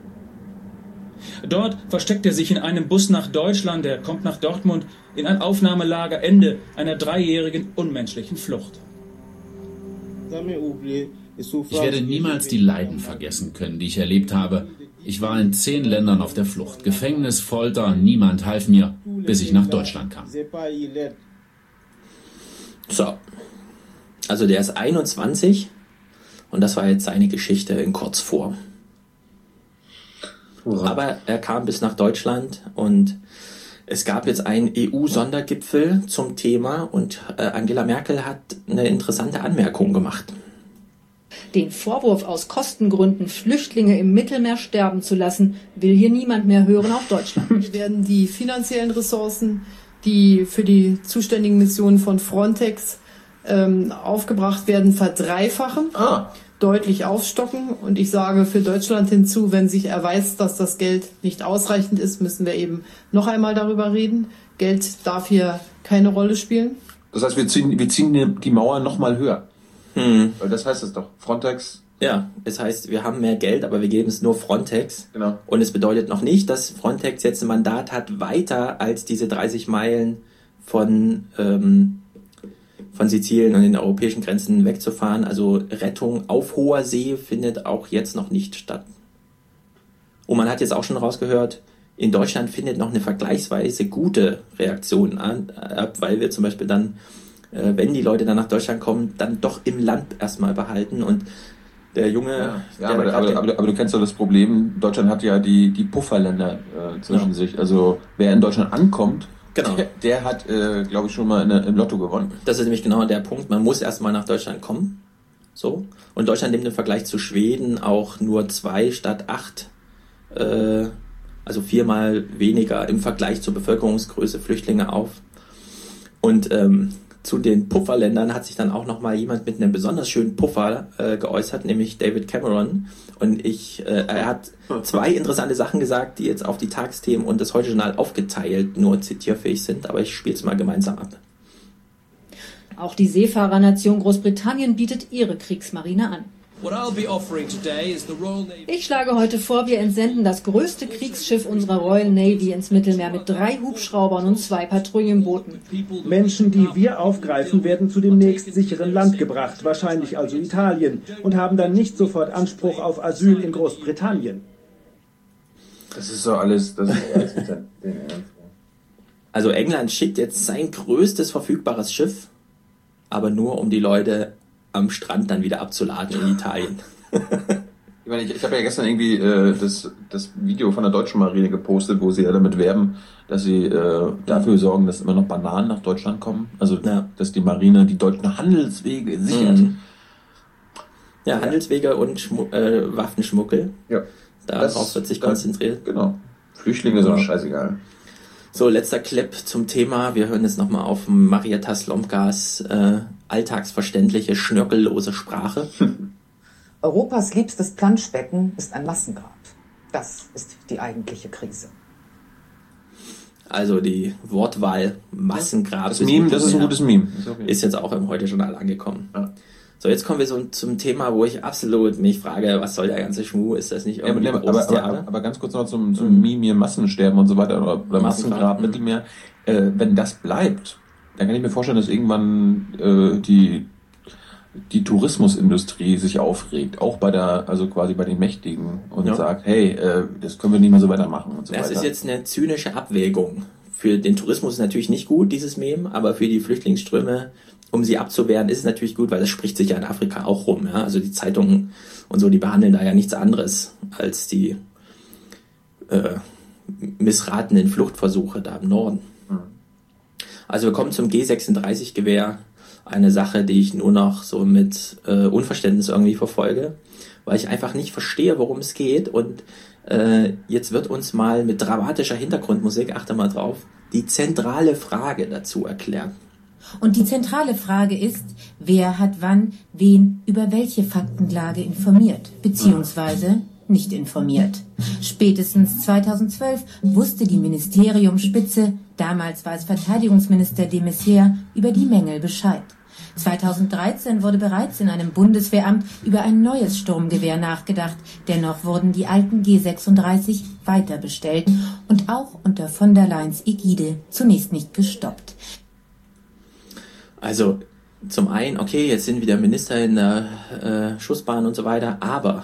Speaker 9: Dort versteckt er sich in einem Bus nach Deutschland, er kommt nach Dortmund in ein Aufnahmelager, Ende einer dreijährigen unmenschlichen Flucht.
Speaker 10: Ich werde niemals die Leiden vergessen können, die ich erlebt habe. Ich war in zehn Ländern auf der Flucht. Gefängnis, Folter, niemand half mir, bis ich nach Deutschland kam.
Speaker 2: So, also der ist einundzwanzig und das war jetzt seine Geschichte in Kurzform. Aber er kam bis nach Deutschland und es gab jetzt einen E U-Sondergipfel zum Thema und äh, Angela Merkel hat eine interessante Anmerkung gemacht.
Speaker 11: Den Vorwurf, aus Kostengründen Flüchtlinge im Mittelmeer sterben zu lassen, will hier niemand mehr hören, auch Deutschland nicht.
Speaker 12: Werden die finanziellen Ressourcen, die für die zuständigen Missionen von Frontex ähm, aufgebracht werden, verdreifachen, ah. deutlich aufstocken. Und ich sage für Deutschland hinzu, wenn sich erweist, dass das Geld nicht ausreichend ist, müssen wir eben noch einmal darüber reden. Geld darf hier keine Rolle spielen.
Speaker 3: Das heißt, wir ziehen, wir ziehen die Mauer noch mal höher.
Speaker 2: Hm.
Speaker 3: Weil das heißt es doch. Frontex.
Speaker 2: Ja, es heißt, wir haben mehr Geld, aber wir geben es nur Frontex.
Speaker 3: Genau.
Speaker 2: Und es bedeutet noch nicht, dass Frontex jetzt ein Mandat hat, weiter als diese dreißig Meilen von, ähm, von Sizilien und den europäischen Grenzen wegzufahren. Also Rettung auf hoher See findet auch jetzt noch nicht statt. Und man hat jetzt auch schon rausgehört, in Deutschland findet noch eine vergleichsweise gute Reaktion an, ab, weil wir zum Beispiel dann, äh, wenn die Leute dann nach Deutschland kommen, dann doch im Land erstmal behalten. Und der Junge...
Speaker 3: Ja, ja aber, aber, aber, aber du kennst doch das Problem, Deutschland hat ja die, die Pufferländer äh, zwischen ja. sich. Also wer in Deutschland ankommt, genau. der, der hat, äh, glaube ich, schon mal in, im Lotto gewonnen.
Speaker 2: Das ist nämlich genau der Punkt. Man muss erstmal nach Deutschland kommen. So. Und Deutschland nimmt im Vergleich zu Schweden auch nur zwei statt acht, äh, also viermal weniger im Vergleich zur Bevölkerungsgröße Flüchtlinge auf. Und ähm, zu den Pufferländern hat sich dann auch nochmal jemand mit einem besonders schönen Puffer äh, geäußert, nämlich David Cameron. Und ich, äh, er hat zwei interessante Sachen gesagt, die jetzt auf die Tagesthemen und das Heute-Journal aufgeteilt nur zitierfähig sind, aber ich spiele es mal gemeinsam ab.
Speaker 11: Auch die Seefahrernation Großbritannien bietet ihre Kriegsmarine an. Ich schlage heute vor, wir entsenden das größte Kriegsschiff unserer Royal Navy ins Mittelmeer mit drei Hubschraubern und zwei Patrouillenbooten.
Speaker 13: Menschen, die wir aufgreifen, werden zu dem nächst sicheren Land gebracht, wahrscheinlich also Italien, und haben dann nicht sofort Anspruch auf Asyl in Großbritannien.
Speaker 3: Das ist so alles... Das ist alles
Speaker 2: also England schickt jetzt sein größtes verfügbares Schiff, aber nur um die Leute am Strand dann wieder abzuladen in Italien.
Speaker 3: meine, ich, ich habe ja gestern irgendwie äh, das, das Video von der deutschen Marine gepostet, wo sie ja damit werben, dass sie äh, dafür sorgen, dass immer noch Bananen nach Deutschland kommen. Also, ja. dass die Marine die deutschen Handelswege sichert.
Speaker 2: Mhm. Ja, Handelswege und Schmu- äh, Waffenschmuggel.
Speaker 3: Ja.
Speaker 2: Darauf
Speaker 3: das,
Speaker 2: wird sich
Speaker 3: das,
Speaker 2: konzentriert.
Speaker 3: Genau. Flüchtlinge sind scheißegal.
Speaker 2: So, letzter Clip zum Thema. Wir hören jetzt nochmal auf Marietta Slomkas äh, alltagsverständliche, schnörkellose Sprache.
Speaker 14: Europas liebstes Planschbecken ist ein Massengrab. Das ist die eigentliche Krise.
Speaker 2: Also die Wortwahl Massengrab.
Speaker 3: Das, Meme, das ist ein gutes Meme.
Speaker 2: Ist, okay. ist jetzt auch im Heute-Journal angekommen. Ja. So, jetzt kommen wir so zum Thema, wo ich absolut mich frage, was soll der ganze Schmuh? Ist das nicht irgendwie
Speaker 3: ja, aber, aber, aber, aber ganz kurz noch zum, zum mhm. Meme hier Massensterben und so weiter oder, oder Massengrab, mhm. Mittelmeer. Äh, wenn das bleibt, dann kann ich mir vorstellen, dass irgendwann äh, die die Tourismusindustrie sich aufregt, auch bei der, also quasi bei den Mächtigen und ja. sagt, hey, äh, das können wir nicht mehr so weitermachen und so
Speaker 2: das
Speaker 3: weiter.
Speaker 2: Das ist jetzt eine zynische Abwägung. Für den Tourismus ist natürlich nicht gut, dieses Meme, aber für die Flüchtlingsströme, um sie abzuwehren, ist es natürlich gut, weil das spricht sich ja in Afrika auch rum. Ja? Also die Zeitungen und so, die behandeln da ja nichts anderes als die äh, missratenen Fluchtversuche da im Norden. Mhm. Also wir kommen zum G sechsunddreißig-Gewehr. Eine Sache, die ich nur noch so mit äh, Unverständnis irgendwie verfolge, weil ich einfach nicht verstehe, worum es geht. Und äh, jetzt wird uns mal mit dramatischer Hintergrundmusik, achte mal drauf, die zentrale Frage dazu erklärt.
Speaker 15: Und die zentrale Frage ist, wer hat wann wen über welche Faktenlage informiert, beziehungsweise nicht informiert. Spätestens zweitausendzwölf wusste die Ministeriumsspitze, damals war es Verteidigungsminister de Maizière, über die Mängel Bescheid. zweitausenddreizehn wurde bereits in einem Bundeswehramt über ein neues Sturmgewehr nachgedacht. Dennoch wurden die alten G sechsunddreißig weiter bestellt und auch unter von der Leyens Ägide zunächst nicht gestoppt.
Speaker 2: Also zum einen, okay, jetzt sind wieder Minister in der äh, Schussbahn und so weiter, aber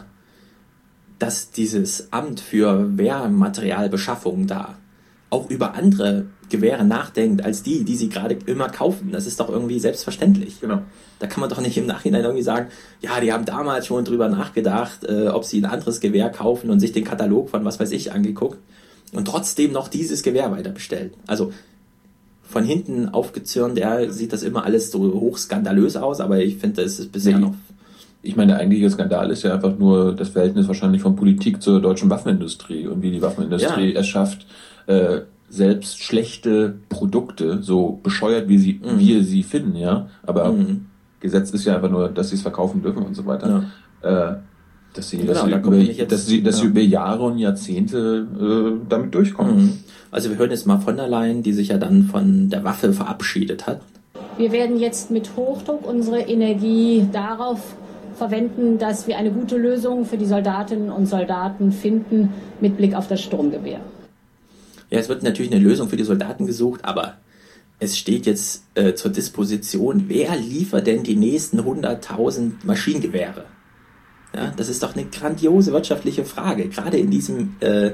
Speaker 2: dass dieses Amt für Wehrmaterialbeschaffung da auch über andere Gewehre nachdenkt als die, die sie gerade immer kaufen. Das ist doch irgendwie selbstverständlich.
Speaker 3: Genau.
Speaker 2: Da kann man doch nicht im Nachhinein irgendwie sagen, ja, die haben damals schon drüber nachgedacht, äh, ob sie ein anderes Gewehr kaufen und sich den Katalog von was weiß ich angeguckt und trotzdem noch dieses Gewehr weiter bestellt. Also von hinten aufgezürnt, ja, sieht das immer alles so hochskandalös aus, aber ich finde, das ist bisher nee. noch...
Speaker 3: Ich meine, der eigentliche Skandal ist ja einfach nur das Verhältnis wahrscheinlich von Politik zur deutschen Waffenindustrie und wie die Waffenindustrie ja. es schafft, äh, selbst schlechte Produkte, so bescheuert wie sie mhm. wir sie finden, ja, aber mhm. Gesetz ist ja einfach nur, dass sie es verkaufen dürfen und so weiter, ja. äh, dass sie, genau, dass, sie da über, jetzt, dass, sie, dass ja. sie über Jahre und Jahrzehnte äh, damit durchkommen.
Speaker 2: Mhm. Also wir hören jetzt mal von der Leyen, die sich ja dann von der Waffe verabschiedet hat.
Speaker 16: Wir werden jetzt mit Hochdruck unsere Energie darauf verwenden, dass wir eine gute Lösung für die Soldatinnen und Soldaten finden mit Blick auf das Sturmgewehr.
Speaker 2: Ja, es wird natürlich eine Lösung für die Soldaten gesucht, aber es steht jetzt äh, zur Disposition, wer liefert denn die nächsten hunderttausend Maschinengewehre? Ja, das ist doch eine grandiose wirtschaftliche Frage, gerade in diesem äh,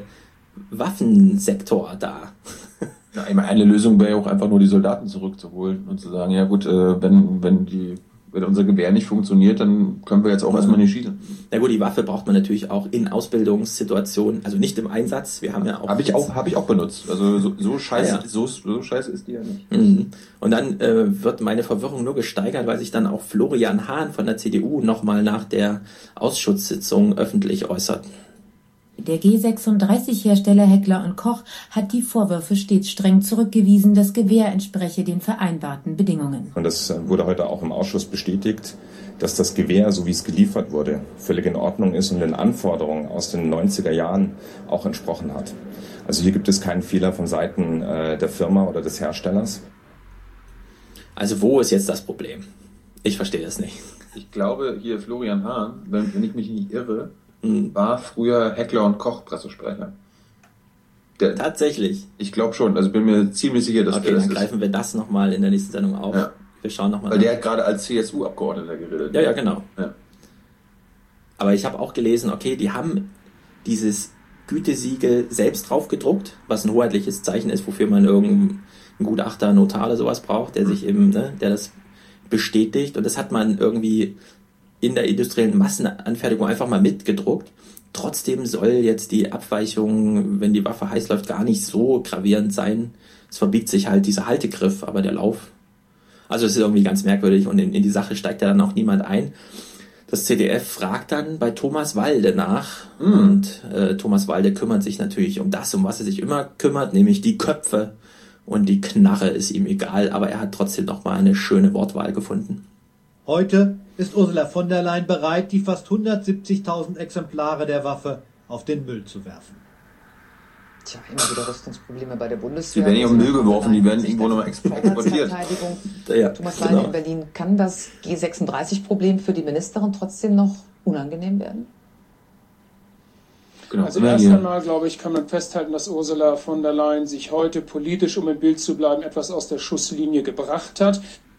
Speaker 2: Waffensektor da.
Speaker 3: Ja, ich meine, eine Lösung wäre ja auch einfach nur die Soldaten zurückzuholen und zu sagen, ja gut, äh, wenn, wenn die wenn unser Gewehr nicht funktioniert, dann können wir jetzt auch erstmal nicht schießen.
Speaker 2: Na gut, die Waffe braucht man natürlich auch in Ausbildungssituationen, also nicht im Einsatz. Wir haben ja auch...
Speaker 3: Habe ich auch, habe ich auch benutzt. Also so, so scheiße, ja, ja. So, so scheiße ist die ja nicht.
Speaker 2: Mhm. Und dann äh, wird meine Verwirrung nur gesteigert, weil sich dann auch Florian Hahn von der C D U nochmal nach der Ausschusssitzung öffentlich äußert.
Speaker 15: Der G sechsunddreißig-Hersteller Heckler und Koch hat die Vorwürfe stets streng zurückgewiesen, das Gewehr entspreche den vereinbarten Bedingungen.
Speaker 17: Und das wurde heute auch im Ausschuss bestätigt, dass das Gewehr, so wie es geliefert wurde, völlig in Ordnung ist und den Anforderungen aus den neunziger Jahren auch entsprochen hat. Also hier gibt es keinen Fehler von Seiten äh, der Firma oder des Herstellers.
Speaker 2: Also wo ist jetzt das Problem? Ich verstehe das nicht.
Speaker 3: Ich glaube, hier Florian Hahn, wenn, wenn ich mich nicht irre, war früher Heckler und Koch Pressesprecher. Der,
Speaker 2: Tatsächlich?
Speaker 3: Ich glaube schon, also bin mir ziemlich sicher, dass
Speaker 2: okay,
Speaker 3: der das
Speaker 2: dann
Speaker 3: ist.
Speaker 2: greifen wir das nochmal in der nächsten Sendung auf. Ja. Wir schauen nochmal
Speaker 3: Weil nach. Der hat gerade als C S U-Abgeordneter geredet.
Speaker 2: Ja, ja, genau.
Speaker 3: Ja.
Speaker 2: Aber ich habe auch gelesen, okay, die haben dieses Gütesiegel selbst drauf gedruckt, was ein hoheitliches Zeichen ist, wofür man irgendeinen Gutachter, Notar oder sowas braucht, der sich eben, ne, der das bestätigt. Und das hat man irgendwie in der industriellen Massenanfertigung einfach mal mitgedruckt. Trotzdem soll jetzt die Abweichung, wenn die Waffe heiß läuft, gar nicht so gravierend sein. Es verbiegt sich halt dieser Haltegriff, aber der Lauf. Also es ist irgendwie ganz merkwürdig und in, in die Sache steigt ja dann auch niemand ein. Das Z D F fragt dann bei Thomas Walde nach mm. und äh, Thomas Walde kümmert sich natürlich um das, um was er sich immer kümmert, nämlich die Köpfe, und die Knarre ist ihm egal, aber er hat trotzdem nochmal eine schöne Wortwahl gefunden.
Speaker 18: Heute ist Ursula von der Leyen bereit, die fast hundertsiebzigtausend Exemplare der Waffe auf den Müll zu werfen.
Speaker 14: Tja, immer wieder Rüstungsprobleme bei der Bundeswehr.
Speaker 3: Die werden nicht auf den Müll geworfen, die werden irgendwo nochmal exportiert.
Speaker 14: Ja, Thomas Walde genau. in Berlin, kann das G sechsunddreißig-Problem für die Ministerin trotzdem noch unangenehm werden?
Speaker 19: Genau. Also erst einmal, glaube ich, kann man festhalten, dass Ursula von der Leyen sich heute politisch, um im Bild zu bleiben, etwas aus der Schusslinie gebracht hat.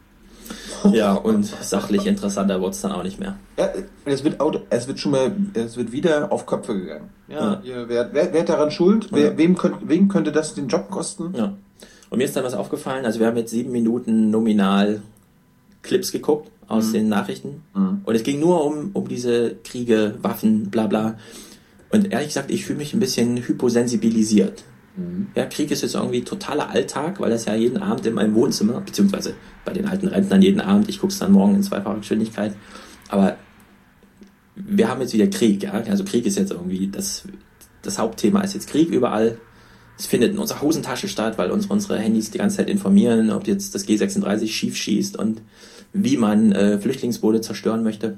Speaker 2: Ja, und sachlich interessanter wurde es dann auch nicht mehr.
Speaker 3: Ja, es wird, es wird schon mal, es wird wieder auf Köpfe gegangen. Ja, ja. Wer, wer, wer hat daran schuld? Wer, ja. wem, könnt, wem könnte das den Job kosten?
Speaker 2: Ja. Und mir ist dann was aufgefallen, also wir haben jetzt sieben Minuten nominal Clips geguckt aus mhm. den Nachrichten mhm. und es ging nur um, um diese Kriege, Waffen, bla bla. Und ehrlich gesagt, ich fühle mich ein bisschen hyposensibilisiert. Mhm. Ja, Krieg ist jetzt irgendwie totaler Alltag, weil das ja jeden Abend in meinem Wohnzimmer, beziehungsweise bei den alten Rentnern jeden Abend, ich gucke es dann morgen in zweifacher Geschwindigkeit, aber wir haben jetzt wieder Krieg, ja, also Krieg ist jetzt irgendwie, das, das Hauptthema ist jetzt Krieg überall. Es findet in unserer Hosentasche statt, weil uns unsere Handys die ganze Zeit informieren, ob jetzt das G sechsunddreißig schief schießt und wie man äh, Flüchtlingsboote zerstören möchte.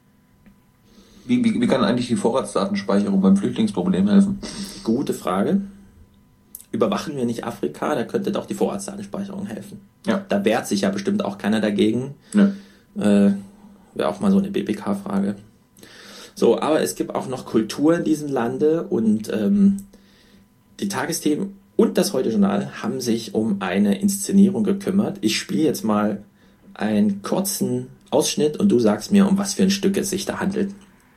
Speaker 3: Wie, wie, wie kann eigentlich die Vorratsdatenspeicherung beim Flüchtlingsproblem helfen?
Speaker 2: Gute Frage. Überwachen wir nicht Afrika, da könnte doch die Vorratsdatenspeicherung helfen.
Speaker 3: Ja.
Speaker 2: Da wehrt sich ja bestimmt auch keiner dagegen.
Speaker 3: Ja.
Speaker 2: Äh, Wäre auch mal so eine B P K-Frage. So, aber es gibt auch noch Kultur in diesem Lande und ähm, die Tagesthemen und das Heute-Journal haben sich um eine Inszenierung gekümmert. Ich spiele jetzt mal einen kurzen Ausschnitt und du sagst mir, um was für ein Stück es sich da handelt.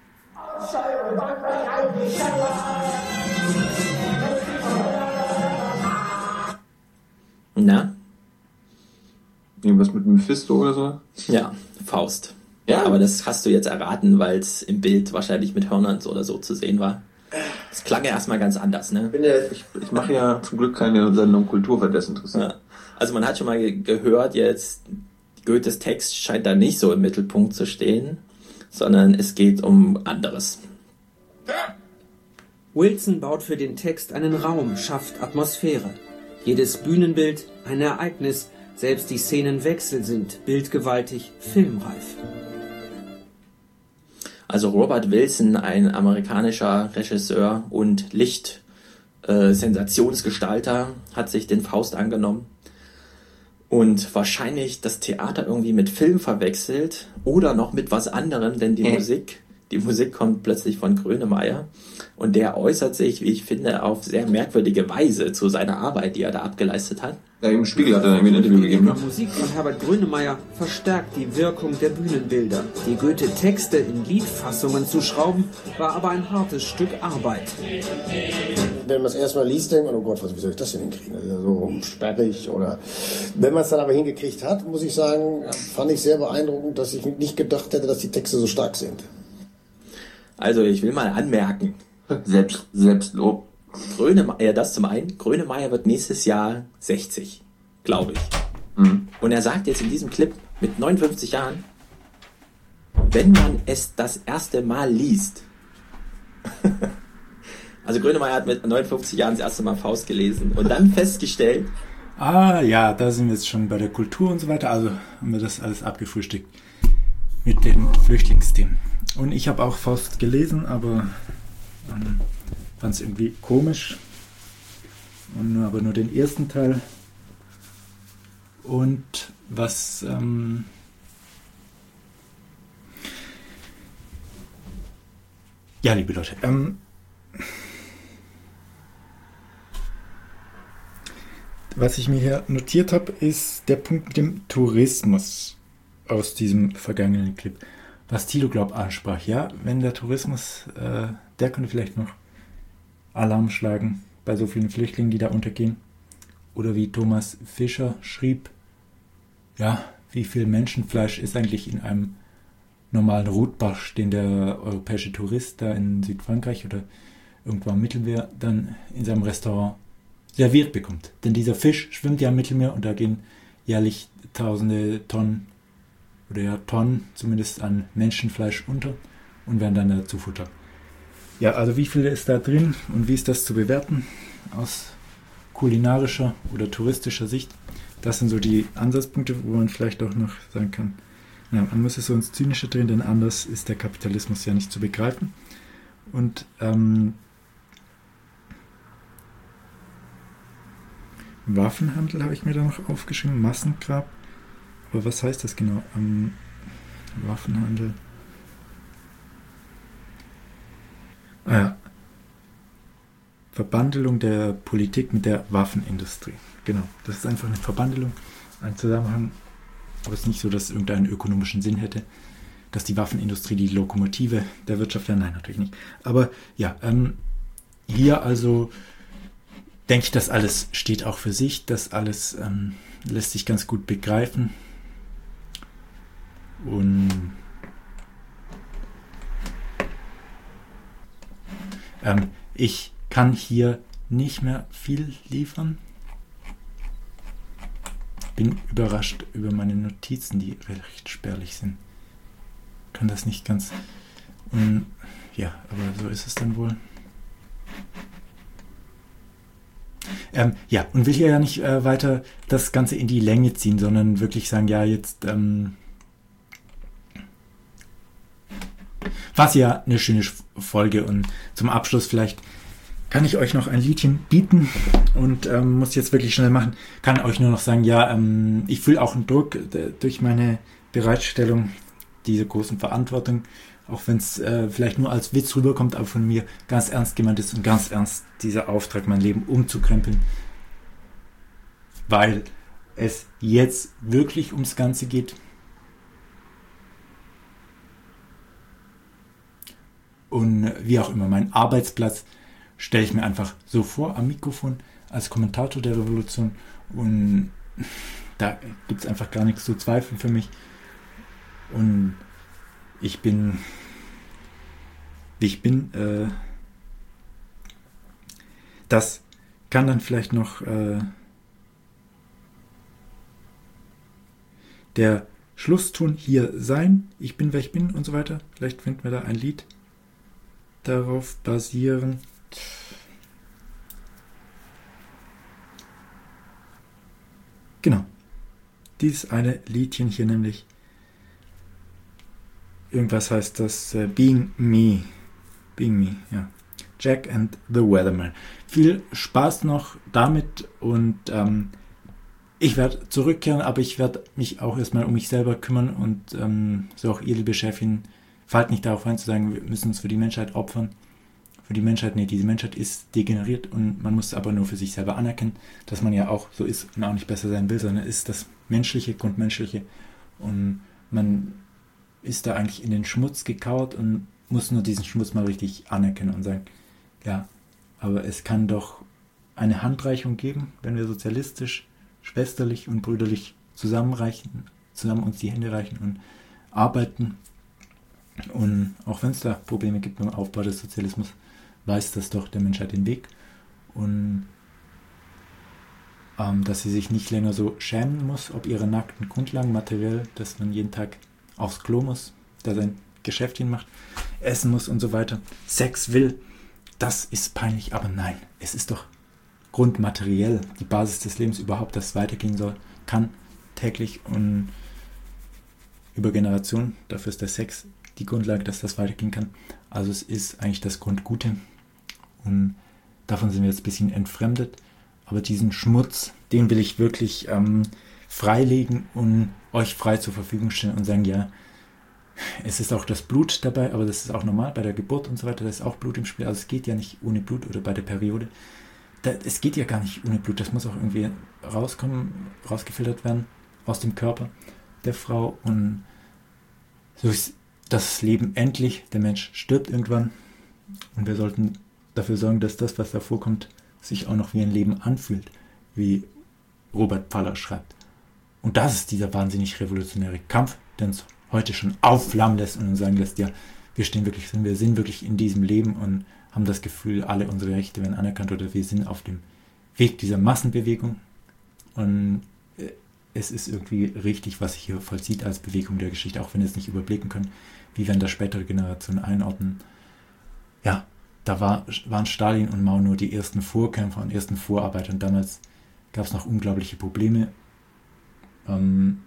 Speaker 2: Na?
Speaker 3: Irgendwas mit Mephisto oder so?
Speaker 2: Ja, Faust. Ja, aber das hast du jetzt erraten, weil es im Bild wahrscheinlich mit Hörnern oder so zu sehen war. Das klang ja erstmal ganz anders, ne?
Speaker 3: Ich, bin ja, ich, ich mache ja zum Glück keine Sendung Kultur, wer das interessiert.
Speaker 2: Ja. Also man hat schon mal ge- gehört, jetzt Goethes Text scheint da nicht so im Mittelpunkt zu stehen, sondern es geht um anderes.
Speaker 20: Wilson baut für den Text einen Raum, schafft Atmosphäre. Jedes Bühnenbild ein Ereignis, selbst die Szenenwechsel sind bildgewaltig, filmreif.
Speaker 2: Also Robert Wilson, ein amerikanischer Regisseur und Licht-Sensationsgestalter, äh, hat sich den Faust angenommen und wahrscheinlich das Theater irgendwie mit Film verwechselt oder noch mit was anderem, denn die äh. Musik, die Musik kommt plötzlich von Grönemeyer und der äußert sich, wie ich finde, auf sehr merkwürdige Weise zu seiner Arbeit, die er da abgeleistet hat.
Speaker 3: Ja, im Spiegel hat er irgendwie ein Interview gegeben.
Speaker 20: Die Musik von Herbert Grönemeyer verstärkt die Wirkung der Bühnenbilder. Die Goethe-Texte in Liedfassungen zu schrauben, war aber ein hartes Stück Arbeit.
Speaker 21: Wenn man es erstmal liest, denkt man, oh Gott, was, wie soll ich das denn hinkriegen? Das ist ja so sperrig. Oder wenn man es dann aber hingekriegt hat, muss ich sagen, fand ich sehr beeindruckend, dass ich nicht gedacht hätte, dass die Texte so stark sind.
Speaker 2: Also ich will mal anmerken,
Speaker 3: Selbst, Selbstlob.
Speaker 2: Grönemeyer, das zum einen, Grönemeyer wird nächstes Jahr sechzig, glaube ich.
Speaker 3: Mhm.
Speaker 2: Und er sagt jetzt in diesem Clip mit neunundfünfzig Jahren, wenn man es das erste Mal liest. Also Grönemeyer hat mit neunundfünfzig Jahren das erste Mal Faust gelesen und dann festgestellt.
Speaker 1: Ah ja, da sind wir jetzt schon bei der Kultur und so weiter. Also haben wir das alles abgefrühstückt mit den Flüchtlingsthemen. Und ich habe auch Faust gelesen, aber ähm, fand es irgendwie komisch. Und nur, aber nur den ersten Teil. Und was ähm, ja, liebe Leute, ähm, was ich mir hier notiert habe, ist der Punkt mit dem Tourismus aus diesem vergangenen Clip. Was Thilo, glaub, ansprach. Ja, wenn der Tourismus, äh, der könnte vielleicht noch Alarm schlagen bei so vielen Flüchtlingen, die da untergehen. Oder wie Thomas Fischer schrieb, ja, wie viel Menschenfleisch ist eigentlich in einem normalen Rotbarsch, den der europäische Tourist da in Südfrankreich oder irgendwo am Mittelmeer dann in seinem Restaurant serviert bekommt. Denn dieser Fisch schwimmt ja im Mittelmeer und da gehen jährlich tausende Tonnen oder ja Tonnen zumindest an Menschenfleisch unter und werden dann dazu Futter. Ja, also wie viel ist da drin und wie ist das zu bewerten aus kulinarischer oder touristischer Sicht? Das sind so die Ansatzpunkte, wo man vielleicht auch noch sagen kann, ja, man muss es so ins Zynische drehen, denn anders ist der Kapitalismus ja nicht zu begreifen. Und ähm, Waffenhandel habe ich mir da noch aufgeschrieben, Massengrab. Aber was heißt das genau? Ähm, Waffenhandel. Ah ja. Verbandelung der Politik mit der Waffenindustrie. Genau, das ist einfach eine Verbandelung, ein Zusammenhang. Aber es ist nicht so, dass es irgendeinen ökonomischen Sinn hätte, dass die Waffenindustrie die Lokomotive der Wirtschaft wäre. Nein, natürlich nicht. Aber ja, ähm, hier also denke ich, das alles steht auch für sich. Das alles ähm, lässt sich ganz gut begreifen. Und ähm, ich kann hier nicht mehr viel liefern. Bin überrascht über meine Notizen, die recht spärlich sind. Kann das nicht ganz... Und, ja, aber so ist es dann wohl. Ähm, ja, und will hier ja nicht äh, weiter das Ganze in die Länge ziehen, sondern wirklich sagen, ja, jetzt ähm, war es ja eine schöne Folge und zum Abschluss vielleicht kann ich euch noch ein Liedchen bieten und ähm, muss jetzt wirklich schnell machen. Kann euch nur noch sagen, ja, ähm, ich fühle auch einen Druck äh, durch meine Bereitstellung dieser großen Verantwortung, auch wenn es äh, vielleicht nur als Witz rüberkommt, aber von mir ganz ernst gemeint ist und ganz ernst dieser Auftrag, mein Leben umzukrempeln, weil es jetzt wirklich ums Ganze geht. Und wie auch immer, mein Arbeitsplatz stelle ich mir einfach so vor am Mikrofon als Kommentator der Revolution und da gibt es einfach gar nichts zu zweifeln für mich. Und ich bin, wie ich bin, äh, das kann dann vielleicht noch äh, der Schlusston hier sein. Ich bin, wer ich bin und so weiter. Vielleicht finden wir da ein Lied darauf basierend. Genau. Dieses eine Liedchen hier nämlich. Irgendwas heißt das äh, Being Me. Being Me, ja. Jack and the Weatherman. Viel Spaß noch damit und ähm, ich werde zurückkehren, aber ich werde mich auch erstmal um mich selber kümmern und ähm, so auch ihr, liebe Chefin, fallt nicht darauf ein zu sagen, wir müssen uns für die Menschheit opfern. Für die Menschheit, nee, diese Menschheit ist degeneriert und man muss aber nur für sich selber anerkennen, dass man ja auch so ist und auch nicht besser sein will, sondern ist das Menschliche, Grundmenschliche und man ist da eigentlich in den Schmutz gekauert und muss nur diesen Schmutz mal richtig anerkennen und sagen, ja, aber es kann doch eine Handreichung geben, wenn wir sozialistisch, schwesterlich und brüderlich zusammenreichen, zusammen uns die Hände reichen und arbeiten. Und auch wenn es da Probleme gibt beim Aufbau des Sozialismus, weiß das doch der Menschheit den Weg. Und ähm, dass sie sich nicht länger so schämen muss, ob ihre nackten Grundlagen materiell, dass man jeden Tag aufs Klo muss, da sein Geschäftchen macht, essen muss und so weiter, Sex will, das ist peinlich, aber nein, es ist doch grundmateriell die Basis des Lebens überhaupt, dass es weitergehen soll, kann, täglich und über Generationen, dafür ist der Sex die Grundlage, dass das weitergehen kann. Also es ist eigentlich das Grundgute und davon sind wir jetzt ein bisschen entfremdet, aber diesen Schmutz, den will ich wirklich ähm, freilegen und euch frei zur Verfügung stellen und sagen, ja, es ist auch das Blut dabei, aber das ist auch normal bei der Geburt und so weiter, da ist auch Blut im Spiel, also es geht ja nicht ohne Blut oder bei der Periode. Da, es geht ja gar nicht ohne Blut, das muss auch irgendwie rauskommen, rausgefiltert werden aus dem Körper der Frau und so ist das Leben endlich, der Mensch stirbt irgendwann und wir sollten dafür sorgen, dass das, was da vorkommt, sich auch noch wie ein Leben anfühlt, wie Robert Pfaller schreibt. Und das ist dieser wahnsinnig revolutionäre Kampf, den es heute schon aufflammen lässt und uns sagen lässt, ja, wir stehen wirklich, wir sind wirklich in diesem Leben und haben das Gefühl, alle unsere Rechte werden anerkannt oder wir sind auf dem Weg dieser Massenbewegung. Und es ist irgendwie richtig, was sich hier vollzieht als Bewegung der Geschichte, auch wenn wir es nicht überblicken können, wie werden das spätere Generationen einordnen. Ja, da war, waren Stalin und Mao nur die ersten Vorkämpfer und ersten Vorarbeiter und damals gab es noch unglaubliche Probleme, ähm,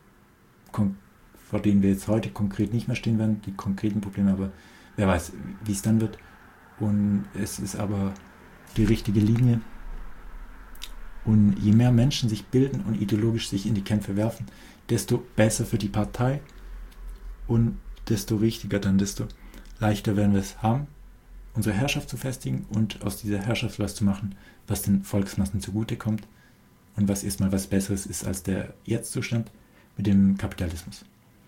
Speaker 1: vor denen wir jetzt heute konkret nicht mehr stehen werden, die konkreten Probleme, aber wer weiß, wie es dann wird. Und es ist aber die richtige Linie. Und je mehr Menschen sich bilden und ideologisch sich in die Kämpfe werfen, desto besser für die Partei und desto richtiger dann, desto leichter werden wir es haben, unsere Herrschaft zu festigen und aus dieser Herrschaft was zu machen, was den Volksmassen zugutekommt und was erstmal was Besseres ist als der Jetzt-Zustand mit dem Kapitalismus.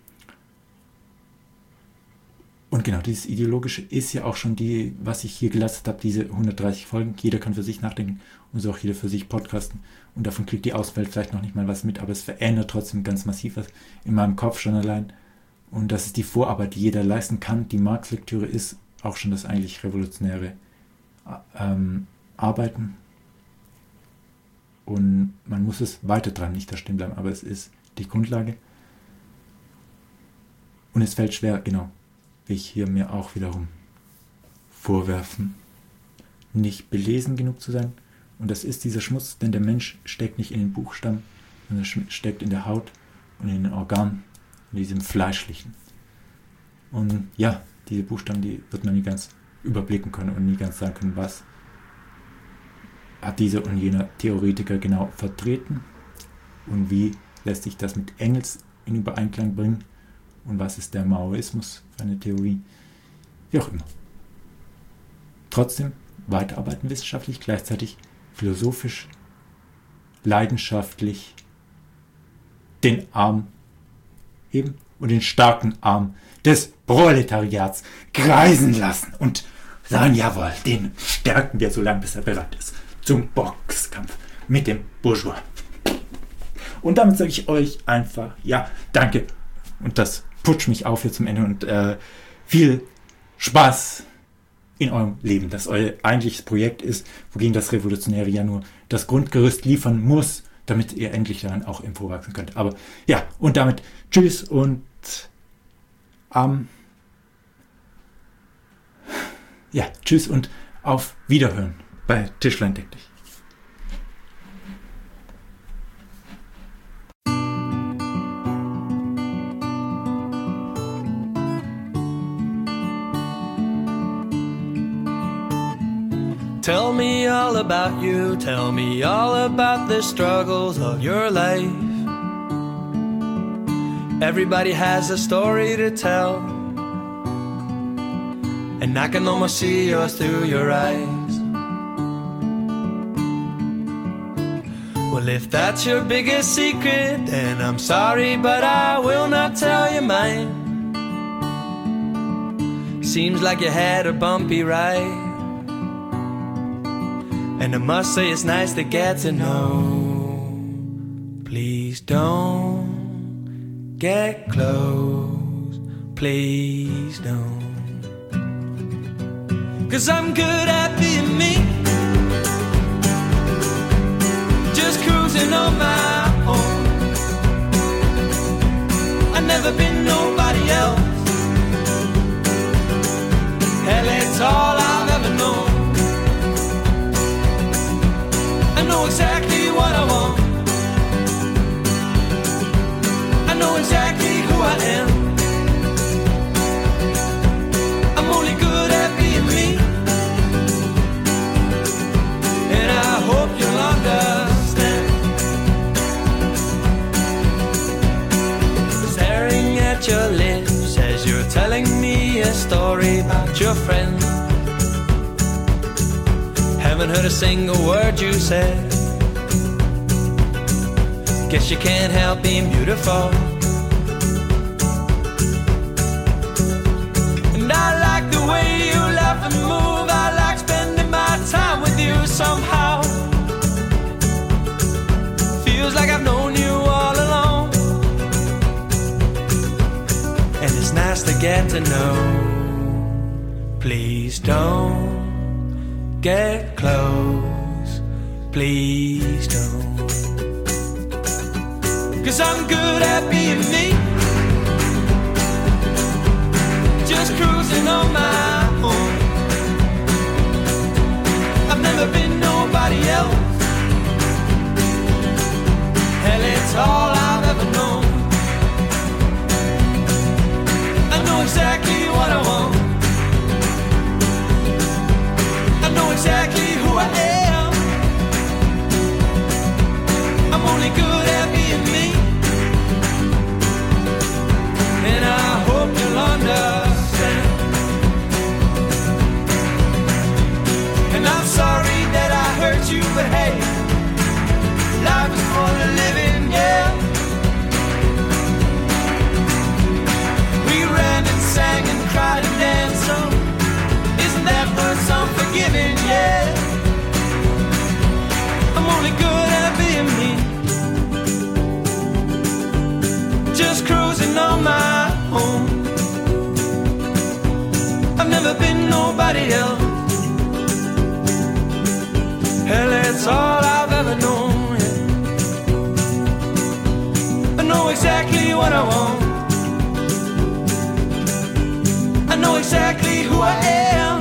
Speaker 1: Und genau, dieses Ideologische ist ja auch schon die, was ich hier geleistet habe, diese hundertdreißig Folgen. Jeder kann für sich nachdenken und so auch jeder für sich podcasten. Und davon kriegt die Auswelt vielleicht noch nicht mal was mit, aber es verändert trotzdem ganz massiv was in meinem Kopf schon allein. Und das ist die Vorarbeit, die jeder leisten kann. Die Marx-Lektüre ist auch schon das eigentlich revolutionäre ähm, Arbeiten. Und man muss es weiter dran, nicht da stehen bleiben, aber es ist die Grundlage. Und es fällt schwer, genau, will ich hier mir auch wiederum vorwerfen, nicht belesen genug zu sein. Und das ist dieser Schmutz, denn der Mensch steckt nicht in den Buchstaben, sondern steckt in der Haut und in den Organen, in diesem Fleischlichen. Und ja, diese Buchstaben, die wird man nie ganz überblicken können und nie ganz sagen können, was hat dieser und jener Theoretiker genau vertreten und wie lässt sich das mit Engels in Übereinklang bringen und was ist der Maoismus für eine Theorie, wie auch immer. Trotzdem weiterarbeiten wissenschaftlich, gleichzeitig philosophisch, leidenschaftlich den Arm heben und den starken Arm des Proletariats kreisen lassen und sagen, jawohl, den stärken wir so lange, bis er bereit ist zum Boxkampf mit dem Bourgeois. Und damit sage ich euch einfach, ja, danke. Und das putscht mich auf hier zum Ende und äh, viel Spaß in eurem Leben, dass euer eigentliches Projekt ist, wogegen das Revolutionäre ja nur das Grundgerüst liefern muss, damit ihr endlich dann auch emporwachsen könnt. Aber ja, und damit tschüss und ähm, ja, tschüss und auf Wiederhören bei Tischlein deck dich.
Speaker 4: Tell me all about you, tell me all about the struggles of your life. Everybody has a story to tell, and I can almost see yours through your eyes. Well, if that's your biggest secret, then I'm sorry, but I will not tell you mine. Seems like you had a bumpy ride, and I must say it's nice to get to know. Please don't get close, please don't. 'Cause I'm good at being me, just cruising on my own. I've never been nobody else. Hell, it's all I've ever known. I know exactly what I want. I know exactly who I am. I'm only good at being me, and I hope you'll understand. Staring at your lips as you're telling me a story about your friend. Haven't heard a single word you said. Guess you can't help being beautiful. And I like the way you laugh and move. I like spending my time with you somehow. Feels like I've known you all along. to know. Please don't get close. Please don't. 'Cause I'm good at being me, just cruising on my own. I've never been nobody else. Hell, it's all I've ever known. I know exactly what I want. I know exactly who I am. I'm only good at being me, and I hope you'll understand. And I'm sorry that I hurt you, but hey, life is for the living, yeah. We ran and sang and cried and danced, so isn't that worth some forgiving, yeah. I'm only good at being me, just cruising on my own. I've never been nobody else. Hell, that's all I've ever known. I know exactly what I want. I know exactly who I am.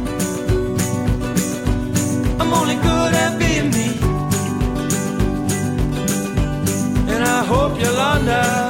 Speaker 4: I'm only good at being me, and I hope you'll understand.